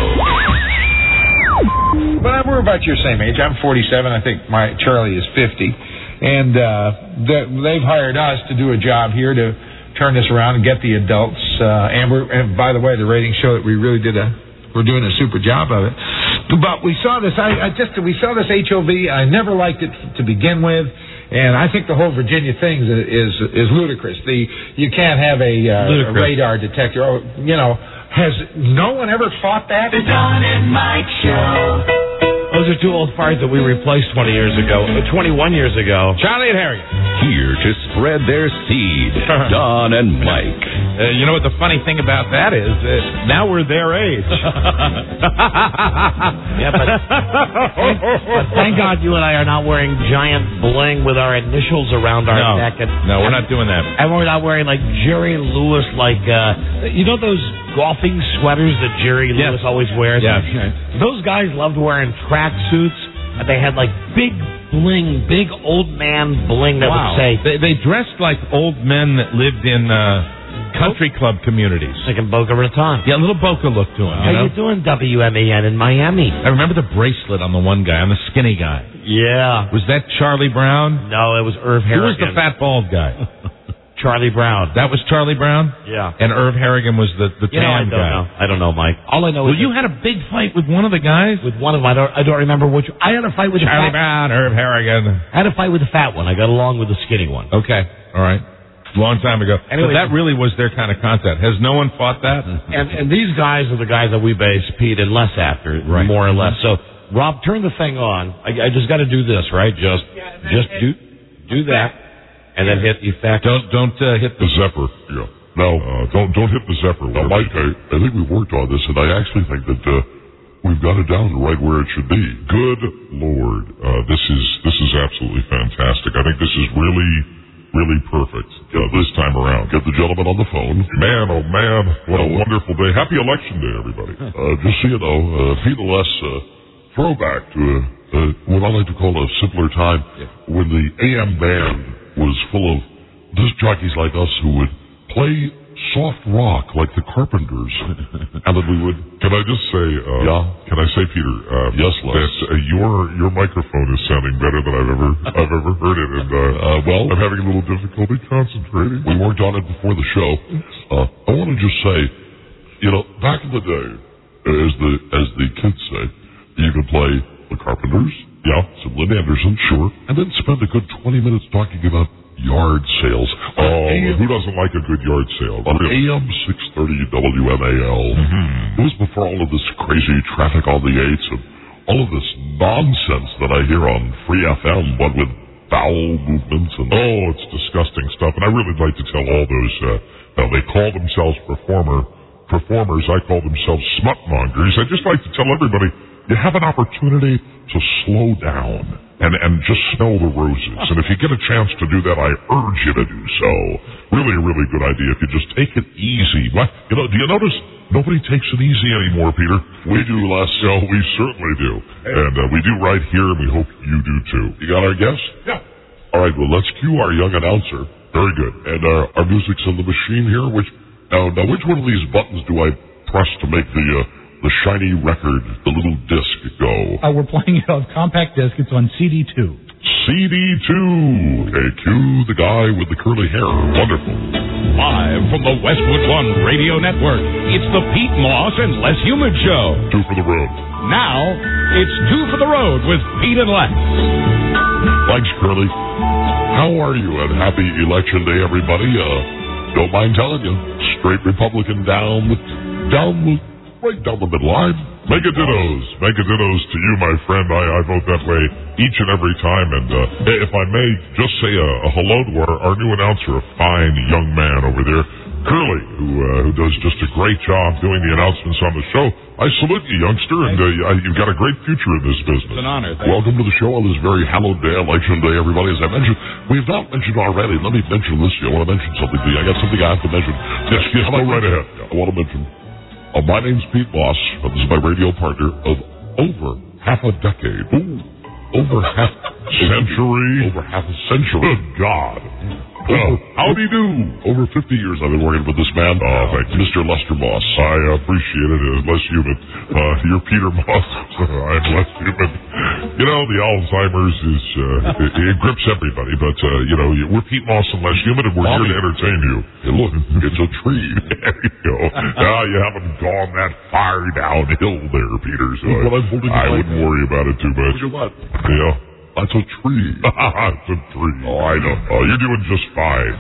But we're about your same age. I'm 47. I think my Charlie is 50. And they've hired us to do a job here to turn this around and get the adults. And by the way, the ratings show that we really we're doing a super job of it. But we saw this. We saw this HOV. I never liked it to begin with, and I think the whole Virginia thing is ludicrous. You can't have a radar detector. Has no one ever thought that? The Don and Mike Show. Those are two old farts that we replaced 21 years ago. Charlie and Harry. Here to spread their seed, Don and Mike. You know what the funny thing about that is? Now we're their age. Yeah, but thank God you and I are not wearing giant bling with our initials around our neck. No, we're not doing that. And we're not wearing like Jerry Lewis, those golfing sweaters that Jerry Lewis always wears? Yeah. Those guys loved wearing tracksuits, and they had like big bling, big old man bling that would say... They dressed like old men that lived in country club communities. Like in Boca Raton. Yeah, a little Boca look to them. How you doing, WMEN in Miami? I remember the bracelet on the one guy, on the skinny guy. Yeah. Was that Charlie Brown? No, it was Irv Harrigan. Who was the fat bald guy? Charlie Brown. That was Charlie Brown? Yeah. And Irv Harrigan was the tan guy. I don't know, Mike. All I know is... you had a big fight with one of the guys? With one of them. I don't remember which... I had a fight with Charlie Brown, Irv Harrigan. I had a fight with the fat one. I got along with the skinny one. Okay. All right. Long time ago. Anyway, but that really was their kind of content. Has no one fought that? And these guys are the guys that we base Pete and Les after, more or less. So, Rob, turn the thing on. I just got to do this, right? Just do that. And then hit effect. Don't hit the Zephyr. Yeah. No, don't hit the Zephyr. Now, Mike, I think we've worked on this, and I actually think that we've got it down right where it should be. Good Lord, this is absolutely fantastic. I think this is really perfect this time around. Get the gentleman on the phone. Man, oh man, what a wonderful day! Happy Election Day, everybody. Just so you know, Pete Les throwback to what I like to call a simpler time when the AM band was full of disc jockeys like us who would play soft rock like the Carpenters, and then we would. Can I just say? Can I say, Peter? Yes, Les. That your microphone is sounding better than I've ever heard it, and I'm having a little difficulty concentrating. We worked on it before the show. I want to just say, back in the day, as the kids say, you could play the Carpenters. Yeah, some Lynn Anderson, sure. And then spend a good 20 minutes talking about yard sales. Oh, who doesn't like a good yard sale? On AM 630 WMAL. Mm-hmm. It was before all of this crazy traffic on the 8s and all of this nonsense that I hear on Free FM, but with bowel movements and... Oh, it's disgusting stuff. And I really like to tell all those... they call themselves performers. I call themselves smutmongers. I just like to tell everybody... You have an opportunity to slow down and just smell the roses. And if you get a chance to do that, I urge you to do so. Really, a really good idea if you just take it easy. Do you notice nobody takes it easy anymore, Peter? We do, Les. So we certainly do. And we do right here, and we hope you do too. You got our guest? Yeah. All right, well, let's cue our young announcer. Very good. And our music's in the machine here. Which one of these buttons do I press to make the shiny record, the little disc, go? We're playing it on compact disc. It's on CD2. CD2. Okay, cue the guy with the curly hair. Wonderful. Live from the Westwood One Radio Network, it's the Pete Moss and Les Humid Show. 2 for the road. Now, it's 2 for the road with Pete and Les. Thanks, Curly. How are you? And happy Election Day, everybody. Don't mind telling you, straight Republican right down the middle line. Make a dittos to you, my friend. I vote that way each and every time. And if I may just say a hello to our new announcer, a fine young man over there, Curly, who does just a great job doing the announcements on the show. I salute you, youngster, and you've got a great future in this business. It's an honor. Welcome to the show on this very hallowed day, Election Day, everybody. As I mentioned, we've not mentioned already. Let me mention this. I want to mention something to you. I got something I have to mention. Yes, go right ahead. I want to mention. My name's Pete Moss. This is my radio partner of over half a decade. Ooh, over half a century. Over half a century. Good God. Howdy do. Over 50 years I've been working with this man. Thank you. Mr. Lester Moss. I appreciate it. Les Humid. You're Peter Moss. I'm Les Humid. You know, the Alzheimer's is, it grips everybody, but, we're Pete Moss and Les Humid, and we're here to entertain you. Hey, look, it's a tree. There you go. Now, you haven't gone that far downhill there, Peter, so I wouldn't worry about it too much. What? Yeah. That's a tree. It's a tree. Oh, I know. Oh, you're doing just fine.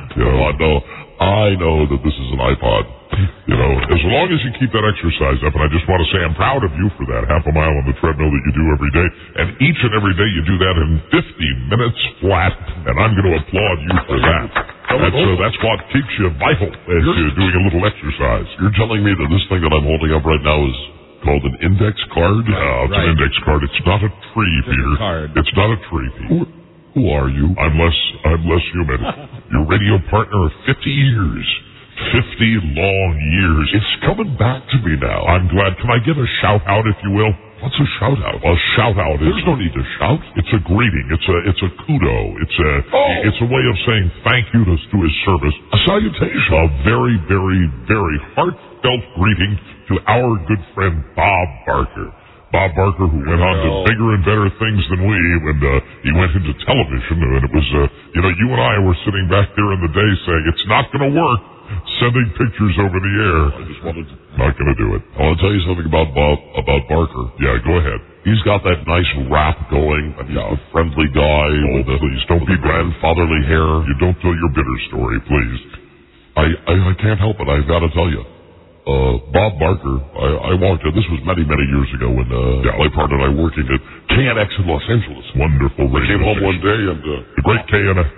I know that this is an iPod. As long as you keep that exercise up, and I just want to say I'm proud of you for that half a mile on the treadmill that you do every day. And each and every day you do that in 50 minutes flat, and I'm going to applaud you for that. That's what keeps you vital as you're doing a little exercise. You're telling me that this thing that I'm holding up right now is called an index card? It's an index card. It's not a tree, Peter. It's not a tree, Peter. Who are you? I'm Les Humid. Your radio partner of 50 years. 50 long years. It's coming back to me now. I'm glad. Can I give a shout-out, if you will? What's a shout-out? A shout-out is... There's no need to shout. It's a greeting. It's a kudo. It's a way of saying thank you to his service. A salutation. A very, very, very heartfelt greeting to our good friend Bob Barker. Bob Barker, who went on to bigger and better things than we when he went into television. And it was, you and I were sitting back there in the day saying, it's not going to work. Sending pictures over the air. Not going to do it. I want to tell you something about Barker. Yeah, go ahead. He's got that nice rap going. And he's a friendly guy. Please, don't be grandfatherly hair. You don't tell your bitter story, please. I can't help it. I've got to tell you. Bob Barker, I walked in, this was many, many years ago when my partner and I working at KNX in Los Angeles. Wonderful radio. I came home one day and the great KNX.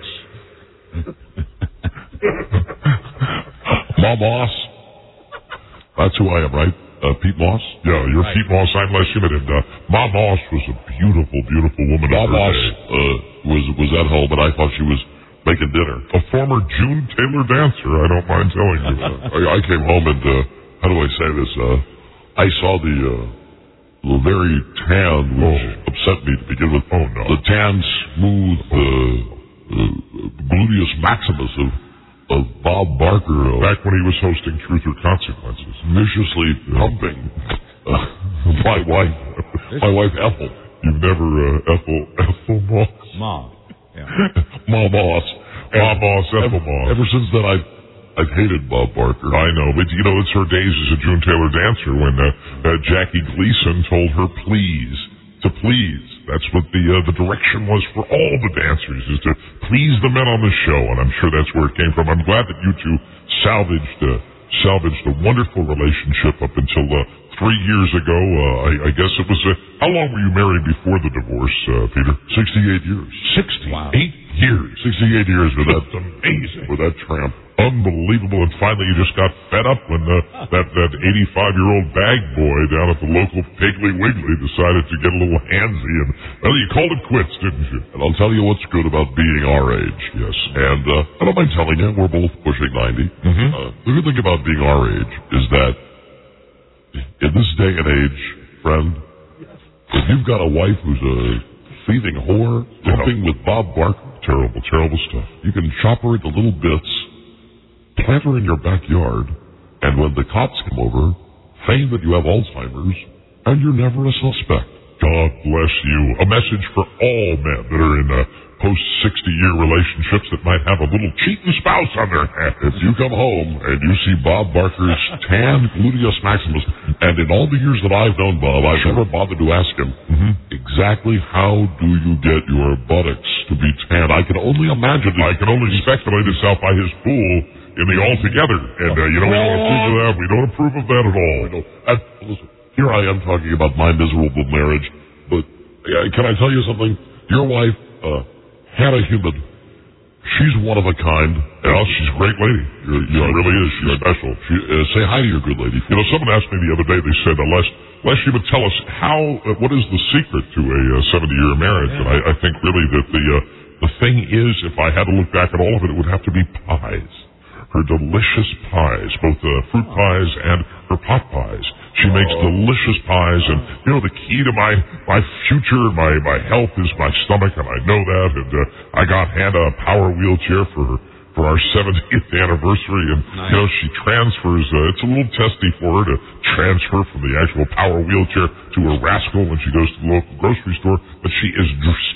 Ma Moss. That's who I am, right? Pete Moss? Yeah, you're Pete Moss. I'm Les Humid. And Ma Moss was a beautiful, beautiful woman. Ma Moss was at home, and I thought she was making dinner. A former June Taylor dancer, I don't mind telling you. I came home and, how do I say this? I saw the very tan, which upset me to begin with. Oh, no. The tan, smooth, gluteus maximus of Bob Barker. Back when he was hosting Truth or Consequences. Viciously pumping my wife Ethel. You've never, Ethel Moss? Ma. Yeah. Ma Moss. Ma Moss, Ethel Moss. Ever since then, I've hated Bob Barker. I know, but it's her days as a June Taylor dancer when Jackie Gleason told her to please. That's what the direction was for all the dancers, is to please the men on the show, and I'm sure that's where it came from. I'm glad that you two salvaged a wonderful relationship up until 3 years ago. I guess it was... how long were you married before the divorce, Peter? 68 years. 68 years. 68 years with that... That's amazing. With that tramp. Unbelievable. And finally you just got fed up when that 85-year-old bag boy down at the local Piggly Wiggly decided to get a little handsy. And, well, you called it quits, didn't you? And I'll tell you what's good about being our age. Yes. And I don't mind telling you, we're both pushing 90. Mm-hmm. The good thing about being our age is that in this day and age, friend, if you've got a wife who's a thieving whore, jumping with Bob Barker, terrible, terrible stuff. You can chop her into little bits, plant her in your backyard, and when the cops come over, feign that you have Alzheimer's, and you're never a suspect. God bless you. A message for all men that are in post-60-year relationships that might have a little cheating spouse on their hands. If you come home and you see Bob Barker's tan gluteus maximus, and in all the years that I've known Bob, I've never bothered to ask him exactly how do you get your buttocks to be tan. I can only imagine. I can only speculate this out by his pool in the Altogether. And, we don't approve of that. We don't approve of that at all. Listen, here I am talking about my miserable marriage, but can I tell you something? Your wife, Hannah Human, she's one of a kind. Yeah, she's a great lady. She really is. She's special. Say hi to your good lady. Someone asked me the other day, they said, Les, you would tell us what is the secret to a 70-year marriage? And I think really that the thing is, if I had to look back at all of it, it would have to be pies. Her delicious pies, both fruit pies and her pot pies. She makes delicious pies, and the key to my future, my health is my stomach, and I know that. And I got Hannah a power wheelchair for our 70th anniversary, and she transfers. It's a little testy for her to transfer from the actual power wheelchair to a rascal when she goes to the local grocery store, but she is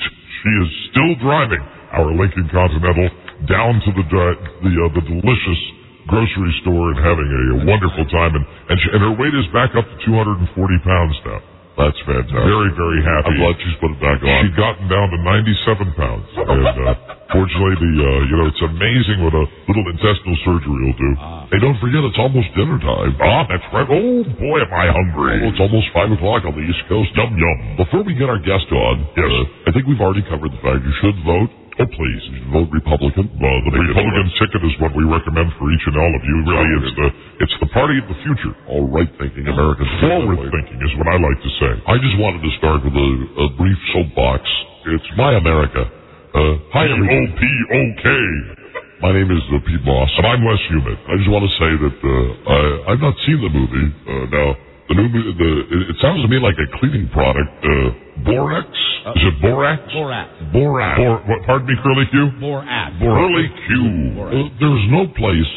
still driving our Lincoln Continental down to the delicious grocery store and having a wonderful time, and her weight is back up to 240 pounds now. That's fantastic. Very, very happy. I'm glad she's put it back on. She'd gotten down to 97 pounds, and fortunately, it's amazing what a little intestinal surgery will do. Hey, don't forget, it's almost dinner time. That's right. Oh boy, am I hungry! It's almost 5 o'clock on the East Coast. Yum yum. Before we get our guest on, yes, I think we've already covered the fact you should vote. Oh, please, vote Republican. The Republican ticket is what we recommend for each and all of you. Really, it's the party of the future. All right thinking Americans. Forward thinking is what I like to say. I just wanted to start with a brief soapbox. It's My America. Hi, P-O-P-O-K. My name is Pete Moss. And I'm Les Humid. I just want to say that I've not seen the movie. Now, the new movie, it sounds to me like a cleaning product. Borax? Is it borax? Borax. Pardon me, Curly Q? Borax. Curly Q. There's no place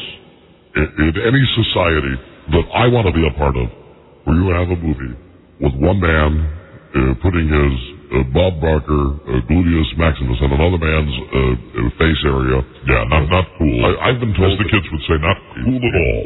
in any society that I want to be a part of where you have a movie with one man putting his Bob Barker gluteus maximus on another man's face area. Yeah, not cool. I've been told, as the kids would say, not cool at all.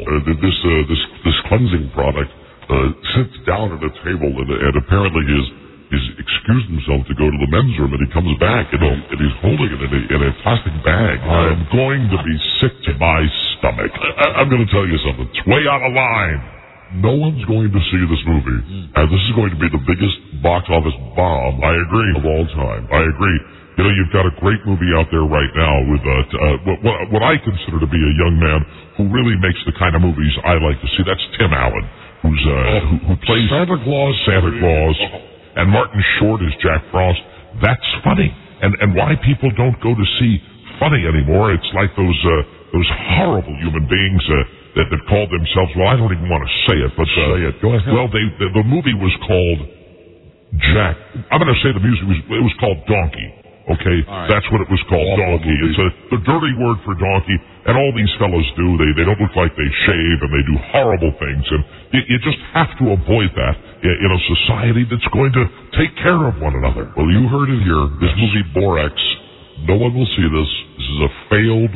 This cleansing product sits down at a table and apparently he's excused himself to go to the men's room, and he comes back and he's holding it in a plastic bag. I'm going to be sick to my stomach. I'm going to tell you something. It's way out of line. No one's going to see this movie, and this is going to be the biggest box office bomb, I agree, of all time. I agree. You've got a great movie out there right now with what I consider to be a young man who really makes the kind of movies I like to see. That's Tim Allen, who plays Santa Claus, and Martin Short is Jack Frost. That's funny, and why people don't go to see funny anymore? It's like those horrible human beings that called themselves. Well, I don't even want to say it, but say it. Go ahead. Well, the movie was called Jack. I'm going to say the music was called Donkey. Okay, right. That's what it was called, Donkey. Movie. It's the dirty word for donkey, and all these fellows do. They don't look like they shave, and they do horrible things, and you just have to avoid that in a society that's going to take care of one another. Well, you heard it here. This movie, Borax. No one will see this. This is a failed,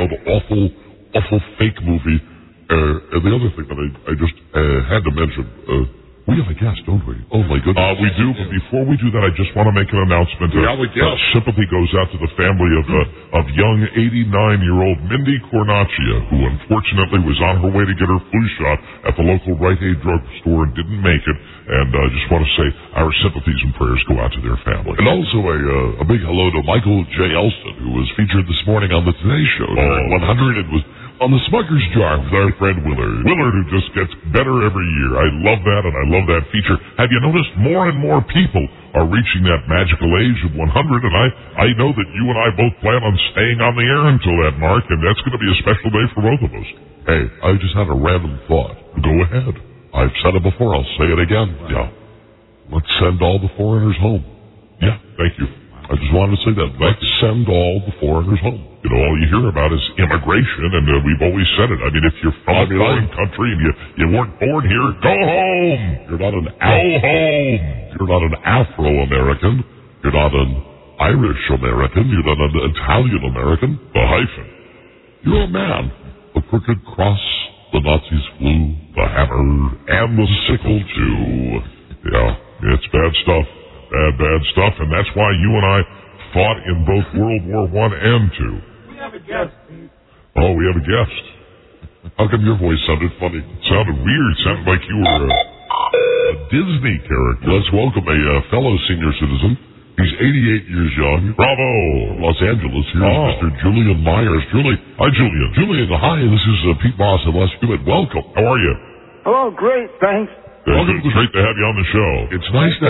awful fake movie. And the other thing that I just had to mention, we have a guest, don't we? Oh, my goodness. We do, but before we do that, I just want to make an announcement. Sympathy goes out to the family of young 89-year-old Mindy Cornacchia, who unfortunately was on her way to get her flu shot at the local Rite Aid drugstore and didn't make it. And I just want to say our sympathies and prayers go out to their family. And also a big hello to Michael J. Elston, who was featured this morning on the Today Show. 100 and was on the Smucker's Jar with our friend Willard. Willard, who just gets better every year. I love that, and I love that feature. Have you noticed more and more people are reaching that magical age of 100, and I know that you and I both plan on staying on the air until that mark, and that's going to be a special day for both of us. Hey, I just had a random thought. Go ahead. I've said it before. I'll say it again. Yeah. Let's send all the foreigners home. Yeah, thank you. I just wanted to say that. Let's send all the foreigners home. All you hear about is immigration, and we've always said it. I mean, if you're from a foreign country and you weren't born here, go home! You're not an Afro-American. You're not an Irish American. You're not an Italian American. The hyphen. You're a man. The crooked cross, the Nazis flew, the hammer, and the sickle too. Yeah, it's bad stuff. Bad stuff, and that's why you and I fought in both World War I and II. We have a guest. Oh, we have a guest. How come your voice sounded funny? It sounded weird. It sounded like you were a Disney character. Let's welcome a fellow senior citizen. He's 88 years young. Bravo! Los Angeles. Here's Mr. Julian Myers. Hi, Julian. Julian, hi. This is Pete Moss and Les Hewitt. Welcome. How are you? Hello, great. Thanks. Welcome. It's great to have you on the show. It's nice to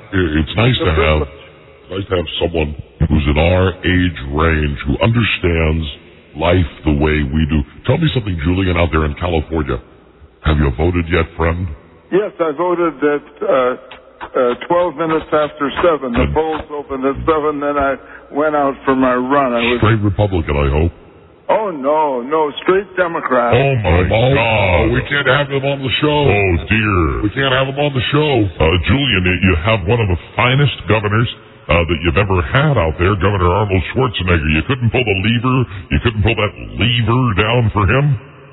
have someone who's in our age range who understands life the way we do. Tell me something, Julian, out there in California. Have you voted yet, friend? Yes, I voted at 12 minutes after 7. The polls opened at 7, then I went out for my run. Straight Republican, I hope. Oh, no, straight Democrat. Oh, my God. We can't have him on the show. Oh, dear. We can't have him on the show. Julian, you have one of the finest governors that you've ever had out there, Governor Arnold Schwarzenegger. You couldn't pull the lever. You couldn't pull that lever down for him?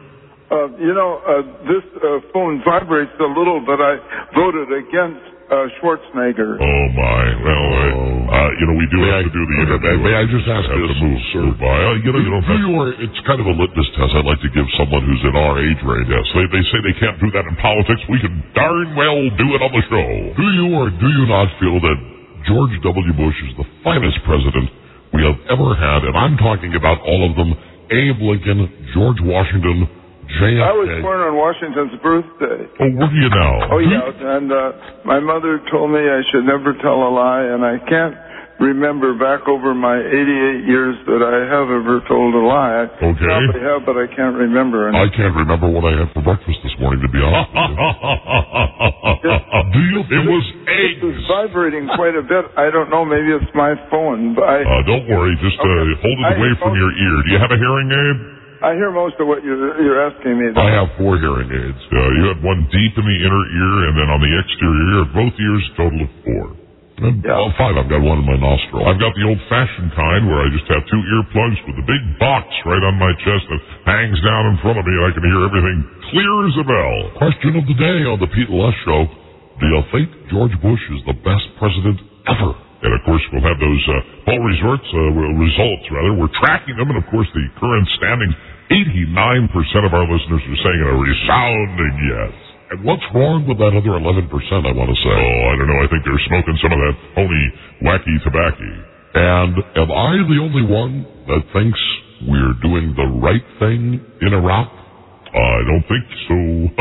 This phone vibrates a little, but I voted against Schwarzenegger. Oh, my. Well, we do have to do the interview. May I just ask this, sir? You don't have it's kind of a litmus test I'd like to give someone who's in our age range. Yes, they say they can't do that in politics. We can darn well do it on the show. Do you or do you not feel that George W. Bush is the finest president we have ever had? And I'm talking about all of them. Abe Lincoln, George Washington, JFK. I was born on Washington's birthday. Oh, were you now? Oh, yeah, and my mother told me I should never tell a lie, and I can't remember back over my 88 years that I have ever told a lie. I probably have, but I can't remember. I can't remember what I had for breakfast this morning, to be honest with you. It was eggs. It was vibrating quite a bit. I don't know, maybe it's my phone. But don't worry, just hold it away from your ear. Do you have a hearing aid? I hear most of what you're asking me. I have 4 hearing aids. You had one deep in the inner ear, and then on the exterior ear, both ears, total of 4. Well, 5. I've got one in my nostril. I've got the old-fashioned kind where I just have 2 earplugs with a big box right on my chest that hangs down in front of me, and I can hear everything clear as a bell. Question of the day on the Pete and Les Show. Do you think George Bush is the best president ever? And, of course, we'll have those poll results. We're tracking them, and, of course, the current standings, 89% of our listeners are saying a resounding yes. And what's wrong with that other 11%, I want to say? Oh, I don't know. I think they're smoking some of that phony, wacky tobacco. And am I the only one that thinks we're doing the right thing in Iraq? I don't think so.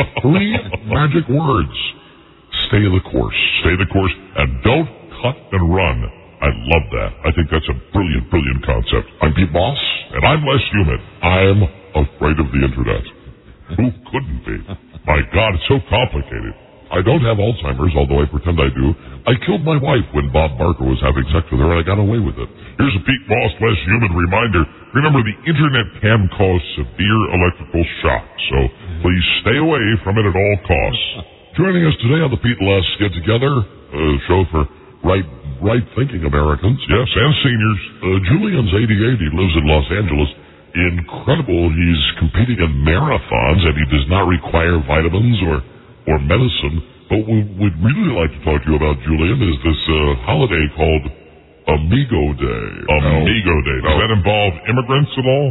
3 magic words. Stay the course. Stay the course, and don't cut and run. I love that. I think that's a brilliant, brilliant concept. I'm Pete Moss, and I'm Les Hewitt. I'm afraid of the internet. Who couldn't be? My God, it's so complicated. I don't have Alzheimer's, although I pretend I do. I killed my wife when Bob Barker was having sex with her, and I got away with it. Here's a Pete Moss, Les Hewitt reminder. Remember, the internet can cause severe electrical shock, so please stay away from it at all costs. Joining us today on the Pete and Les Get Together, a show for right-thinking Americans, yes, and seniors. Julian's 88. He lives in Los Angeles. Incredible. He's competing in marathons, and he does not require vitamins or medicine. But what we'd really like to talk to you about, Julian, is this holiday called Amigo Day. Amigo Day. Does that involve immigrants at all?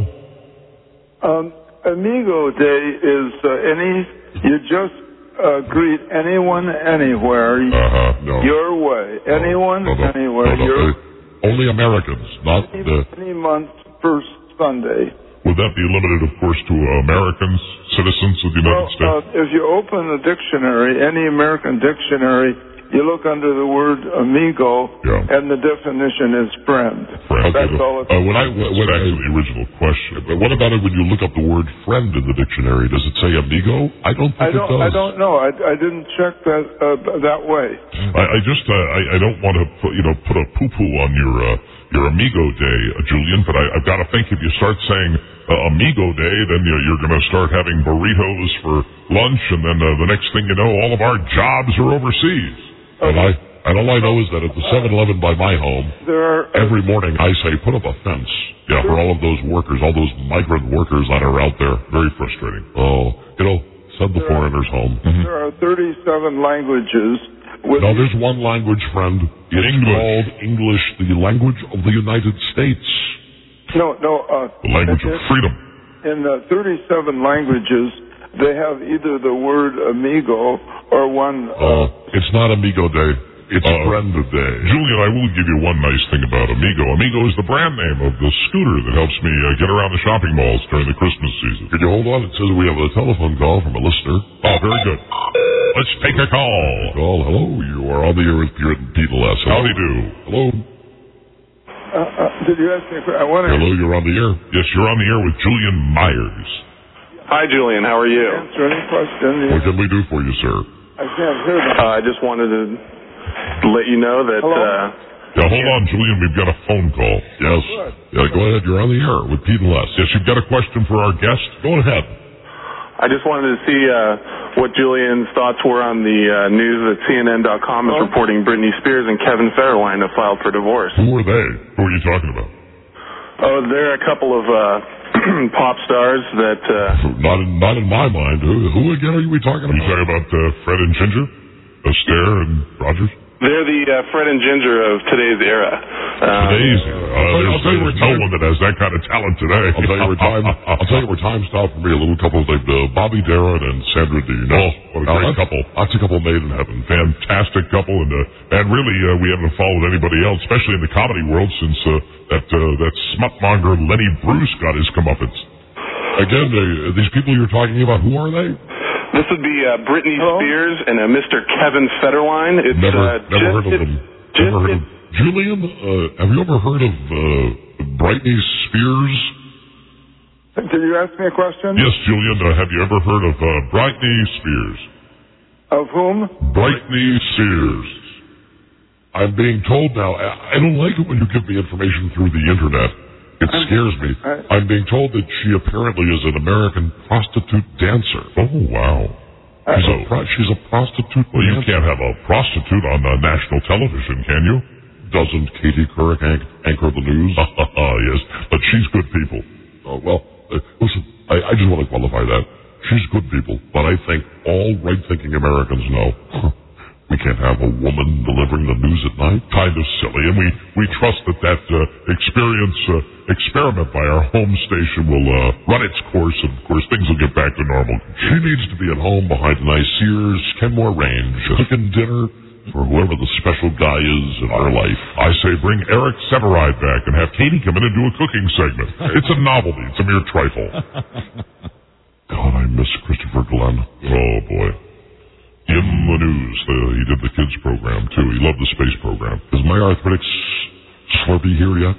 Amigo Day is you just greet anyone, anywhere, your way. Anyone, anywhere. Only Americans, not any month, first Sunday. Would that be limited, of course, to Americans, citizens of the United States? If you open the dictionary, any American dictionary, you look under the word amigo, and the definition is friend. That's all it's back to the original question. But what about it when you look up the word friend in the dictionary? Does it say amigo? I don't think it does. I don't know. I didn't check that way. I don't want to put a poo-poo on your Amigo Day, Julian, but I've got to think if you start saying Amigo Day, then you're going to start having burritos for lunch, and then the next thing you know, all of our jobs are overseas. And And all I know is that at the 7-Eleven by my home, every morning I say, put up a fence. Yeah, for all of those workers, all those migrant workers that are out there. Very frustrating. Oh, send the foreigners home. There are 37 languages. No, there's one language, friend. It's called English, the language of the United States. No. The language of freedom. In 37 languages, they have either the word amigo or one... it's not Amigo Day. It's Friend Day. Julian, I will give you one nice thing about Amigo. Amigo is the brand name of the scooter that helps me get around the shopping malls during the Christmas season. Could you hold on? It says we have a telephone call from a listener. Oh, very good. Let's take a call. Hello, you are on the air with Pete Les. Howdy do. Hello. Did you ask me a question? Hello, you're on the air. Yes, you're on the air with Julian Myers. Hi, Julian. How are you? Answer any question. What can we do for you, sir? I can't hear them. I just wanted to let you know that... hold on, Julian. We've got a phone call. Yes. Yeah, go ahead. You're on the air with Pete and Les. Yes, you've got a question for our guest. Go ahead. I just wanted to see what Julian's thoughts were on the news that CNN.com is reporting Britney Spears and Kevin Federline have filed for divorce. Who are they? Who are you talking about? Oh, they're a couple of pop stars that... Not in my mind. Who again are we talking about? Are you talking about Fred and Ginger? Astaire and Rogers? They're the Fred and Ginger of today's era. Today's era? There's no one that has that kind of talent today. I'll tell you where time stopped for me. A little couple named Bobby Darin and Sandra Dean. Oh, what a great couple. That's a couple made in heaven. Fantastic couple. And really, we haven't followed anybody else, especially in the comedy world, since that smutmonger Lenny Bruce got his comeuppance. Again, these people you're talking about, who are they? This would be Britney Spears and Mr. Kevin Federline. It's, never heard of them. Never heard of Julian, have you ever heard of Britney Spears? Did you ask me a question? Yes, Julian. Have you ever heard of Britney Spears? Of whom? Britney Spears. I'm being told now, I don't like it when you give me information through the internet. It scares me. I'm being told that she apparently is an American prostitute dancer. Oh, wow. She's a prostitute. Well, you can't have a prostitute on national television, can you? Doesn't Katie Couric anchor the news? Yes, but she's good people. Listen, I just want to qualify that. She's good people, but I think all right-thinking Americans know we can't have a woman delivering the news at night. Kind of silly, and we trust that experiment by our home station will run its course, and of course things will get back to normal. She needs to be at home behind a nice Sears, Kenmore range, cooking dinner for whoever the special guy is in her life. I say bring Eric Severide back and have Katie come in and do a cooking segment. It's a novelty. It's a mere trifle. God, I miss Christopher Glenn. Oh, boy. In the news, he did the kids program, too. He loved the space program. Is my arthritic Slurpee here yet?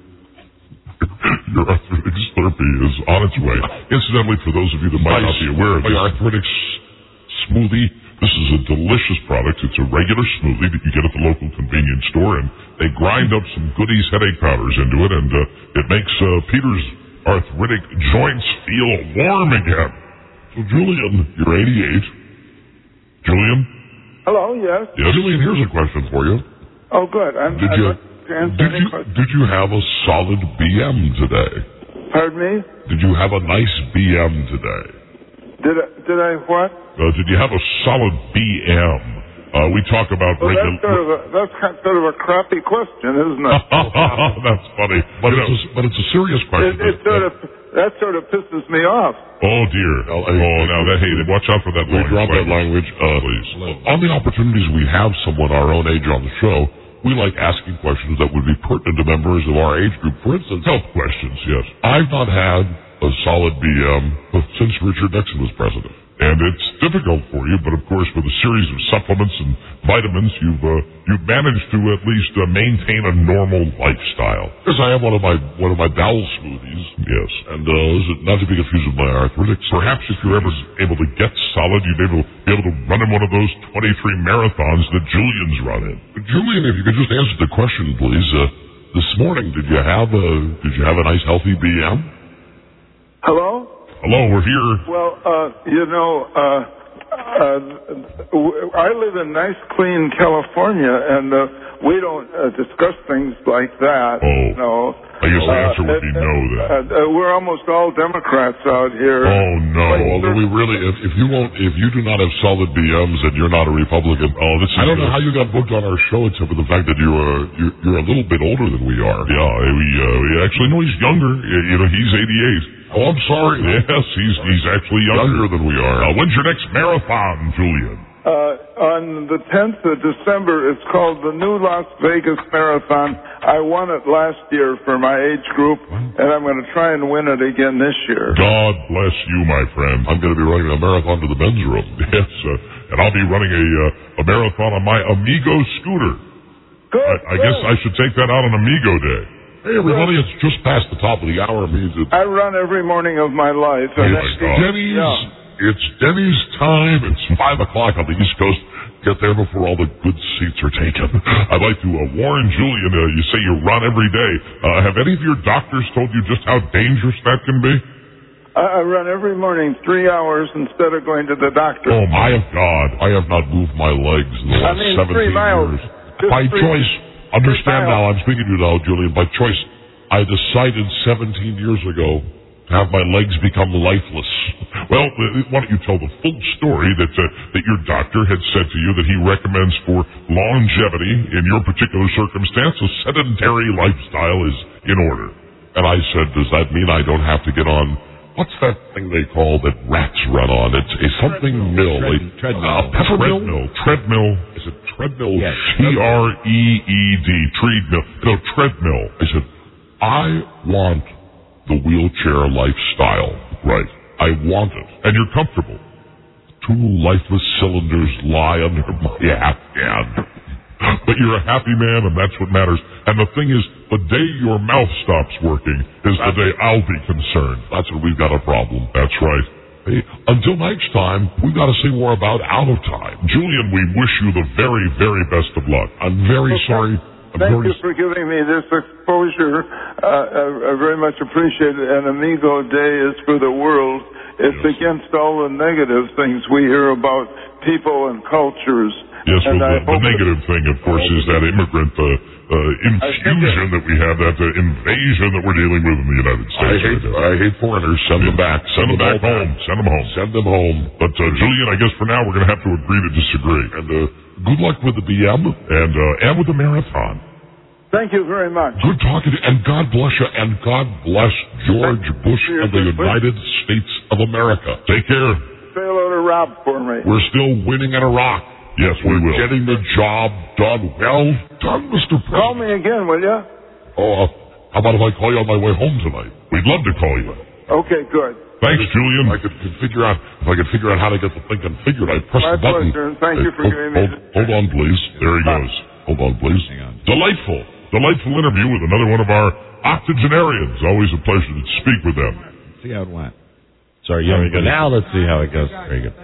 Your arthritic Slurpee is on its way. Incidentally, for those of you that might not be aware of this, my arthritic smoothie, this is a delicious product. It's a regular smoothie that you get at the local convenience store, and they grind up some Goodies headache powders into it, and it makes Peter's arthritic joints feel warm again. So, Julian, you're 88. Julian? Hello, yes. Yeah, Julian, here's a question for you. Oh, good. Did you have a solid BM today? Pardon me? Did you have a nice BM today? Did I what? Did you have a solid BM? We talk about that's sort of a crappy question, isn't it? That's funny, but it's a serious question. That sort of pisses me off. Oh dear! Watch out for that language. Drop that language, please. On the opportunities we have someone our own age on the show, we like asking questions that would be pertinent to members of our age group. For instance, health questions. Yes, I've not had a solid BM since Richard Nixon was president. And it's difficult for you, but of course with a series of supplements and vitamins, you've managed to at least maintain a normal lifestyle. Because I have one of my bowel smoothies, yes, and not to be confused with my arthritis. Perhaps if you're ever able to get solid, you'd be able to run in one of those 23 marathons that Julian's run in. But Julian, if you could just answer the question, please. This morning, did you have a nice healthy BM? Hello? Hello, we're here. Well, I live in nice, clean California, and we don't discuss things like that. Oh. No. I guess the answer would be no, then. We're almost all Democrats out here. Oh, no. Although we really, if you do not have solid BMs and you're not a Republican, I don't know how you got booked on our show except for the fact that you're a little bit older than we are. Yeah, we actually know he's younger. You know, he's 88. Oh, I'm sorry. Yes, he's actually younger than we are. When's your next marathon, Julian? On the 10th of December, it's called the New Las Vegas Marathon. I won it last year for my age group, and I'm going to try and win it again this year. God bless you, my friend. I'm going to be running a marathon to the men's room. Yes, and I'll be running a marathon on my Amigo scooter. Good. I guess I should take that out on Amigo Day. Hey, everybody, it's just past the top of the hour. I run every morning of my life. It's Denny's time. It's 5 o'clock on the East Coast. Get there before all the good seats are taken. I'd like to warn Julian, you say you run every day. Have any of your doctors told you just how dangerous that can be? I run every morning 3 hours instead of going to the doctor. Oh, my God. I have not moved my legs in the last 17 miles. years. By choice. Understand now, I'm speaking to you now, Julian. By choice, I decided 17 years ago to have my legs become lifeless. Well, why don't you tell the full story that your doctor had said to you that he recommends for longevity in your particular circumstance, a sedentary lifestyle is in order. And I said, does that mean I don't have to get on, what's that thing they call that rats run on? It's a something mill. Treadmill. Treadmill. Treadmill. Is it treadmill? Yes. T-R-E-E-D. Treadmill. No, treadmill. I said, I want the wheelchair lifestyle. Right. I want it. And you're comfortable. 2 lifeless cylinders lie under my Afghan. But you're a happy man, and that's what matters. And the thing is, the day your mouth stops working is the day I'll be concerned. That's when we've got a problem. That's right. Hey, until next time, we've got to say more about Out of Time. Julian, we wish you the very, very best of luck. I'm very sorry. Thank you for giving me this exposure. I very much appreciate it. And Amigo Day is for the world. It's against all the negative things we hear about people and cultures. Yes, well, the negative thing, of course, is that immigrant infusion that we have, that invasion that we're dealing with in the United States. I hate foreigners. Send them back. Send them back home. Send them home. Send them home. But, Julian, I guess for now we're going to have to agree to disagree. And good luck with the BM and with the marathon. Thank you very much. Good talking to you, and God bless you, and God bless George Bush and the United States of America. Take care. Say hello to Rob for me. We're still winning in Iraq. Yes, we will. Getting the job done. Well done, Mr. President. Call me again, will you? Oh, how about if I call you on my way home tonight? We'd love to call you. Okay, good. Thanks, Julian. If I could figure out how to get the thing configured, I'd press the button. My pleasure, and thank you for giving me this. Hold on, please. There he goes. Hold on, please. Hang on. Delightful interview with another one of our octogenarians. Always a pleasure to speak with them. Let's see how it went. Sorry, Very good. Now let's see how it goes. Very good.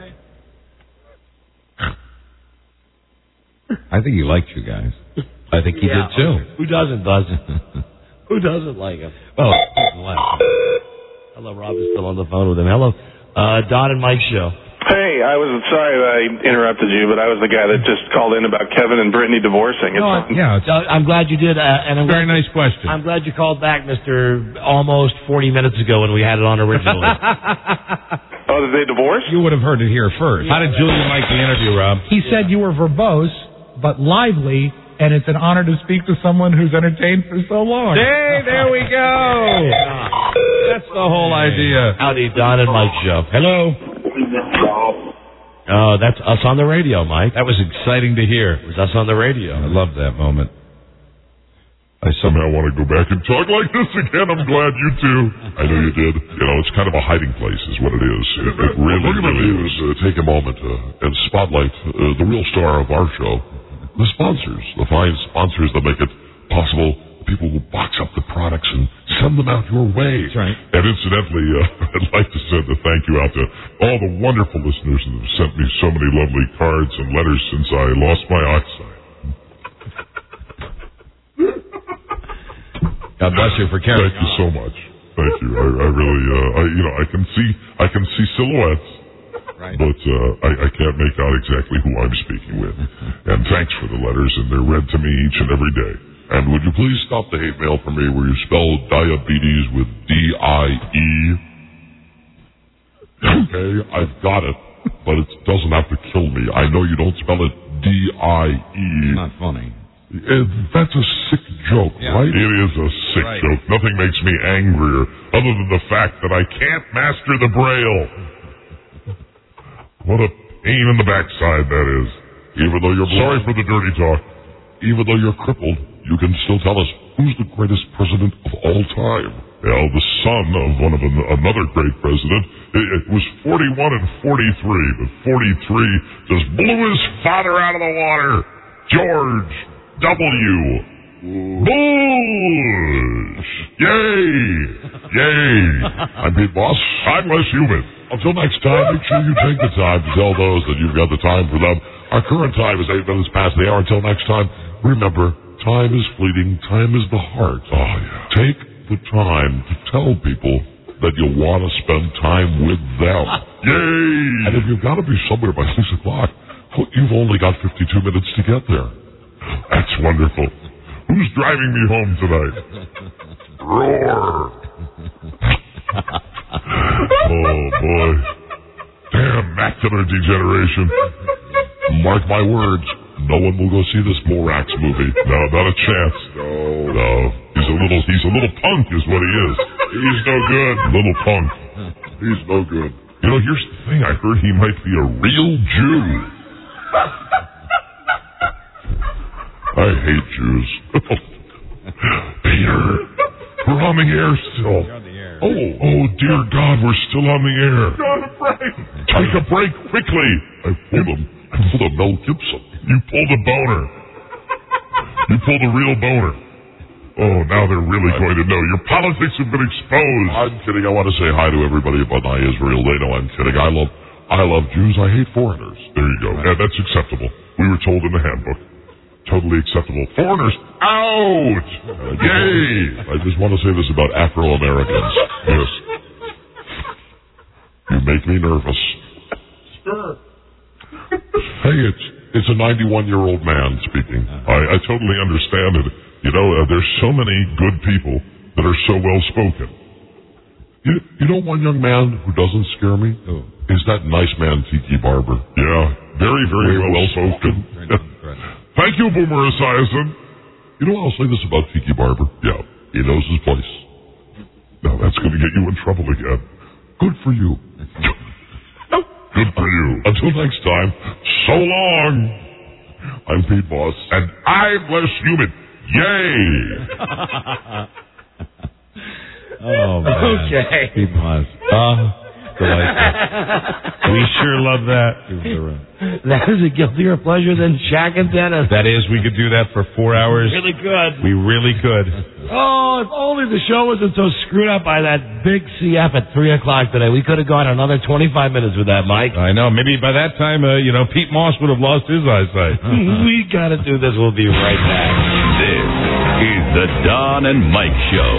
I think he liked you guys. I think he did too. Who doesn't like him? Oh, hello, Rob is still on the phone with him. Hello, Don and Mike show. Hey, I was sorry that I interrupted you, but I was the guy that just called in about Kevin and Brittany divorcing. I'm glad you did, and very nice question. I'm glad you called back, Mr. Almost 40 minutes ago when we had it on originally. Oh, did they divorce? You would have heard it here first. How did Julian like the interview, Rob? He said you were verbose, but lively, and it's an honor to speak to someone who's entertained for so long. Hey, there we go. That's the whole idea. Howdy, Don and Mike show. Hello. Oh, that's us on the radio, Mike. That was exciting to hear. It was us on the radio. I love that moment. I somehow want to go back and talk like this again. I'm glad you too. I know you did. You know, it's kind of a hiding place is what it is. It really is. Take a moment and spotlight the real star of our show, the sponsors, the fine sponsors that make it possible, people who box up the products and send them out your way. That's right. And incidentally, I'd like to send a thank you out to all the wonderful listeners that have sent me so many lovely cards and letters since I lost my eyesight. God bless you for carrying on. Thank you so much. Thank you. I really, I can see silhouettes. but I can't make out exactly who I'm speaking with. And thanks for the letters, and they're read to me each and every day. And would you please stop the hate mail for me where you spell diabetes with D-I-E? Okay, I've got it, but it doesn't have to kill me. I know you don't spell it D-I-E. Not funny. That's a sick joke, right? It is a sick joke. Nothing makes me angrier other than the fact that I can't master the Braille. What a pain in the backside that is. Even though you're sorry for the dirty talk. Even though you're crippled, you can still tell us who's the greatest president of all time. Well, the son of another great president. It was 41 and 43, but 43 just blew his father out of the water. George W. Bush. Yay! Yay! I'm Pete Boss. I'm Les Human. Until next time, make sure you take the time to tell those that you've got the time for them. Our current time is 8 minutes past the hour. Until next time, remember, time is fleeting. Time is the heart. Oh, yeah. Take the time to tell people that you want to spend time with them. Yay! And if you've got to be somewhere by 6 o'clock, well, you've only got 52 minutes to get there. That's wonderful. Who's driving me home tonight? Roar! Oh, boy. Damn macular degeneration. Mark my words, no one will go see this Morax movie. No, not a chance. No. He's a little punk is what he is. He's no good. Little punk. He's no good. You know, here's the thing. I heard he might be a real Jew. I hate Jews. Peter, we're on the air still. Oh, dear God, we're still on the air. Take a break quickly. I pulled a Mel Gibson. You pulled a boner. You pulled a real boner. Oh, now they're really going to know. Your politics have been exposed. I'm kidding. I want to say hi to everybody about my Israel. They know I'm kidding. I love Jews. I hate foreigners. There you go. Yeah, that's acceptable. We were told in the handbook. Totally acceptable. Foreigners, out! Yay! I just want to say this about Afro-Americans. Yes. You make me nervous. Sure. Hey, it's a 91-year-old man speaking. I totally understand it. You know, there's so many good people that are so well-spoken. You know one young man who doesn't scare me? Oh. Is that nice man, Tiki Barber. Yeah, very, very well-spoken. Thank you, Boomer Esiason. You know, I'll say this about Tiki Barber. Yeah, he knows his place. Now, that's going to get you in trouble again. Good for you. Good for you. Until next time, so long. I'm Pete Boss, and I'm Les Human. Yay! Oh, man. Okay. Pete Boss. Delightful. We sure love that. That is a guiltier pleasure than Shaq and Dennis. That is, we could do that for 4 hours. Really good. We really could. Oh, if only the show wasn't so screwed up by that big CF at 3 o'clock today. We could have gone another 25 minutes with that, Mike. I know. Maybe by that time, Pete Moss would have lost his eyesight. We got to do this. We'll be right back. This is the Don and Mike Show.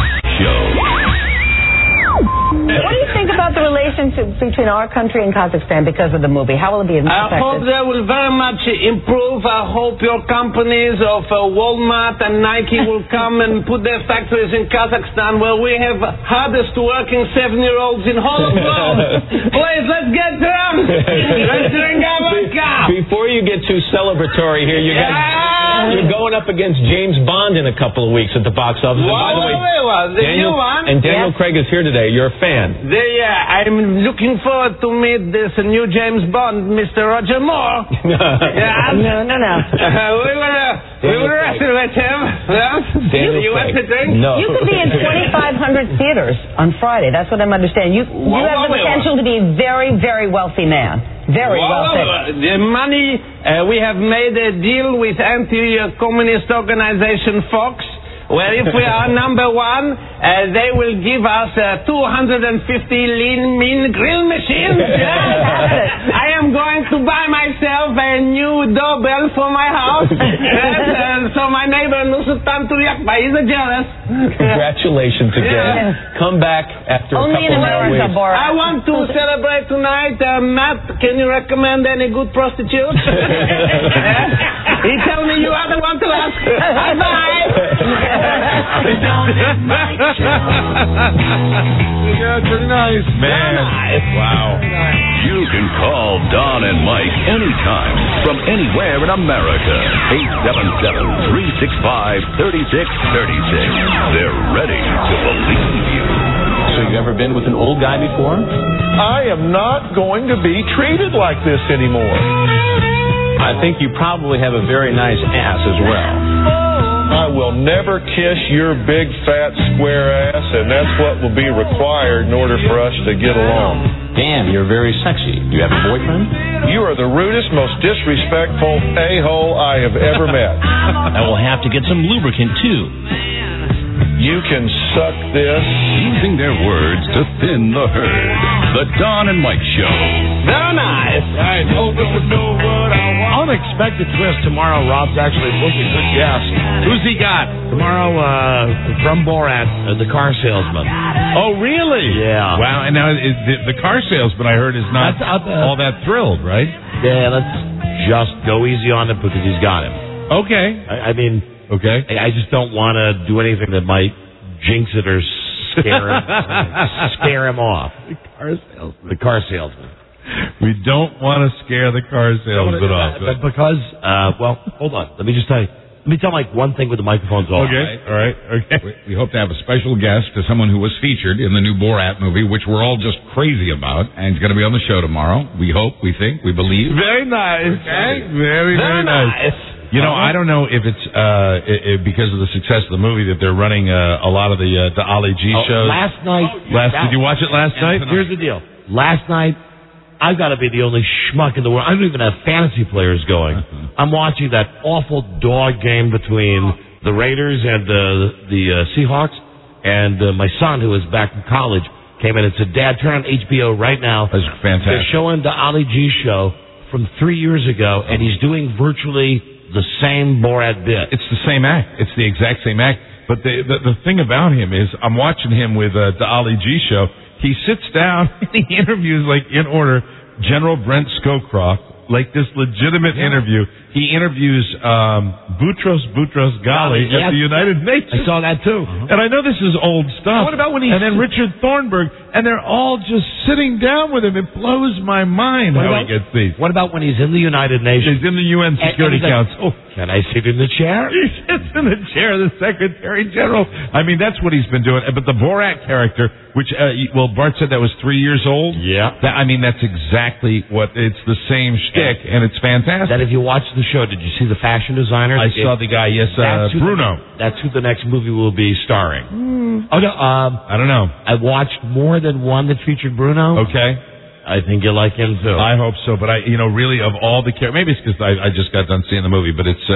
What do you think about the relationship between our country and Kazakhstan because of the movie? How will it be affected? I hope they will very much improve. I hope your companies of Walmart and Nike will come and put their factories in Kazakhstan where we have hardest working 7-year-olds in whole of the world. Please, let's get drunk. Let's drink our vodka. Before you get too celebratory here, you're going up against James Bond in a couple of weeks at the box office. And by the way, Daniel Craig is here today. You're a fan. I'm looking forward to meet this new James Bond, Mr. Roger Moore. Yeah. No. We will wrestle with him. You want to drink? No. You could be in 2,500 theaters on Friday. That's what I'm understanding. You have the potential to be a very, very wealthy man. Very wealthy. The money, we have made a deal with anti-communist organization Fox, where if we are number one, they will give us 250 lean mean grill machines. I am going to buy myself a new doorbell for my house, so my neighbor time to react, but he's jealous. Congratulations again. Come back after Only a in couple more America, weeks. Borat. I want to celebrate tonight. Matt, can you recommend any good prostitute? He tell me you are the one to ask. Bye-bye. Yeah, pretty nice. Man. Wow. You can call Don and Mike anytime from anywhere in America. 877-365-3636. They're ready to believe you. So you ever been with an old guy before? I am not going to be treated like this anymore. I think you probably have a very nice ass as well. I will never kiss your big, fat, square ass, and that's what will be required in order for us to get along. Damn, you're very sexy. Do you have a boyfriend? You are the rudest, most disrespectful a-hole I have ever met. I will have to get some lubricant, too. You can suck this. Using their words to thin the herd. The Don and Mike Show. Very nice. I hope it would know what I want. Unexpected twist tomorrow. Rob's actually booking good guests. Who's he got? Tomorrow, from Borat, the car salesman. Oh, really? Yeah. Wow. And now the car salesman, I heard, is not all that thrilled, right? Yeah, let's just go easy on it because he's got him. Okay. I mean, okay. I just don't want to do anything that might jinx it or scare him off. The car salesman. We don't want to scare the car salesman off. But because, well, hold on. Let me just tell you. Let me tell Mike one thing with the microphones off. Okay. All right. Okay. We hope to have a special guest, someone who was featured in the new Borat movie, which we're all just crazy about, and he's going to be on the show tomorrow. We hope, we think, we believe. Very nice. Okay. Very nice. You know, I don't know if it's because of the success of the movie that they're running a lot of the Ali G shows. Last night. Did you watch it last night? Here's the deal. Last night, I've got to be the only schmuck in the world. I don't even have fantasy players going. I'm watching that awful dog game between the Raiders and the Seahawks. And my son, who is back from college, came in and said, "Dad, turn on HBO right now." That's fantastic. They're showing the Ali G show from 3 years ago, and he's doing virtually the same Borat bit. It's the same act. It's the exact same act. But the thing about him is, I'm watching him with the Ali G show. He sits down and he interviews, like, in order, General Brent Scowcroft, like this legitimate interview. He interviews Boutros Ghali at the United Nations. I saw that too. And I know this is old stuff. What about when and then Richard Thornburg, and they're all just sitting down with him. It blows my mind how he gets these. What about when he's in the United Nations? He's in the UN Security Council. Can I sit in the chair? He sits in the chair of the Secretary General. I mean, that's what he's been doing. But the Borat character, which, Bart said that was 3 years old. Yeah. That's exactly what, it's the same shtick, and it's fantastic. That if you watch the show, did you see the fashion designer? I saw the guy, yes, Bruno. That's who the next movie will be starring. Oh, no, I don't know. I watched more than one that featured Bruno. Okay. I think you'll like him too. I hope so, but really of all the characters, maybe it's because I just got done seeing the movie, but it's,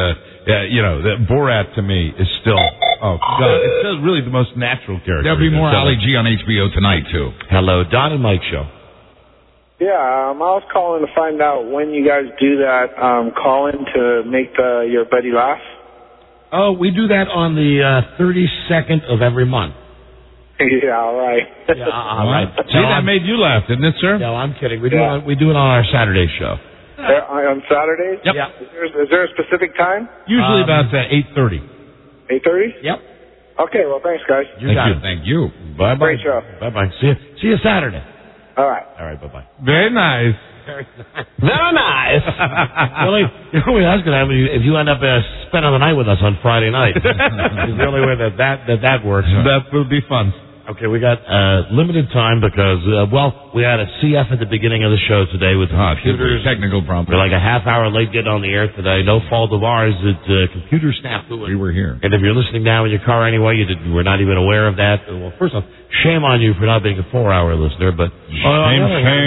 the Borat to me is still, oh God, it's still really the most natural character. There'll be more Ali G on HBO tonight too. Hello, Don and Mike Show. Yeah, I was calling to find out when you guys do that call-in to make your buddy laugh. Oh, we do that on the 32nd of every month. Yeah, all right. Yeah, all right. See, that made you laugh, didn't it, sir? No, I'm kidding. We do it on our Saturday show. On Saturdays? Yep. Yeah. Is there a specific time? Usually about 8:30. 8:30? Yep. Okay, well, thanks, guys. Thank you. Bye-bye. Great show. Bye-bye. See you Saturday. All right. All right, bye-bye. Very nice. Very nice. Really, that's going to happen if you end up spending the night with us on Friday night. It's the only way that works. That will be fun. Okay, we got limited time because, we had a CF at the beginning of the show today with the computers. Technical problem. We're like a half hour late getting on the air today. No fault of ours. Computer snafu. We were here. And if you're listening now in your car anyway, you were not even aware of that. Well, first off, shame on you for not being a 4-hour listener. But shame.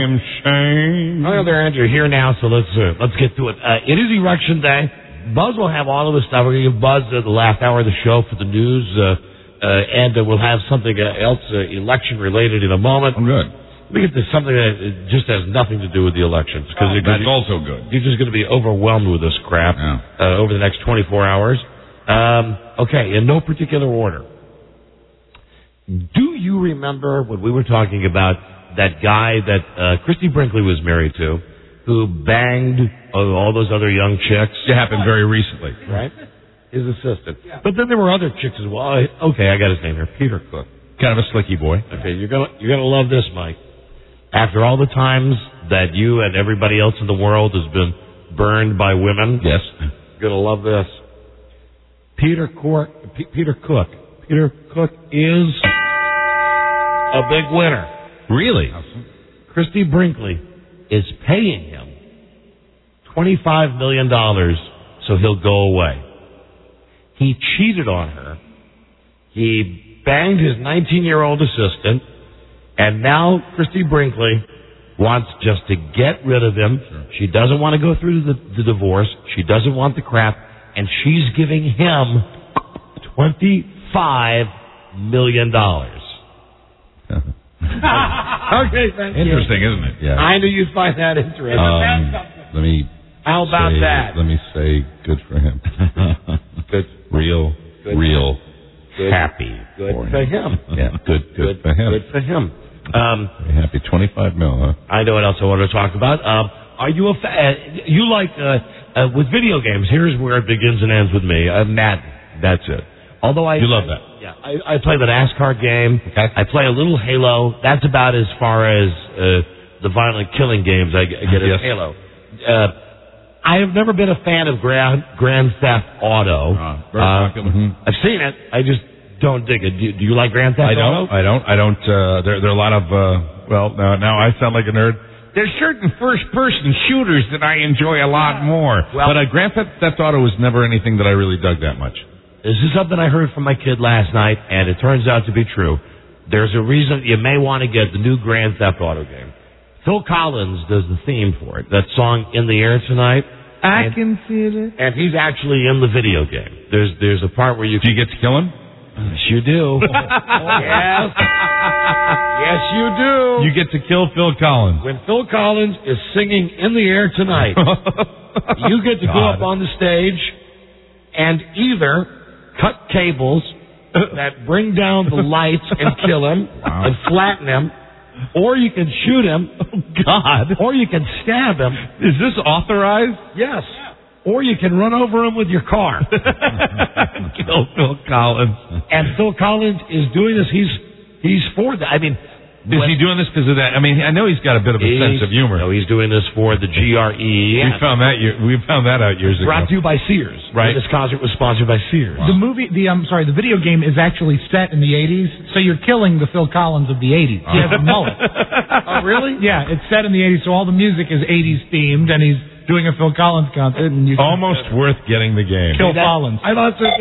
On the other hand, you're here now, so let's get to it. It is Erection Day. Buzz will have all of the stuff. We're going to give Buzz the last hour of the show for the news. And we'll have something else election-related in a moment. I'm good. We get to something that just has nothing to do with the elections. That's also good. You're just going to be overwhelmed with this crap over the next 24 hours. Okay, in no particular order. Do you remember when we were talking about that guy that Christy Brinkley was married to, who banged all those other young chicks? It happened very recently. Right? His assistant. Yeah. But then there were other chicks as well. Okay, I got his name here. Peter Cook. Kind of a slicky boy. Okay, you're gonna love this, Mike. After all the times that you and everybody else in the world has been burned by women, yes, you're gonna love this. Peter Cook is a big winner. Really? Christy Brinkley is paying him $25 million so he'll go away. He cheated on her. He banged his 19-year-old assistant, and now Christy Brinkley wants just to get rid of him. Sure. She doesn't want to go through the divorce. She doesn't want the crap, and she's giving him $25 million. Okay, thank you. Interesting, isn't it? Yeah. I knew you'd find that interesting. Let me. How about that? Let me say, good for him. Good. Real happy. Good for him. Yeah, good for him. Good for him. Very happy. 25 mil, huh? I know what else I want to talk about. Are you you like with video games? Here's where it begins and ends with me. Madden. That's it. Although you love that. Yeah, I play the NASCAR game. Okay. I play a little Halo. That's about as far as the violent killing games I get in Halo. I have never been a fan of Grand Theft Auto. I've seen it. I just don't dig it. Do you like Grand Theft Auto? I don't. There are a lot of. Now I sound like a nerd. There's certain first-person shooters that I enjoy a lot more. Well, but Grand Theft Auto was never anything that I really dug that much. This is something I heard from my kid last night, and it turns out to be true. There's a reason you may want to get the new Grand Theft Auto game. Phil Collins does the theme for it. That song, In the Air Tonight. I can feel it. And he's actually in the video game. There's a part where you... Do you get to kill him? Yes, you do. Yes. Yes, you do. You get to kill Phil Collins. When Phil Collins is singing In the Air Tonight, you get to go up on the stage and either cut cables that bring down the lights and kill him and flatten him, or you can shoot him. Oh, God. Or you can stab him. Is this authorized? Yes. Or you can run over him with your car. Kill Phil Collins. And Phil Collins is doing this. He's for that. I mean... Is he doing this because of that? I mean, I know he's got a bit of a sense of humor. No, he's doing this for the GRE. We found that out years ago. Brought to you by Sears. Right. This concert was sponsored by Sears. Wow. The video game is actually set in the 80s, so you're killing the Phil Collins of the 80s. He has a mullet. Oh, really? Yeah, it's set in the 80s, so all the music is 80s themed, and he's doing a Phil Collins concert. And you almost worth getting the game. Kill Collins. I thought so.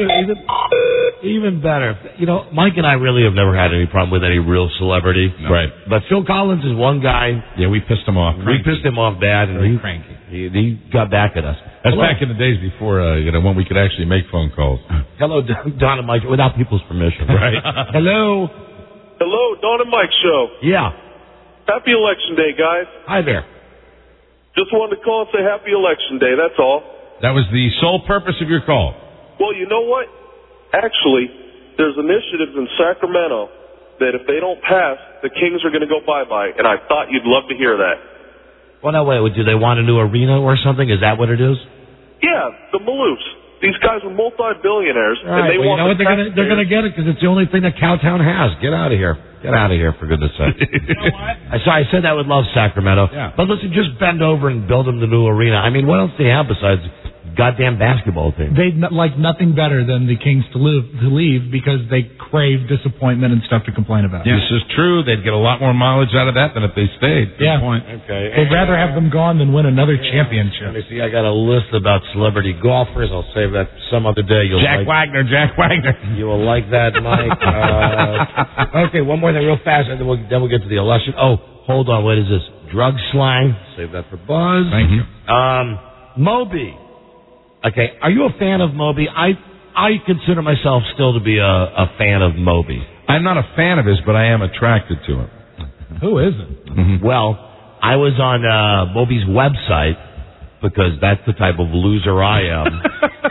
Even better. You know, Mike and I really have never had any problem with any real celebrity. No. Right. But Phil Collins is one guy. Yeah, we pissed him off. We pissed him off bad, and he got back at us. That's back in the days before, when we could actually make phone calls. Hello, Don and Mike, without people's permission. Right. Hello. Hello, Don and Mike show. Yeah. Happy Election Day, guys. Hi there. Just wanted to call and say Happy Election Day, that's all. That was the sole purpose of your call. Well, you know what? Actually, there's initiatives in Sacramento that if they don't pass, the Kings are going to go bye-bye, and I thought you'd love to hear that. Well, no, wait, do they want a new arena or something? Is that what it is? Yeah, the Maloofs. These guys are multi-billionaires, right, and they want. You know what? They're going to get it because it's the only thing that Cowtown has. Get out of here. Get out of here, for goodness sake. You know what? I said that would love Sacramento. Yeah. But listen, just bend over and build them the new arena. I mean, what else do they have besides goddamn basketball team? They'd like nothing better than the Kings to leave because they crave disappointment and stuff to complain about. Yeah. This is true. They'd get a lot more mileage out of that than if they stayed. Good point. Okay. They'd rather have them gone than win another championship. Let me see. I got a list about celebrity golfers. I'll save that some other day. Jack Wagner. You will like that, Mike. Okay, one more thing real fast, and then we'll get to the election. Oh, hold on. What is this? Drug slang. Save that for Buzz. Thank you. Moby. Okay, are you a fan of Moby? I consider myself still to be a fan of Moby. I'm not a fan of his, but I am attracted to him. Who isn't? Well, I was on Moby's website because that's the type of loser I am.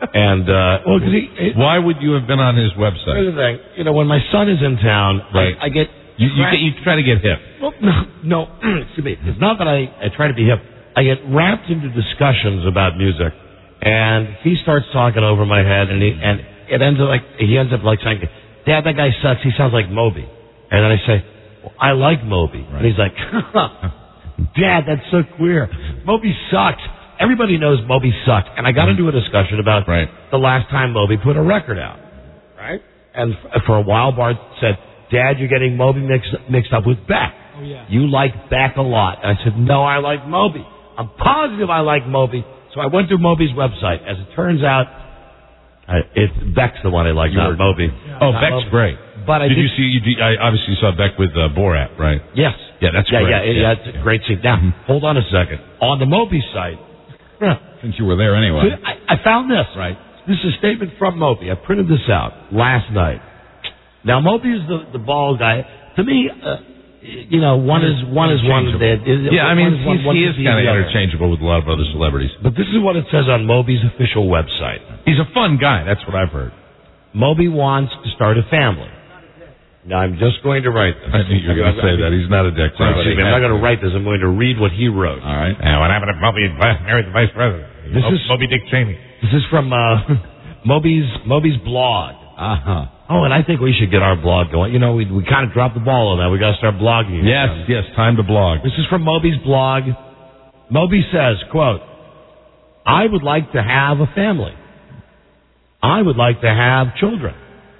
And well, because why would you have been on his website? Here's the thing. You know, when my son is in town, right. I get you try to get hip. Well, no. Excuse me. It's not that I try to be hip. I get wrapped into discussions about music, and he starts talking over my head, and it ends up he ends up saying, "Dad, that guy sucks. He sounds like Moby." And then I say, well, "I like Moby," and he's like, "Dad, that's so queer. Moby sucks. Everybody knows Moby sucked." And I got into a discussion about the last time Moby put a record out, right? And for a while, Bart said, "Dad, you're getting Moby mixed up with Beck. Oh, yeah. You like Beck a lot." And I said, "No, I like Moby. I'm positive I like Moby." So I went through Moby's website. As it turns out, Beck's the one I like, not Moby. Oh, Not Beck's Moby. great. But did you see? I obviously saw Beck with Borat, right? Yes. Yeah, that's great. Yeah, it's a great scene. Now, hold on a second. On the Moby site, since you were there anyway, I found this. Right. This is a statement from Moby. I printed this out last night. Now, Moby is the bald guy. To me, one is one. Yeah, I mean, he is kind of interchangeable with a lot of other celebrities. But this is what it says on Moby's official website. He's a fun guy. That's what I've heard. Moby wants to start a family. Now, I'm just going to write this. I knew you were going to say that. He's not a dick. I'm not going to write this. I'm going to read what he wrote. All right. What happened if Moby married the vice president? This is Moby Dick Cheney. This is from Moby's blog. Uh-huh. Oh, and I think we should get our blog going. You know, we kind of dropped the ball on that. We got to start blogging. Yes, time to blog. This is from Moby's blog. Moby says, quote, "I would like to have a family. I would like to have children.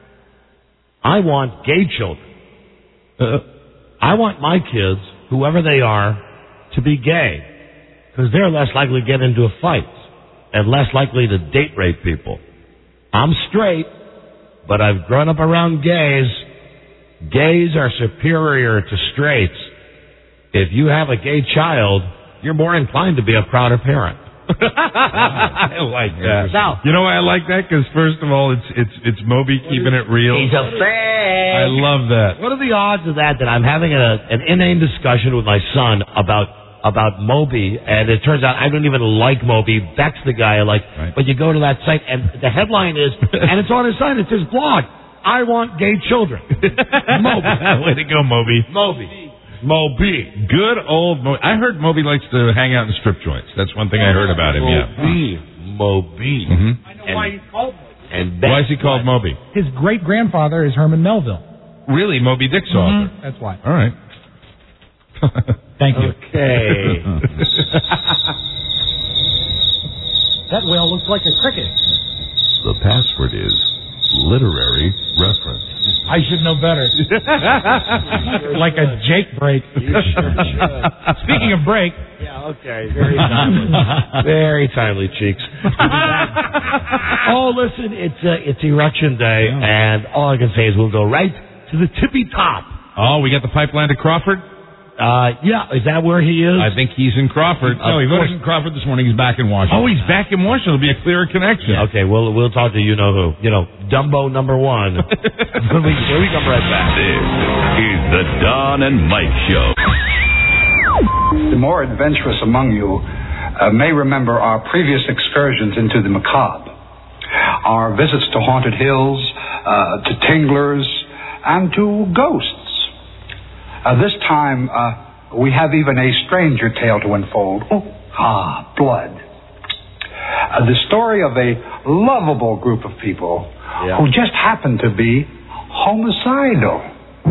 I want gay children. I want my kids, whoever they are, to be gay, because they're less likely to get into a fight and less likely to date rape people. I'm straight, but I've grown up around gays. Gays are superior to straights. If you have a gay child, you're more inclined to be a prouder parent." I like that. Now, you know why I like that? Because first of all, it's Moby keeping it real. He's a fan. I love that. What are the odds of that I'm having an inane discussion with my son about Moby, and it turns out I don't even like Moby. Beck's the guy I like. Right. But you go to that site, and the headline is, and it's on his site, it's his blog, "I want gay children." Moby. Way to go, Moby. Moby. Good old Moby. I heard Moby likes to hang out in strip joints. That's one thing I heard about him, Moby. Mm-hmm. I know why he's called Moby. And why is he called Moby? His great-grandfather is Herman Melville. Really? Moby Dick's author? That's why. All right. Thank you. Okay. That whale looks like a cricket. The password is literary reference. I should know better. Like a Jake break. Speaking of break. Yeah, okay. Very timely. Very timely, Cheeks. Oh, listen, it's Erection Day, and all I can say is we'll go right to the tippy top. Oh, we got the pipeline to Crawford? Yeah, is that where he is? I think he's in Crawford. No, he voted in Crawford this morning. He's back in Washington. Oh, he's back in Washington. It'll be a clearer connection. Okay, we'll talk to you-know-who. Dumbo number one. when we come right back. This is the Don and Mike Show. The more adventurous among you may remember our previous excursions into the macabre. Our visits to haunted hills, to tinglers, and to ghosts. This time, we have even a stranger tale to unfold. Blood. The story of a lovable group of people who just happen to be homicidal.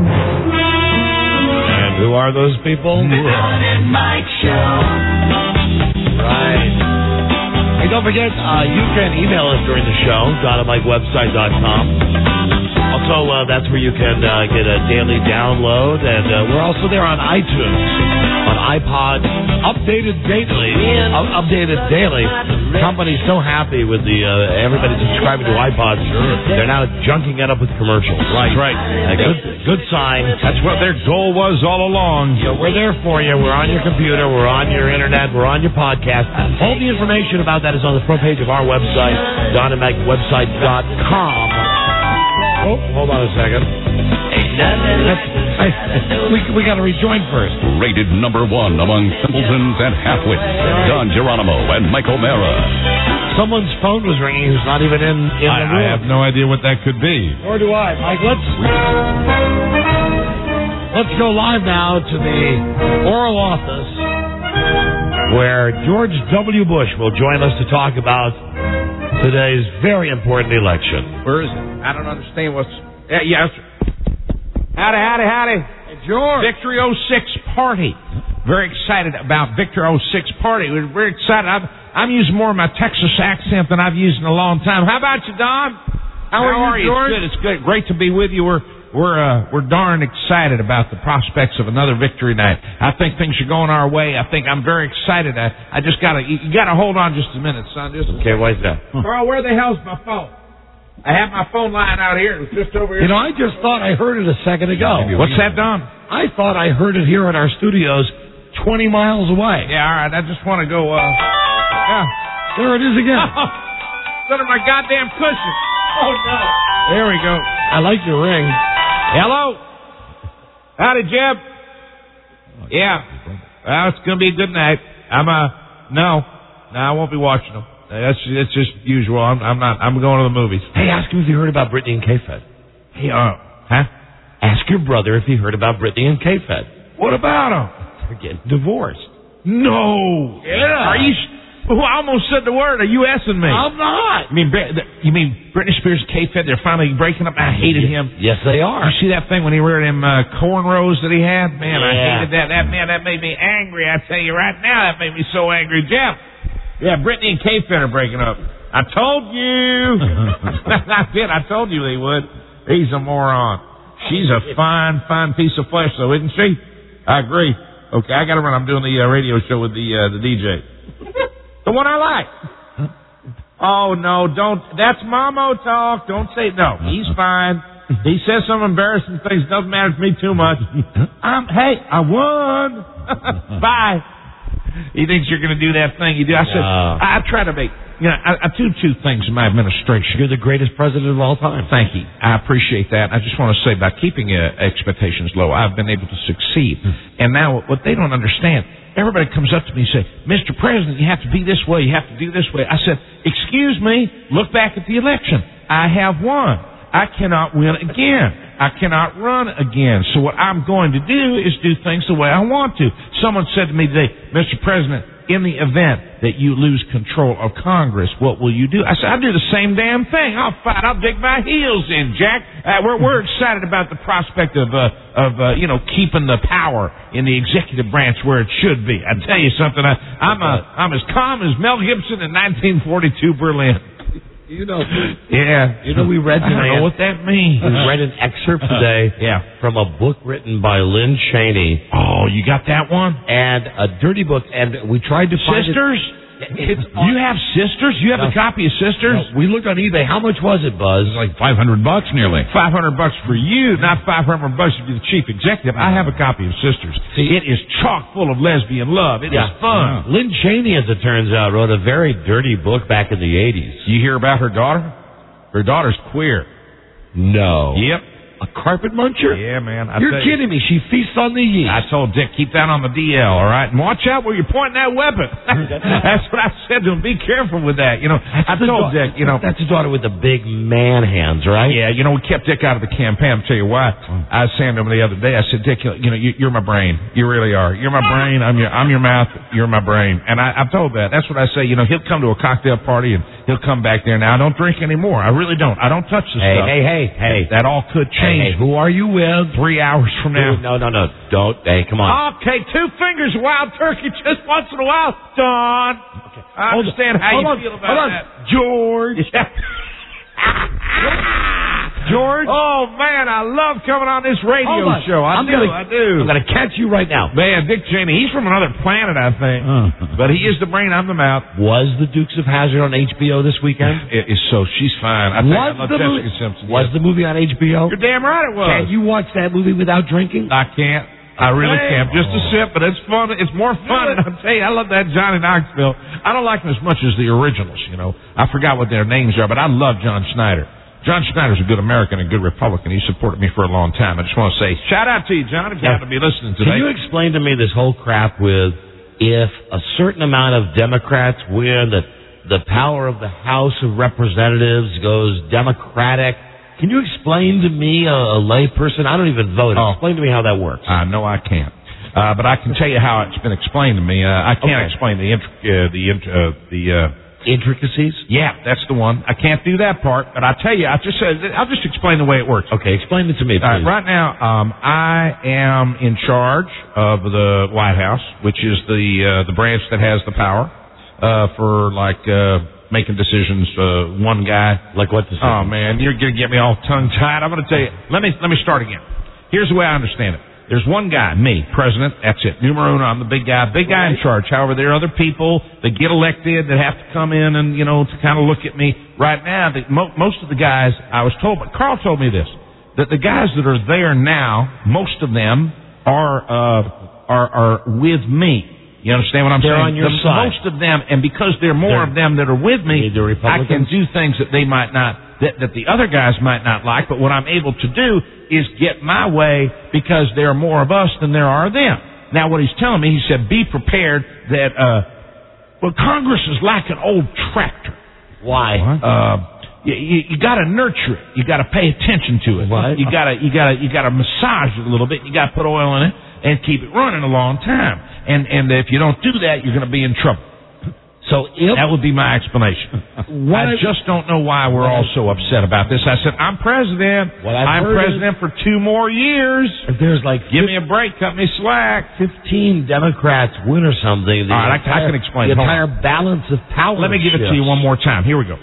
And who are those people? Don and Mike Show. Right. Hey, don't forget, you can email us during the show, DonandMikeWebsite.com. Also, that's where you can get a daily download, and we're also there on iTunes, on iPod, updated daily. Company's so happy with the everybody subscribing to iPods. Sure. They're now junking it up with commercials. Right. That's right. Good sign. That's what their goal was all along. We're there for you. We're on your computer. We're on your internet. We're on your podcast. All the information about that is on the front page of our website, DonandMikeWebsite.com. Oh, hold on a second. We got to rejoin first. Rated number 1 among simpletons and halfwits. Don Geronimo and Mike O'Mara. Someone's phone was ringing who's not even in the room. I have no idea what that could be. Nor do I. Mike, let's go live now to the Oral Office, where George W. Bush will join us to talk about today's very important election. Where is it? I don't understand what's... Yes. Howdy. Hey, George. Victory 06 party. Very excited about Victory 06 party. We're very excited. I'm using more of my Texas accent than I've used in a long time. How about you, Don? How are you, George? It's good. Great to be with you. We're darn excited about the prospects of another victory night. I think things are going our way. I think I'm very excited. I just you gotta hold on just a minute, son. Okay, why's that? Carl, where the hell's my phone? I have my phone lying out here. It was just over here. You know, I just thought I heard it a second ago. What's that, Don? I thought I heard it here in our studios 20 miles away. Yeah, all right. I just want to go, yeah. There it is again. It's under my goddamn cushion. Oh, no. There we go. I like your ring. Hello? Howdy, Jeb. Yeah. Well, it's going to be a good night. No, I won't be watching them. That's just usual. I'm going to the movies. Hey, ask him if you heard about Brittany and K-Fed. Hey, huh? Ask your brother if he heard about Brittany and K-Fed. What about them? They're getting divorced. No. Yeah. Are you... Well, I almost said the word. Are you S-ing me? I'm not. You mean Britney Spears and K-Fed, they're finally breaking up? I hated him. Yes, they are. You see that thing when he wore them cornrows that he had? Man, yeah. I hated that. That made me angry. I tell you right now, that made me so angry. Jeff. Yeah, Brittany and K-Fed are breaking up. I told you. I did. I told you they would. He's a moron. She's a fine piece of flesh, though, isn't she? I agree. Okay, I got to run. I'm doing the radio show with the DJ. The one I like. Oh, no, don't. That's Mamo talk. Don't say no. He's fine. He says some embarrassing things. Doesn't matter to me too much. Hey, I won. Bye. He thinks you're going to do that thing you do. I said, I try to make, I do two things in my administration. You're the greatest president of all time. Thank you. I appreciate that. I just want to say, by keeping expectations low, I've been able to succeed. And now, what they don't understand, everybody comes up to me and say, Mr. President, you have to be this way. You have to do this way. I said, excuse me, look back at the election. I have won. I cannot win again. I cannot run again. So what I'm going to do is do things the way I want to. Someone said to me today, Mr. President, in the event that you lose control of Congress, what will you do? I said, I'll do the same damn thing. I'll fight. I'll dig my heels in, Jack. We're excited about the prospect of keeping the power in the executive branch where it should be. I tell you something. I'm as calm as Mel Gibson in 1942 Berlin. Yeah. We read today. I don't know what that means. We read an excerpt today from a book written by Lynn Cheney. Oh, you got that one? And a dirty book. And we tried to find Sisters? You have Sisters? You have a copy of Sisters? No, we looked on eBay. How much was it, Buzz? It's like $500 nearly. $500 for you, not $500 if you're the chief executive. I have a copy of Sisters. See, it is chock full of lesbian love. It is fun. Yeah. Lynn Cheney, as it turns out, wrote a very dirty book back in the 80s. You hear about her daughter? Her daughter's queer. No. Yep. A carpet muncher? Yeah, man. You're kidding me. She feasts on the yeast. I told Dick, keep that on the DL, all right? And watch out where you're pointing that weapon. That's what I said to him. Be careful with that. I told Dick, That's the daughter with the big man hands, right? Yeah, we kept Dick out of the campaign. I'll tell you why. I was saying to him the other day, I said, Dick, you're my brain. You really are. You're my brain. I'm your mouth. You're my brain. And I've told that. That's what I say. He'll come to a cocktail party and he'll come back there. Now, I don't drink anymore. I really don't. I don't touch the stuff. Hey. That all could change. Hey, who are you with? 3 hours from now. No. Don't. Hey, come on. Okay, 2 fingers, wild turkey, just once in a while. Don. Okay. I understand how you feel about that. George. George? Oh, man, I love coming on this radio show. I do. I'm going to catch you right now. Man, Dick Cheney, he's from another planet, I think. But he is the brain, I'm the mouth. Was the Dukes of Hazzard on HBO this weekend? It is so. She's fine. I love Jessica Simpson. Was the movie on HBO? You're damn right it was. Can you watch that movie without drinking? I can't. I really can't. Just a sip, but it's fun. It's more fun. And I'll tell you, I love that Johnny Knoxville. I don't like them as much as the originals, I forgot what their names are, but I love John Schneider. John Schneider's a good American and good Republican. He supported me for a long time. I just want to say, shout out to you, John, if you happen to be listening today. Can you explain to me this whole crap with if a certain amount of Democrats win, that the power of the House of Representatives goes Democratic? Can you explain to me, a layperson? I don't even vote. Explain to me how that works. No, I can't. But I can tell you how it's been explained to me. I can't explain the intricacies. Yeah, that's the one. I can't do that part. But I'll tell you, I'll just explain the way it works. Okay, explain it to me, please. Right now, I am in charge of the White House, which is the branch that has the power for making decisions. One guy. Like what decision? Oh man, you're gonna get me all tongue tied. I'm gonna tell you. Let me start again. Here's the way I understand it. There's one guy, me, president. That's it. Numero uno. I'm the big guy in charge. However, there are other people that get elected that have to come in and to kind of look at me. Right now, most of the guys I was told, but Carl told me this, that the guys that are there now, most of them are with me. You understand what I'm saying? They're on your side. Most of them, and because there are more of them that are with me, I can do things that they might not, that the other guys might not like, but what I'm able to do is get my way because there are more of us than there are them. Now, what he's telling me, he said, be prepared that, Congress is like an old tractor. Why? You got to nurture it. You got to pay attention to it. What? You got to massage it a little bit. You got to put oil in it and keep it running a long time. And if you don't do that, you're going to be in trouble. So that would be my explanation. I just don't know why we're all so upset about this. I said, I'm president. I'm president for 2 more years. If there's give me a break, cut me slack. 15 Democrats win or something. All right, I can explain. The entire balance of power. Let me give it to you one more time. Here we go.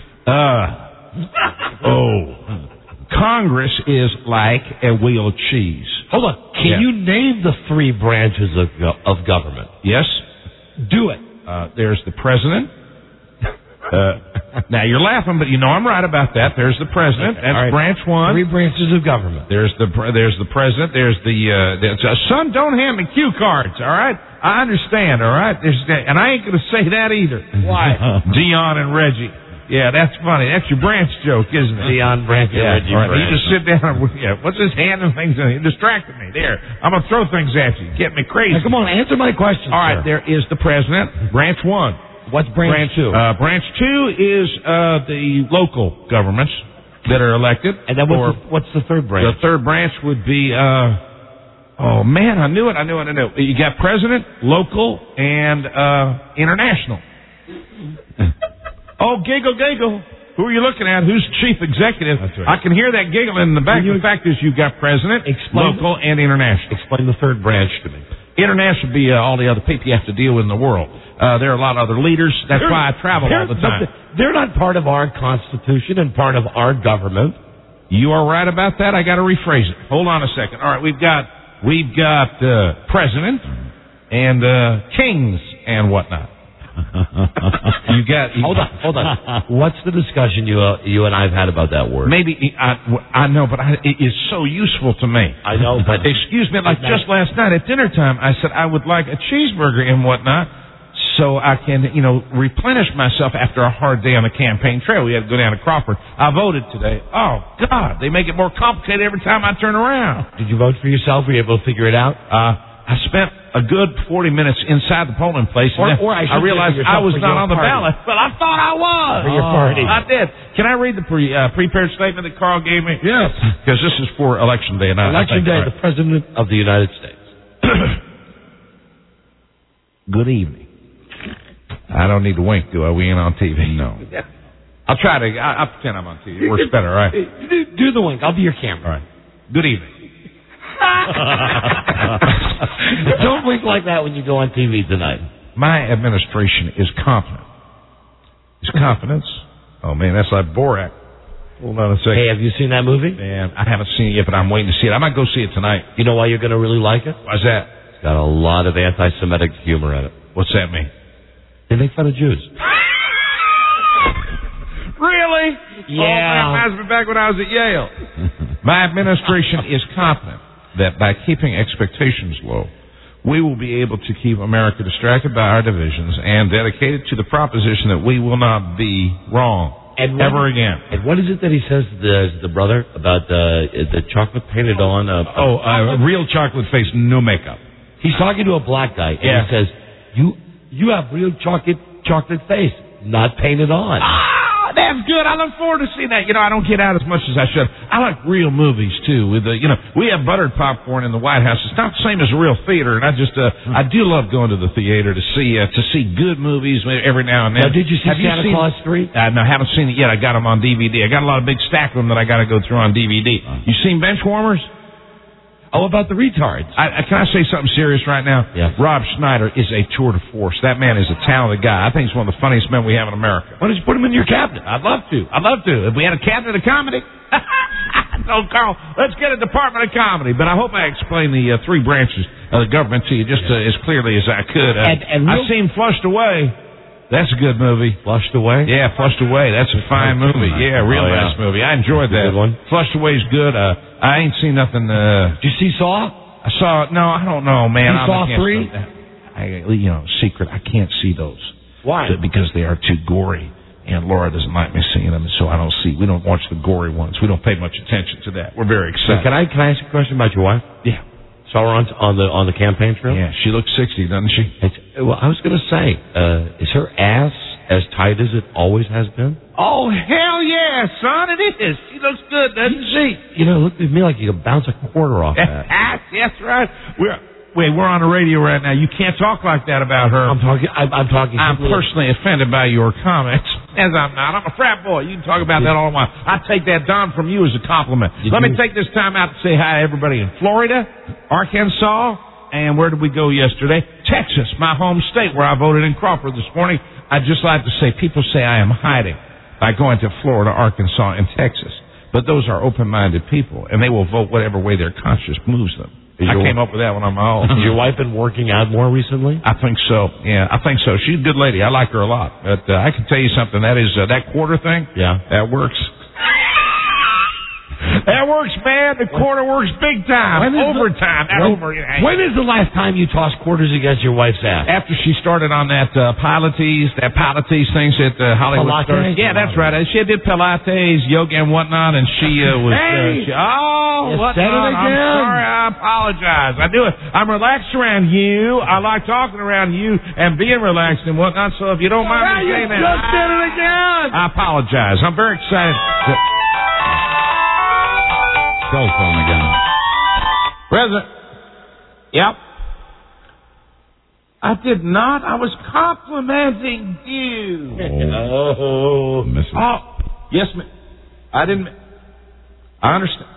Congress is like a wheel of cheese. Hold on. Can you name the 3 branches of government? Yes. Do it. There's the president. Now you're laughing, but I'm right about that. There's the president. That's branch 1. 3 branches of government. There's the president. There's son, don't hand me cue cards. All right, I understand. All right, and I ain't going to say that either. Why? Dion and Reggie. Yeah, that's funny. That's your branch joke, isn't it? Dion, Branch, and Reggie. Right. Branch. You just sit down. What's his hand and things? He distracted me. There, I'm gonna throw things at you. Get me crazy. Now, come on, answer my question. All right, there is the president. Branch 1. What's branch 2? Branch 2 is the local governments that are elected. And then what's the 3rd branch? The 3rd branch would be. Oh man, I knew it. You got president, local, and international. Oh, giggle. Who are you looking at? Who's chief executive? That's right. I can hear that giggling in the back. The fact is you've got president, local, and international. Explain the 3rd branch to me. International would be all the other people you have to deal with in the world. There are a lot of other leaders. That's why I travel all the time. They're not part of our Constitution and part of our government. You are right about that. I got to rephrase it. Hold on a second. All right, we've got president and kings and whatnot. Hold on. What's the discussion you and I've had about that word? Maybe I know, but it is so useful to me. I know, but excuse me. Like just last night at dinner time, I said I would like a cheeseburger and whatnot, so I can replenish myself after a hard day on the campaign trail. We had to go down to Crawford. I voted today. Oh God, they make it more complicated every time I turn around. Did you vote for yourself? Were you able to figure it out? I spent a good 40 minutes inside the polling place, and I realized I was not on the ballot, but I thought I was. For your party. I did. Can I read the prepared statement that Carl gave me? Yes. Because this is for Election Day. Election Day, the President of the United States. Good evening. I don't need to wink, do I? We ain't on TV. No. I'll try to. I'll pretend I'm on TV. It works better, right? Do the wink. I'll be your camera. All right. Good evening. Don't wink like that when you go on TV tonight. My administration is confident. Is confidence? Oh man, that's like Borat. Hold on a second. Hey, have you seen that movie? Man, I haven't seen it yet, but I'm waiting to see it. I might go see it tonight. You know why you're going to really like it? Why's that? It's got a lot of anti-Semitic humor in it. What's that mean? They make fun of Jews. Really? Yeah. Oh, man, reminds me back when I was at Yale. My administration is confident that by keeping expectations low, we will be able to keep America distracted by our divisions and dedicated to the proposition that we will not be wrong. ever again. And what is it that he says to the brother about the chocolate painted on? Real chocolate face, no makeup. He's talking to a black guy, and he says, "You have real chocolate face, not painted on." That's good. I look forward to seeing that. I don't get out as much as I should. I like real movies too. With we have buttered popcorn in the White House. It's not the same as a real theater, and I do love going to the theater to see good movies every now and then. Now, did you see Santa Claus 3? No, I haven't seen it yet. I got them on DVD. I got a lot of big stack of them that I got to go through on DVD. You seen Benchwarmers? Oh, about the retards. Can I say something serious right now? Yeah. Rob Schneider is a tour de force. That man is a talented guy. I think he's one of the funniest men we have in America. Why don't you put him in your cabinet? I'd love to. If we had a cabinet of comedy. No, Carl, let's get a department of comedy. But I hope I explained the three branches of the government to you just as clearly as I could. I've seen Flushed Away. That's a good movie. Flushed Away? Yeah, Flushed Away. That's a fine movie. Yeah, real nice movie. I enjoyed that. Good one. Flushed Away's good. I ain't seen nothing. Did you see Saw? I saw. No, I don't know, man. You saw 3? Secret. I can't see those. Why? Because they are too gory, and Laura doesn't like me seeing them, so I don't see. We don't watch the gory ones. We don't pay much attention to that. We're very excited. Can I ask you a question about your wife? Yeah. Saw her on the campaign trail? Yeah, she looks 60, doesn't she? Well, I was going to say, is her ass as tight as it always has been? Oh, hell yeah, son, it is. She looks good, doesn't she? Look at me like you could bounce a quarter off that. That's right. We're on the radio right now. You can't talk like that about her. I'm talking. I'm personally offended by your comments. As I'm not. I'm a frat boy. You can talk about that all the while. I take that, Don, from you as a compliment. Let me take this time out to say hi to everybody in Florida, Arkansas, and where did we go yesterday? Texas, my home state, where I voted in Crawford this morning. I'd just like to say, people say I am hiding by going to Florida, Arkansas, and Texas. But those are open-minded people, and they will vote whatever way their conscience moves them. I came up with that one on my own. Has your wife been working out more recently? I think so. Yeah, I think so. She's a good lady. I like her a lot. But I can tell you something. That is that quarter thing. Yeah, that works. That works, man. The quarter works big time. Overtime. When is the last time you tossed quarters against your wife's ass? After she started on that Pilates things at Hollywood. Pilates? Yeah, that's right. She did Pilates, yoga, and whatnot, and she was. Whatnot? Said it again. I'm sorry. I apologize. I do it. I'm relaxed around you. I like talking around you and being relaxed and whatnot. So if you don't mind me saying that, just did it again. I apologize. I'm very excited. Cell phone again. President. Yep. I did not. I was complimenting you. Yes, ma'am. I didn't. I understand.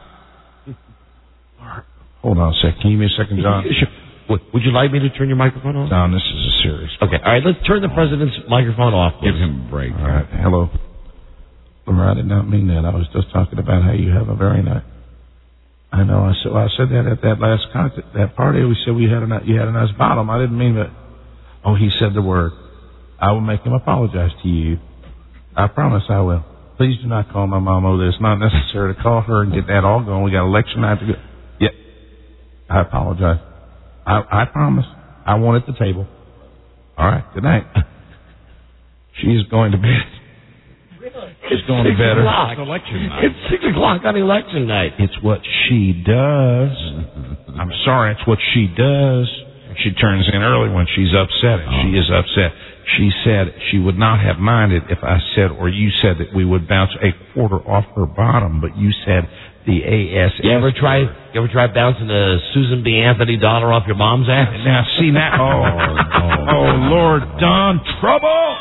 Hold on a second. Can you give me a second, John? Sure. Would you like me to turn your microphone off? John, this is a serious question. Okay. All right. Let's turn the president's microphone off. Give him a break. All right. Hello. Laura, I did not mean that. I was just talking about how you have a very nice. I know. I said that at that last concert, that party. We said you had a nice bottom. I didn't mean that. Oh, he said the word. I will make him apologize to you. I promise I will. Please do not call my mom over there. It's not necessary to call her and get that all going. We got election night to go. Yeah. I apologize. I promise. I won't at the table. All right. Good night. She's going to bed. It's going to bed. It's election night. It's 6 o'clock on election night. It's what she does. I'm sorry, it's what she does. She turns in early when she's upset. She is upset. She said she would not have minded if I said or you said that we would bounce a quarter off her bottom, but you said the ASS. You ever try bouncing a Susan B. Anthony dollar off your mom's ass? Now see that? Oh Lord, Don Trouble.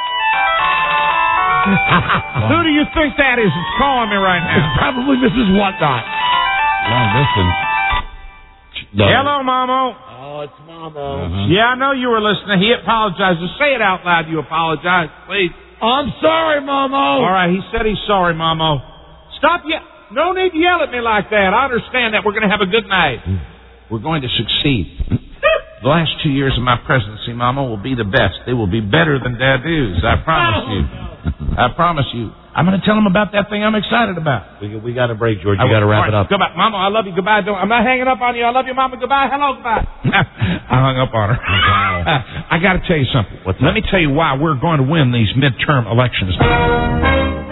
Who do you think that is that's calling me right now? It's probably Mrs. Whatnot. Now listen. Hello, Momo. Oh, it's Momo. Yeah, I know you were listening. He apologizes. Say it out loud. You apologize, please. I'm sorry, Momo. All right, he said he's sorry, Momo. Stop yelling. No need to yell at me like that. I understand that. We're going to have a good night. We're going to succeed. The last 2 years of my presidency, Mama, will be the best. They will be better than Dadu's. I promise you. I promise you. I'm going to tell them about that thing I'm excited about. We got a break, George. You got to wrap it up. Goodbye. Mama, I love you. Goodbye. I'm not hanging up on you. I love you, Mama. Goodbye. Hello. Goodbye. I hung up on her. I got to tell you something. Let me tell you why we're going to win these midterm elections.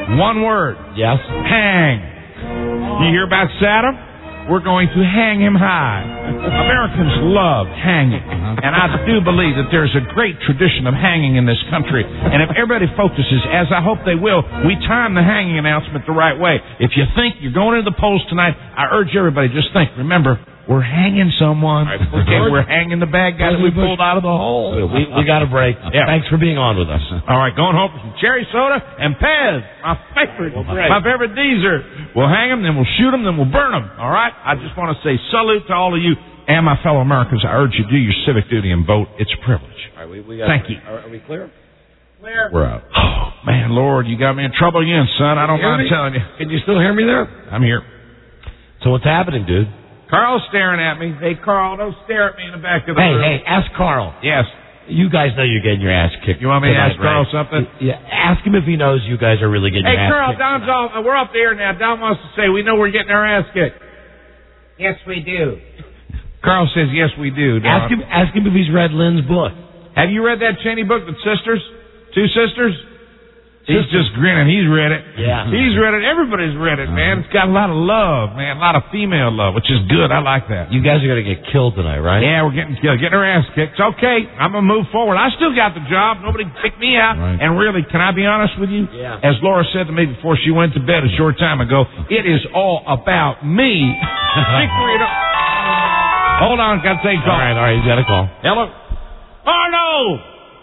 One word. Yes. Hang. You hear about Saddam? We're going to hang him high. Americans love hanging. And I do believe that there's a great tradition of hanging in this country. And if everybody focuses, as I hope they will, we time the hanging announcement the right way. If you think you're going into the polls tonight, I urge everybody, just think, remember, we're hanging someone. Okay, we're hanging the bad guy that we pulled out of the hole. We got a break. Yeah. Thanks for being on with us. All right, going home for some cherry soda and Pez, my favorite Deezer. We'll hang them, then we'll shoot them, then we'll burn them. All right? I just want to say salute to all of you and my fellow Americans. I urge you to do your civic duty and vote. It's a privilege. All right, Thank you. Are we clear? Clear. We're out. Oh, man, Lord, you got me in trouble again, son. I don't mind telling you. Can you still hear me there? I'm here. So what's happening, dude? Carl's staring at me. Hey, Carl, don't stare at me in the back of the room. Hey, ask Carl. Yes. You guys know you're getting your ass kicked. You want me to ask Carl right? something? Yeah, ask him if he knows you guys are really getting your ass Carl, kicked. Don's off. We're up there now. Don wants to say we know we're getting our ass kicked. Yes, we do. Carl says, yes, we do, Don. Ask him if he's read Lynn's book. Have you read that Cheney book, The Sisters? Two Sisters? He's just grinning. He's read it. Yeah. He's read it. Everybody's read it, man. It's got a lot of love, man. A lot of female love, which is good. I like that. You guys are going to get killed tonight, right? Yeah, we're getting killed. Getting our ass kicked. It's okay. I'm going to move forward. I still got the job. Nobody kicked me out. Right. And really, can I be honest with you? Yeah. As Laura said to me before she went to bed a short time ago, it is all about me. Hold on. Got to take a call. All right. You got a call. Hello? Arnold!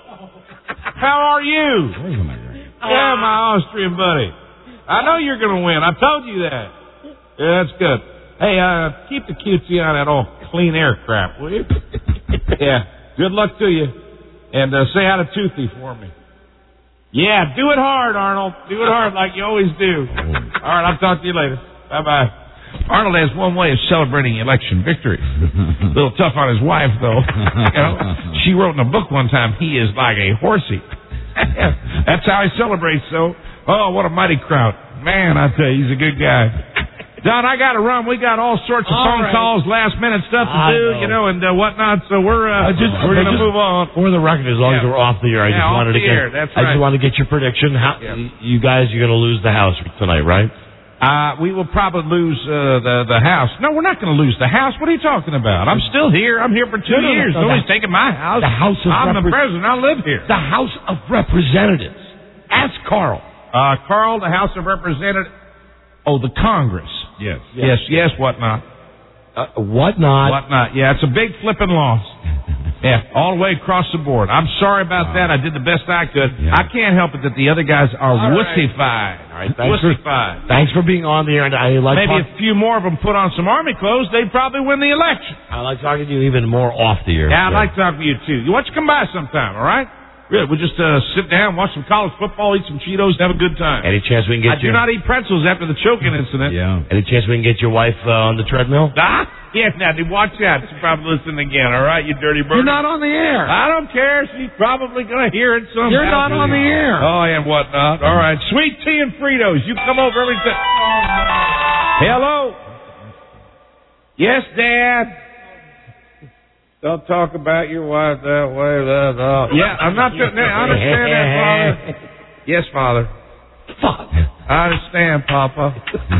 How are you? Yeah, my Austrian buddy. I know you're going to win. I told you that. Yeah, that's good. Hey, keep the cutesy on that old clean air crap, will you? Yeah. Good luck to you. And say hi to Toothy for me. Yeah, do it hard, Arnold. Do it hard like you always do. All right, I'll talk to you later. Bye-bye. Arnold has one way of celebrating election victory. A little tough on his wife, though. You know, she wrote in a book one time, he is like a horsey. That's how he celebrates, so. Oh, what a mighty crowd. Man, I tell you, he's a good guy. Don, I got to run. We got all sorts of phone calls, last-minute stuff to do, you know, and whatnot, so we're going to move on. For the record, as long as we're off the air, I just wanted to get I just wanted to get your prediction. You guys, you're going to lose the house tonight, right? We will probably lose the house. No, we're not going to lose the house. What are you talking about? I'm still here. I'm here for 2 years. Nobody's taking my house. The House of I'm the president. I live here. The House of Representatives. Ask Carl. Carl, the House of Representatives. Oh, the Congress. Yes. Yes, whatnot. Whatnot. Yeah, it's a big flipping loss. Yeah, all the way across the board. I'm sorry about that. I did the best I could. Yeah. I can't help it that the other guys are wussified. All right, thanks for being on the air. And I like maybe a few more of them put on some army clothes, they'd probably win the election. I like talking to you even more off the air. Yeah, I'd like to talk to you too. Why don't you come by sometime, all right? Really, we'll just sit down, watch some college football, eat some Cheetos, have a good time. Any chance we can get I do not eat pretzels after the choking incident. Yeah. Any chance we can get your wife on the treadmill? Yeah, now, watch out. She's probably listening again, all right, you dirty bird. You're not on the air. I don't care. She's probably going to hear it somehow. You're not on the air. Oh, and whatnot. All right, sweet tea and Fritos. You come over every time. Hello? Yes, Dad? Don't talk about your wife that way. Yeah, I'm not. I understand that, Father. Yes, Father. I understand, Papa.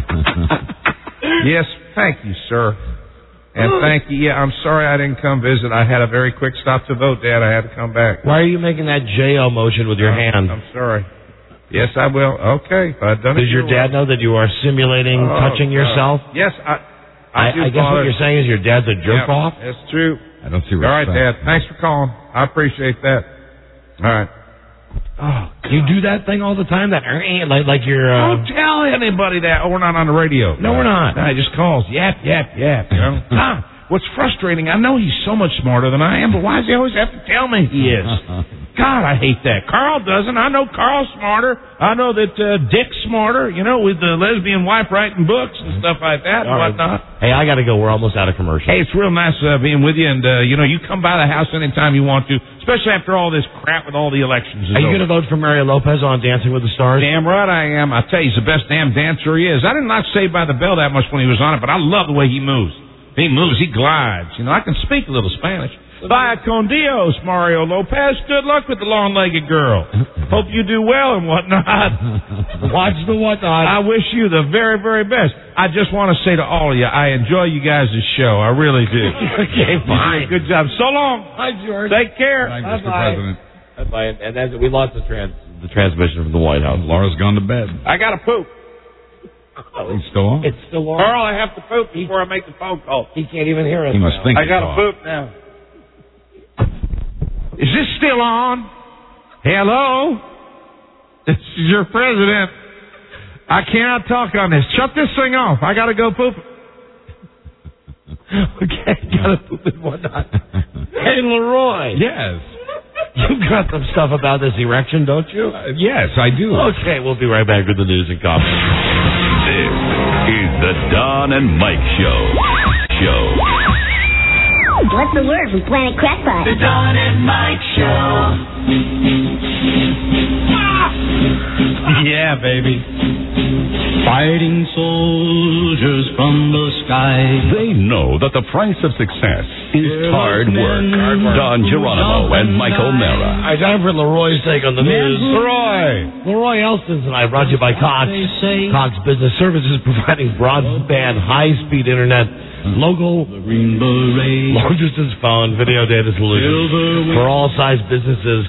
Yes, thank you, sir. And thank you. Yeah, I'm sorry I didn't come visit. I had a very quick stop to vote, Dad. I had to come back. Why are you making that J.O. motion with your hand? I'm sorry. Yes, I will. Okay. I've done it. Does your dad know that you are simulating touching yourself? Yes, I do, I guess what you're saying is your dad's a jerk-off? That's true. I don't see respect. All right, Dad. Thanks for calling. I appreciate that. All right. Oh, you do that thing all the time? That like you're... Don't tell anybody that. Oh, we're not on the radio. No, we're not. No, he just calls. Yap. You know? What's frustrating, I know he's so much smarter than I am, but why does he always have to tell me he is? God, I hate that. Carl doesn't. I know Carl's smarter. I know that Dick's smarter, you know, with the lesbian wife writing books and stuff like that and whatnot. Hey, I got to go. We're almost out of commercial. Hey, it's real nice being with you, and, you know, you come by the house anytime you want to, especially after all this crap with all the elections. Are you going to vote for Mario Lopez on Dancing with the Stars? Damn right I am. I tell you, he's the best damn dancer he is. I didn't like Saved by the Bell that much when he was on it, but I love the way he moves. He moves, he glides. You know, I can speak a little Spanish. Vaya con Dios, Mario Lopez. Good luck with the long-legged girl. Hope you do well and whatnot. Watch the whatnot. I wish you the very, very best. I just want to say to all of you, I enjoy you guys' show. I really do. Okay, fine. Good job. So long. Hi, George. Take care. Thanks, Mr. President. Bye. And then we lost the transmission from the White House. Laura's gone to bed. I got to poop. He's still on. It's still on. Earl, I have to poop before I make the phone call. He can't even hear us. He must think I got to it's on. poop now. Is this still on? Hello? This is your president. I cannot talk on this. Shut this thing off. I got to go poop. Okay, gotta poop and whatnot. Hey, Leroy. Yes. You've got some stuff about this erection, don't you? Yes, I do. Okay, we'll be right back with the news and comments. This is the Don and Mike Show. What's the word from Planet Crackpot? The Don and Mike Show. Yeah, baby. Fighting soldiers from the sky. They know that the price of success is hard work. Don Geronimo and Mike O'Mara. All right, time for Leroy's take on the news. Leroy Elston tonight, brought to you by Cox. Cox Business Services, providing broadband, high-speed internet, local, long-distance phone, video data solutions for all size businesses.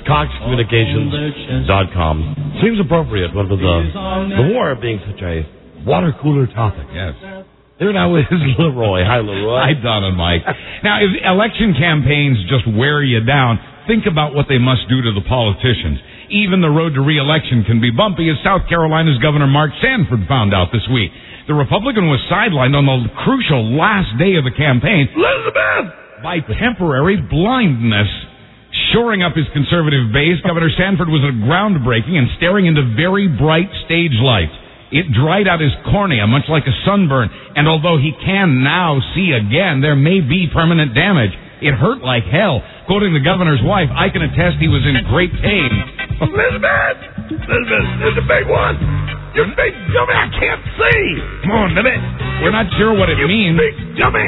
CoxCommunications.com. Seems appropriate with the war being such a water cooler topic. Yes. Here now is Leroy. Hi, Leroy. Hi, Don and Mike. Now, if election campaigns just wear you down, think about what they must do to the politicians. Even the road to re-election can be bumpy, as South Carolina's Governor Mark Sanford found out this week. The Republican was sidelined on the crucial last day of the campaign, Elizabeth, by temporary blindness. Shoring up his conservative base, Governor Sanford was groundbreaking and staring into very bright stage lights. It dried out his cornea, much like a sunburn, and although he can now see again, there may be permanent damage. It hurt like hell. Quoting the governor's wife, I can attest he was in great pain. Elizabeth, there's a big one. You big dummy, I can't see. Come on, dummy. We're not sure what it means. Big dummy.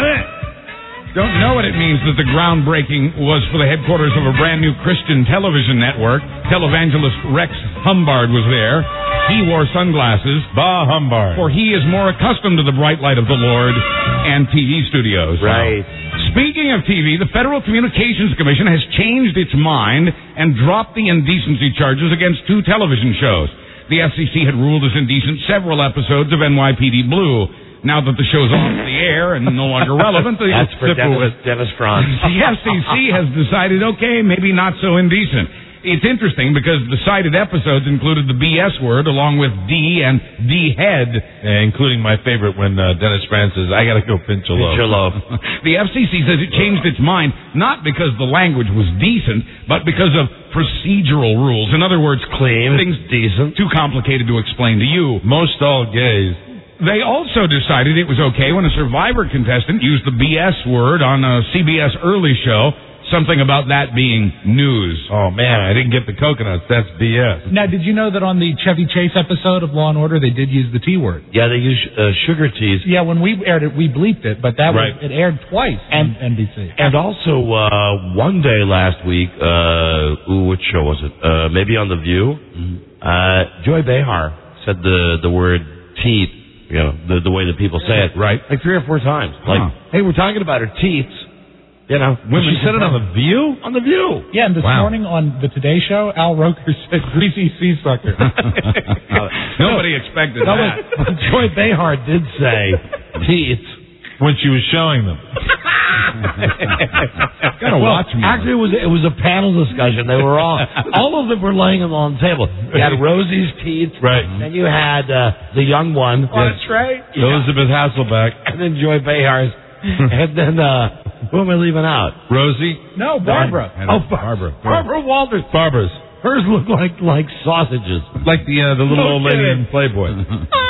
Don't know what it means that the groundbreaking was for the headquarters of a brand new Christian television network. Televangelist Rex Humbard was there. He wore sunglasses. Bah Humbard. For he is more accustomed to the bright light of the Lord and TV studios. Right. Speaking of TV, the Federal Communications Commission has changed its mind and dropped the indecency charges against 2 television shows. The FCC had ruled as indecent several episodes of NYPD Blue. Now that the show's off the air and no longer relevant, that's for Dennis Franz. The FCC has decided, okay, maybe not so indecent. It's interesting because the cited episodes included the BS word along with D and D-head. Including my favorite when Dennis Franz says, I got to go pinch a loaf. The FCC says it changed its mind not because the language was decent, but because of procedural rules. In other words, clean, things decent, too complicated to explain to you. Most all gays. They also decided it was okay when a Survivor contestant used the BS word on a CBS early show, something about that being news. Oh, man, I didn't get the coconuts. That's BS. Now, did you know that on the Chevy Chase episode of Law & Order, they did use the T word? Yeah, they used sugar teas. Yeah, when we aired it, we bleeped it, but that was, it aired twice on NBC. And also, one day last week, which show was it? Maybe on The View, Joy Behar said the word teeth. You know, the way that people say it. Right. Like 3 or 4 times. Like, hey, we're talking about her teeth. You know. She said it on The View? On The View. Yeah, and this morning on the Today Show, Al Roker said greasy sea-sucker. Nobody expected that. But Joy Behar did say teeth. When she was showing them. Gotta watch me. Actually, it was a panel discussion. They were all of them were laying on the table. You had Rosie's teeth, right? Then you had the young one on a tray, Elizabeth Hasselbeck, and then Joy Behar's, and then who am I leaving out? Rosie? No, Barbara. Barbara Walters. Barbara's. Hers looked like sausages, like the little old lady in Playboy.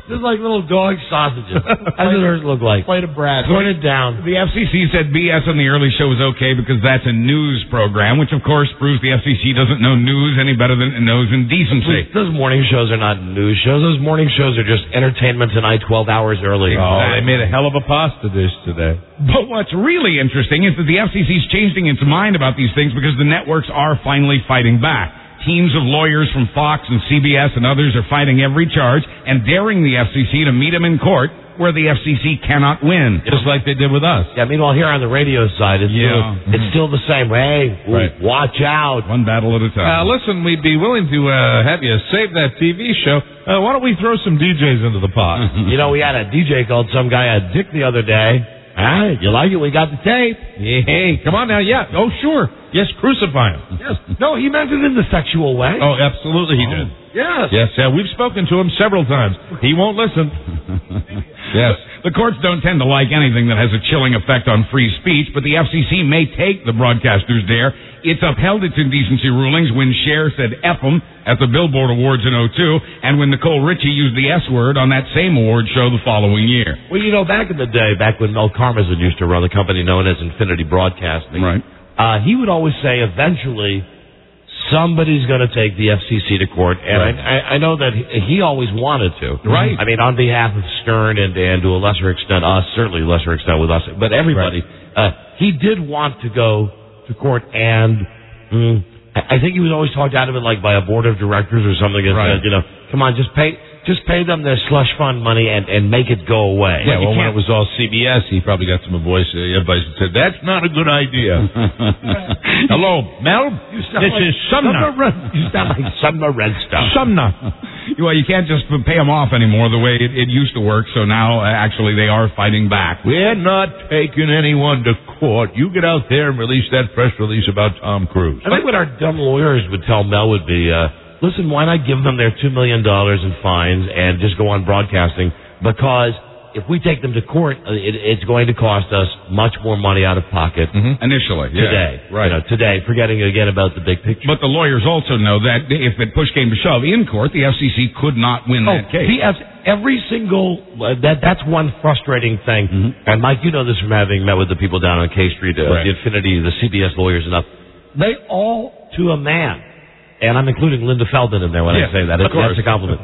Just like little dog sausages. That's what hers look like. Plate of bread. Put it down. The FCC said BS on the early show is okay because that's a news program, which of course proves the FCC doesn't know news any better than it knows indecency. Those morning shows are not news shows. Those morning shows are just entertainment tonight 12 hours early. Oh, they made a hell of a pasta dish today. But what's really interesting is that the FCC is changing its mind about these things because the networks are finally fighting back. Teams of lawyers from Fox and CBS and others are fighting every charge and daring the FCC to meet them in court where the FCC cannot win. Just like they did with us. Yeah, meanwhile, here on the radio side, it's still the same. Hey, watch out. One battle at a time. Listen, we'd be willing to have you save that TV show. Why don't we throw some DJs into the pot? You know, we had a DJ called some guy a dick the other day. Ah, you like it? We got the tape. Hey, come on now. Yeah. Oh, sure. Yes, crucify him. Yes. No, he meant it in the sexual way. Oh, absolutely he did. Yes. Yes, yeah. We've spoken to him several times. He won't listen. Yes. The courts don't tend to like anything that has a chilling effect on free speech, but the FCC may take the broadcaster's dare. It's upheld its indecency rulings when Cher said F 'em at the Billboard Awards in 2002, and when Nicole Richie used the S word on that same award show the following year. Well, you know, back in the day, back when Mel Karmazin used to run a company known as Infinity Broadcasting, right? He would always say, eventually, somebody's going to take the FCC to court, and I know that he always wanted to. Right. I mean, on behalf of Stern and to a lesser extent us, certainly lesser extent with us, but everybody, he did want to go to court, and I think he was always talked out of it like by a board of directors or something that said, you know, come on, just pay them their slush fund money and make it go away. Yeah, well, when it was all CBS, he probably got some advice that said, that's not a good idea. Hello, Mel? This is Sumner. You sound like Sumner Redstone. Sumner. Well, you can't just pay them off anymore the way it used to work, so now, actually, they are fighting back. We're not taking anyone to court. You get out there and release that press release about Tom Cruise. I think what our dumb lawyers would tell Mel would be, listen, why not give them their $2 million in fines and just go on broadcasting? Because if we take them to court, it's going to cost us much more money out of pocket. Initially, today. Right. You know, today, forgetting again about the big picture. But the lawyers also know that if it push came to shove in court, the FCC could not win that case. Every single, that's one frustrating thing. And Mike, you know this from having met with the people down on K Street, the Infinity, the CBS lawyers and stuff. They all, to a man, and I'm including Linda Feldman in there when I say that. That's a compliment.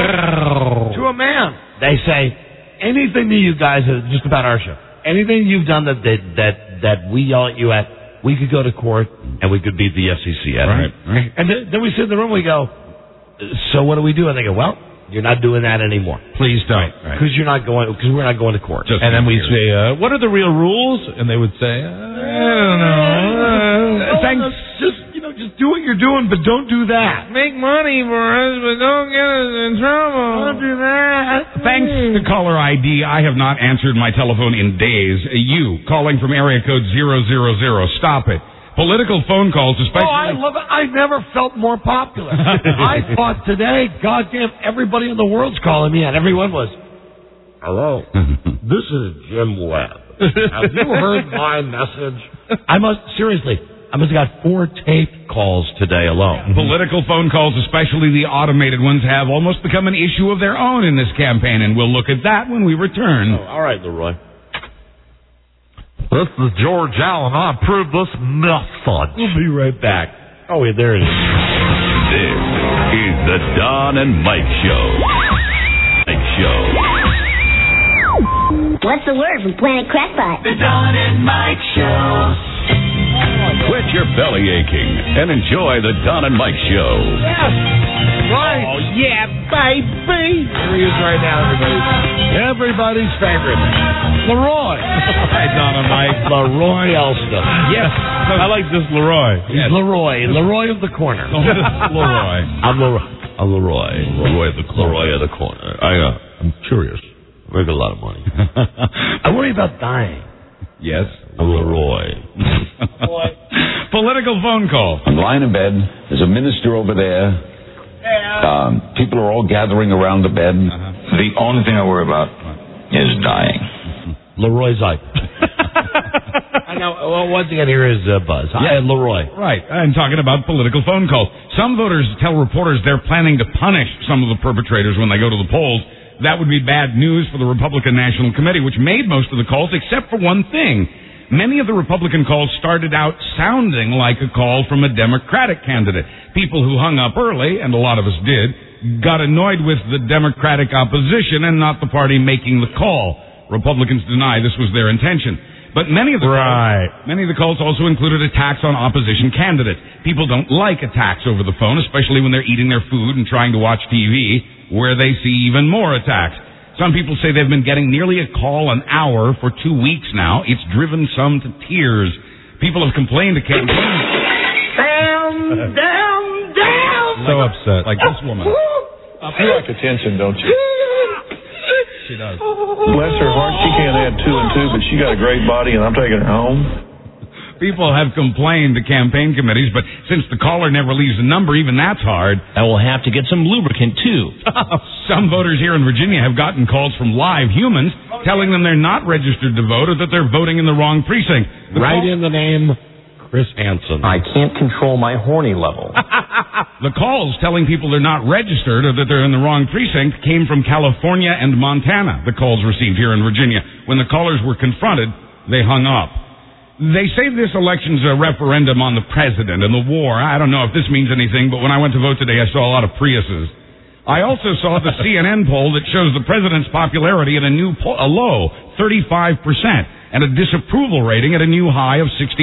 To a man, they say, anything that you guys, just about our show, anything you've done that we yell at you at, we could go to court and we could beat the FCC at it. Right. And then we sit in the room and we go, so what do we do? And they go, well, you're not doing that anymore. Please don't. Because we're not going to court. And then we'd say, what are the real rules? And they would say, I don't know. Thanks. Just do what you're doing, but don't do that. Make money for us, but don't get us in trouble. Don't do that. Thanks to caller ID, I have not answered my telephone in days. You, calling from area code 000, stop it. Political phone calls, especially... Oh, I love it. I never felt more popular. I thought today, goddamn, everybody in the world's calling me, and everyone was, hello, this is Jim Webb. Have you heard my message? I must have got 4 tape calls today alone. Political phone calls, especially the automated ones, have almost become an issue of their own in this campaign, and we'll look at that when we return. Oh, all right, Leroy. This is George Allen. I approve this message. We'll be right back. Oh, wait, there it is. This is the Don and Mike Show. What's the word from Planet Crackpot? The Don and Mike Show. Quit your belly aching and enjoy the Don and Mike Show. Yes, right. Oh, yeah, baby. Here he is right now, everybody. Everybody's favorite. Leroy. Hi, Don and Mike. Leroy Elster. Yes. I like this Leroy. He's Leroy. Leroy of the corner. Leroy. I'm Leroy. Leroy of the corner. Leroy of the corner. I'm curious. Make a lot of money. I worry about dying. Yes. I'm Leroy. Political phone call. I'm lying in bed. There's a minister over there. People are all gathering around the bed. The only thing I worry about is dying. Leroy's like. I know. Well, once again, here is Buzz. Hi, Leroy. Right. I'm talking about political phone calls. Some voters tell reporters they're planning to punish some of the perpetrators when they go to the polls. That would be bad news for the Republican National Committee, which made most of the calls except for one thing. Many of the Republican calls started out sounding like a call from a Democratic candidate. People who hung up early, and a lot of us did, got annoyed with the Democratic opposition and not the party making the call. Republicans deny this was their intention. But many of the calls also included attacks on opposition candidates. People don't like attacks over the phone, especially when they're eating their food and trying to watch TV, where they see even more attacks. Some people say they've been getting nearly a call an hour for 2 weeks now. It's driven some to tears. People have complained to campaigns. Damn! So upset. Like this woman. You like attention, don't you? She does. Bless her heart, she can't add 2 and 2, but she got a great body, and I'm taking her home. People have complained to campaign committees, but since the caller never leaves a number, even that's hard. I will have to get some lubricant, too. Some voters here in Virginia have gotten calls from live humans telling them they're not registered to vote or that they're voting in the wrong precinct. Write in the name Chris Hansen. I can't control my horny level. The calls telling people they're not registered or that they're in the wrong precinct came from California and Montana, the calls received here in Virginia. When the callers were confronted, they hung up. They say this election's a referendum on the president and the war. I don't know if this means anything, but when I went to vote today, I saw a lot of Priuses. I also saw the CNN poll that shows the president's popularity at a low 35%, and a disapproval rating at a new high of 61%.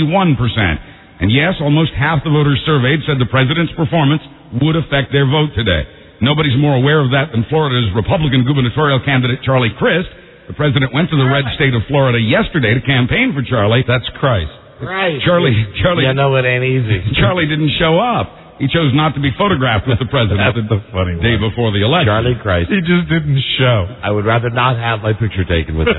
And yes, almost half the voters surveyed said the president's performance would affect their vote today. Nobody's more aware of that than Florida's Republican gubernatorial candidate, Charlie Crist. The president went to the red state of Florida yesterday to campaign for Charlie. That's Christ. Right. Charlie. You know it ain't easy. Charlie didn't show up. He chose not to be photographed with the president the funny day before the election. Charlie Christ. He just didn't show. I would rather not have my picture taken with that.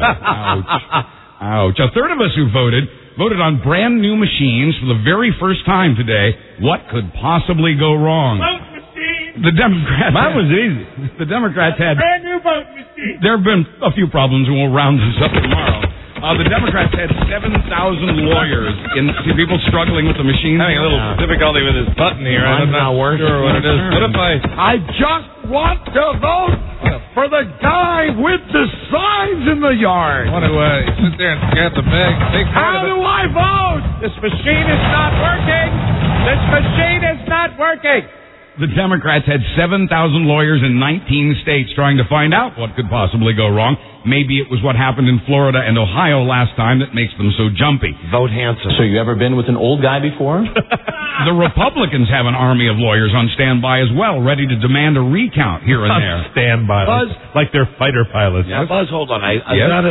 Ouch. A third of us who voted on brand new machines for the very first time today. What could possibly go wrong? The Democrats. Mine was easy. The Democrats had brand new vote machine. There have been a few problems, and we'll round this up tomorrow. The Democrats had 7,000 lawyers in people struggling with the machine. Having a little difficulty with this button here. I'm not sure what it is. What if I just want to vote for the guy with the signs in the yard. What do I sit there and grab the bag? How do I vote? This machine is not working. This machine is not working. The Democrats had 7,000 lawyers in 19 states trying to find out what could possibly go wrong. Maybe it was what happened in Florida and Ohio last time that makes them so jumpy. Vote Hansen. So you ever been with an old guy before? The Republicans have an army of lawyers on standby as well, ready to demand a recount here and there. Standby. Buzz, like they're fighter pilots. Yeah, Buzz, hold on. I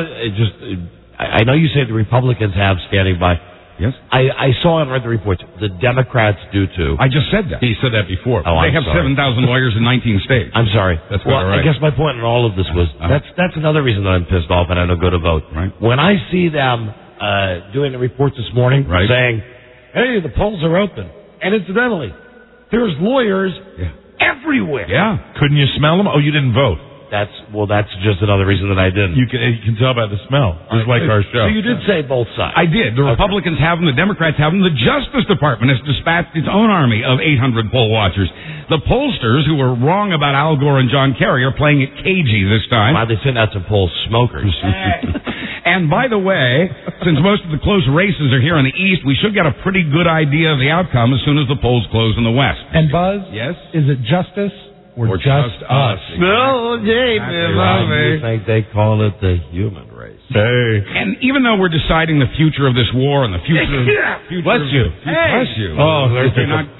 know you say the Republicans have standing by. Yes. I saw and read the reports. The Democrats do too. I just said that. He said that before. Oh, they have 7,000 lawyers in 19 states. I'm sorry. That's well, right. I guess my point in all of this was that's another reason that I'm pissed off and I don't go to vote. Right. When I see them doing the reports this morning saying, "Hey, the polls are open," and incidentally, there's lawyers everywhere. Yeah. Couldn't you smell them? Oh, you didn't vote. That's just another reason that I didn't. You can tell by the smell, just like our show. So you did say both sides. I did. The Republicans have them. The Democrats have them. The Justice Department has dispatched its own army of 800 poll watchers. The pollsters who were wrong about Al Gore and John Kerry are playing it cagey this time. Why they sent out some poll smokers? And by the way, since most of the close races are here in the East, we should get a pretty good idea of the outcome as soon as the polls close in the West. And Buzz, yes, is it justice? Or just us. No, you think they call it the human race? Hey. And even though we're deciding the future of this war and the future bless you. Bless you. Oh, aren't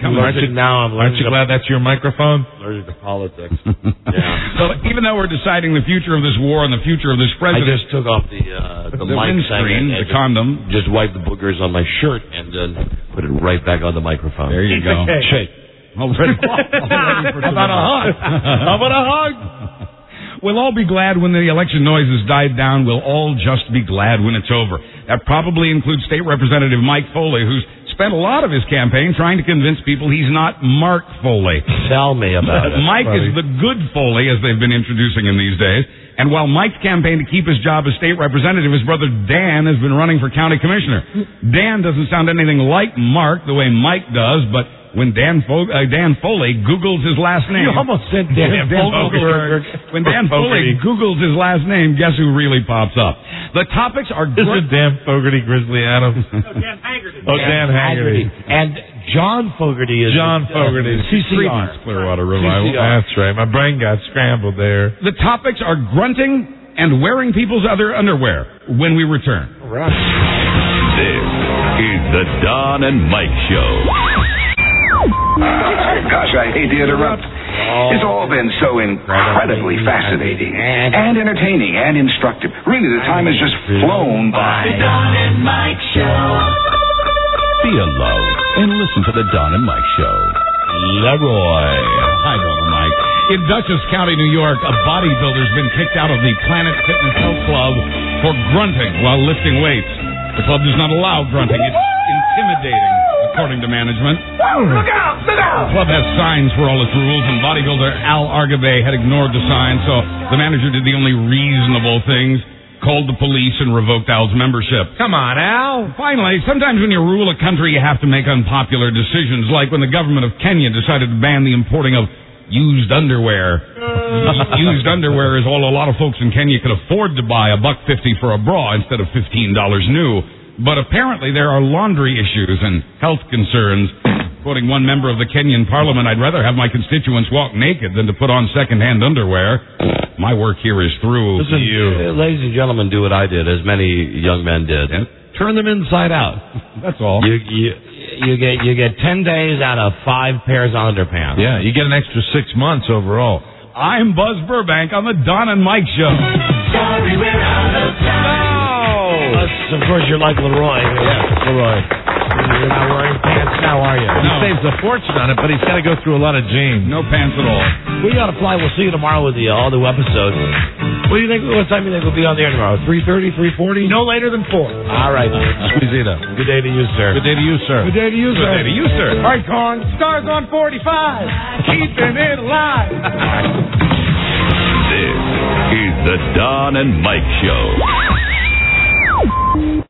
you glad that's your microphone? Allergic to politics. So even though we're deciding the future of this war and the future of this president, I just took off the mic screen, the condom, just wiped the boogers on my shirt and then put it right back on the microphone. There you go. Shake. How about a hug? How about a hug? We'll all be glad when the election noise has died down. We'll all just be glad when it's over. That probably includes State Representative Mike Foley, who's spent a lot of his campaign trying to convince people he's not Mark Foley. Tell me about it. Mike is the good Foley, as they've been introducing him these days. And while Mike's campaign to keep his job as state representative, his brother Dan has been running for county commissioner. Dan doesn't sound anything like Mark the way Mike does, but when Dan Foley Googles his last name. You almost said Dan Fogelberg. When Dan Foley Googles his last name, guess who really pops up? The topics are... This is Dan Fogarty, Grizzly Adams. Dan Haggerty. Oh, Dan Haggerty. And John Fogarty is... John Fogarty. CCR. Clearwater Revival. CCR. That's right. My brain got scrambled there. The topics are grunting and wearing people's other underwear when we return. Right. This is the Don and Mike Show. Gosh, I hate to interrupt. It's all been so incredibly fascinating and entertaining and instructive. Really, the time has just flown by. The Don and Mike Show. Be alone and listen to the Don and Mike Show. Leroy. Hi, Don and Mike. In Dutchess County, New York, a bodybuilder's been kicked out of the Planet Fitness Health Club for grunting while lifting weights. The club does not allow grunting. It's intimidating, according to management. Look out! Look out! The club has signs for all its rules, and bodybuilder Al Argabe had ignored the signs, so the manager did the only reasonable things, called the police, and revoked Al's membership. Come on, Al. Finally, sometimes when you rule a country, you have to make unpopular decisions, like when the government of Kenya decided to ban the importing of used underwear. Used underwear is all a lot of folks in Kenya could afford to buy, $1.50 for a bra instead of $15 new. But apparently there are laundry issues and health concerns. Quoting one member of the Kenyan parliament, I'd rather have my constituents walk naked than to put on second-hand underwear. My work here is through. Listen, ladies and gentlemen, do what I did, as many young men did. Yeah. Turn them inside out. That's all. You get 10 days out of 5 pairs of underpants. Yeah, you get an extra 6 months overall. I'm Buzz Burbank on the Don and Mike Show. Sorry, we're out of time. Of course, you're like Leroy. Yeah, Leroy. You're not wearing pants now, are you? He saves a fortune on it, but he's got to go through a lot of jeans. No pants at all. We got to fly. We'll see you tomorrow with the all-new episode. What do you think? What time do you think we'll be on the air tomorrow? 3:30, 3:40? No later than 4. All right. Squeeze it up. Good day to you, sir. Good day to you, sir. Good day to you, sir. Good day to you, sir. All right, Corn. Stars on 45. Keeping it alive. This is the Don and Mike Show.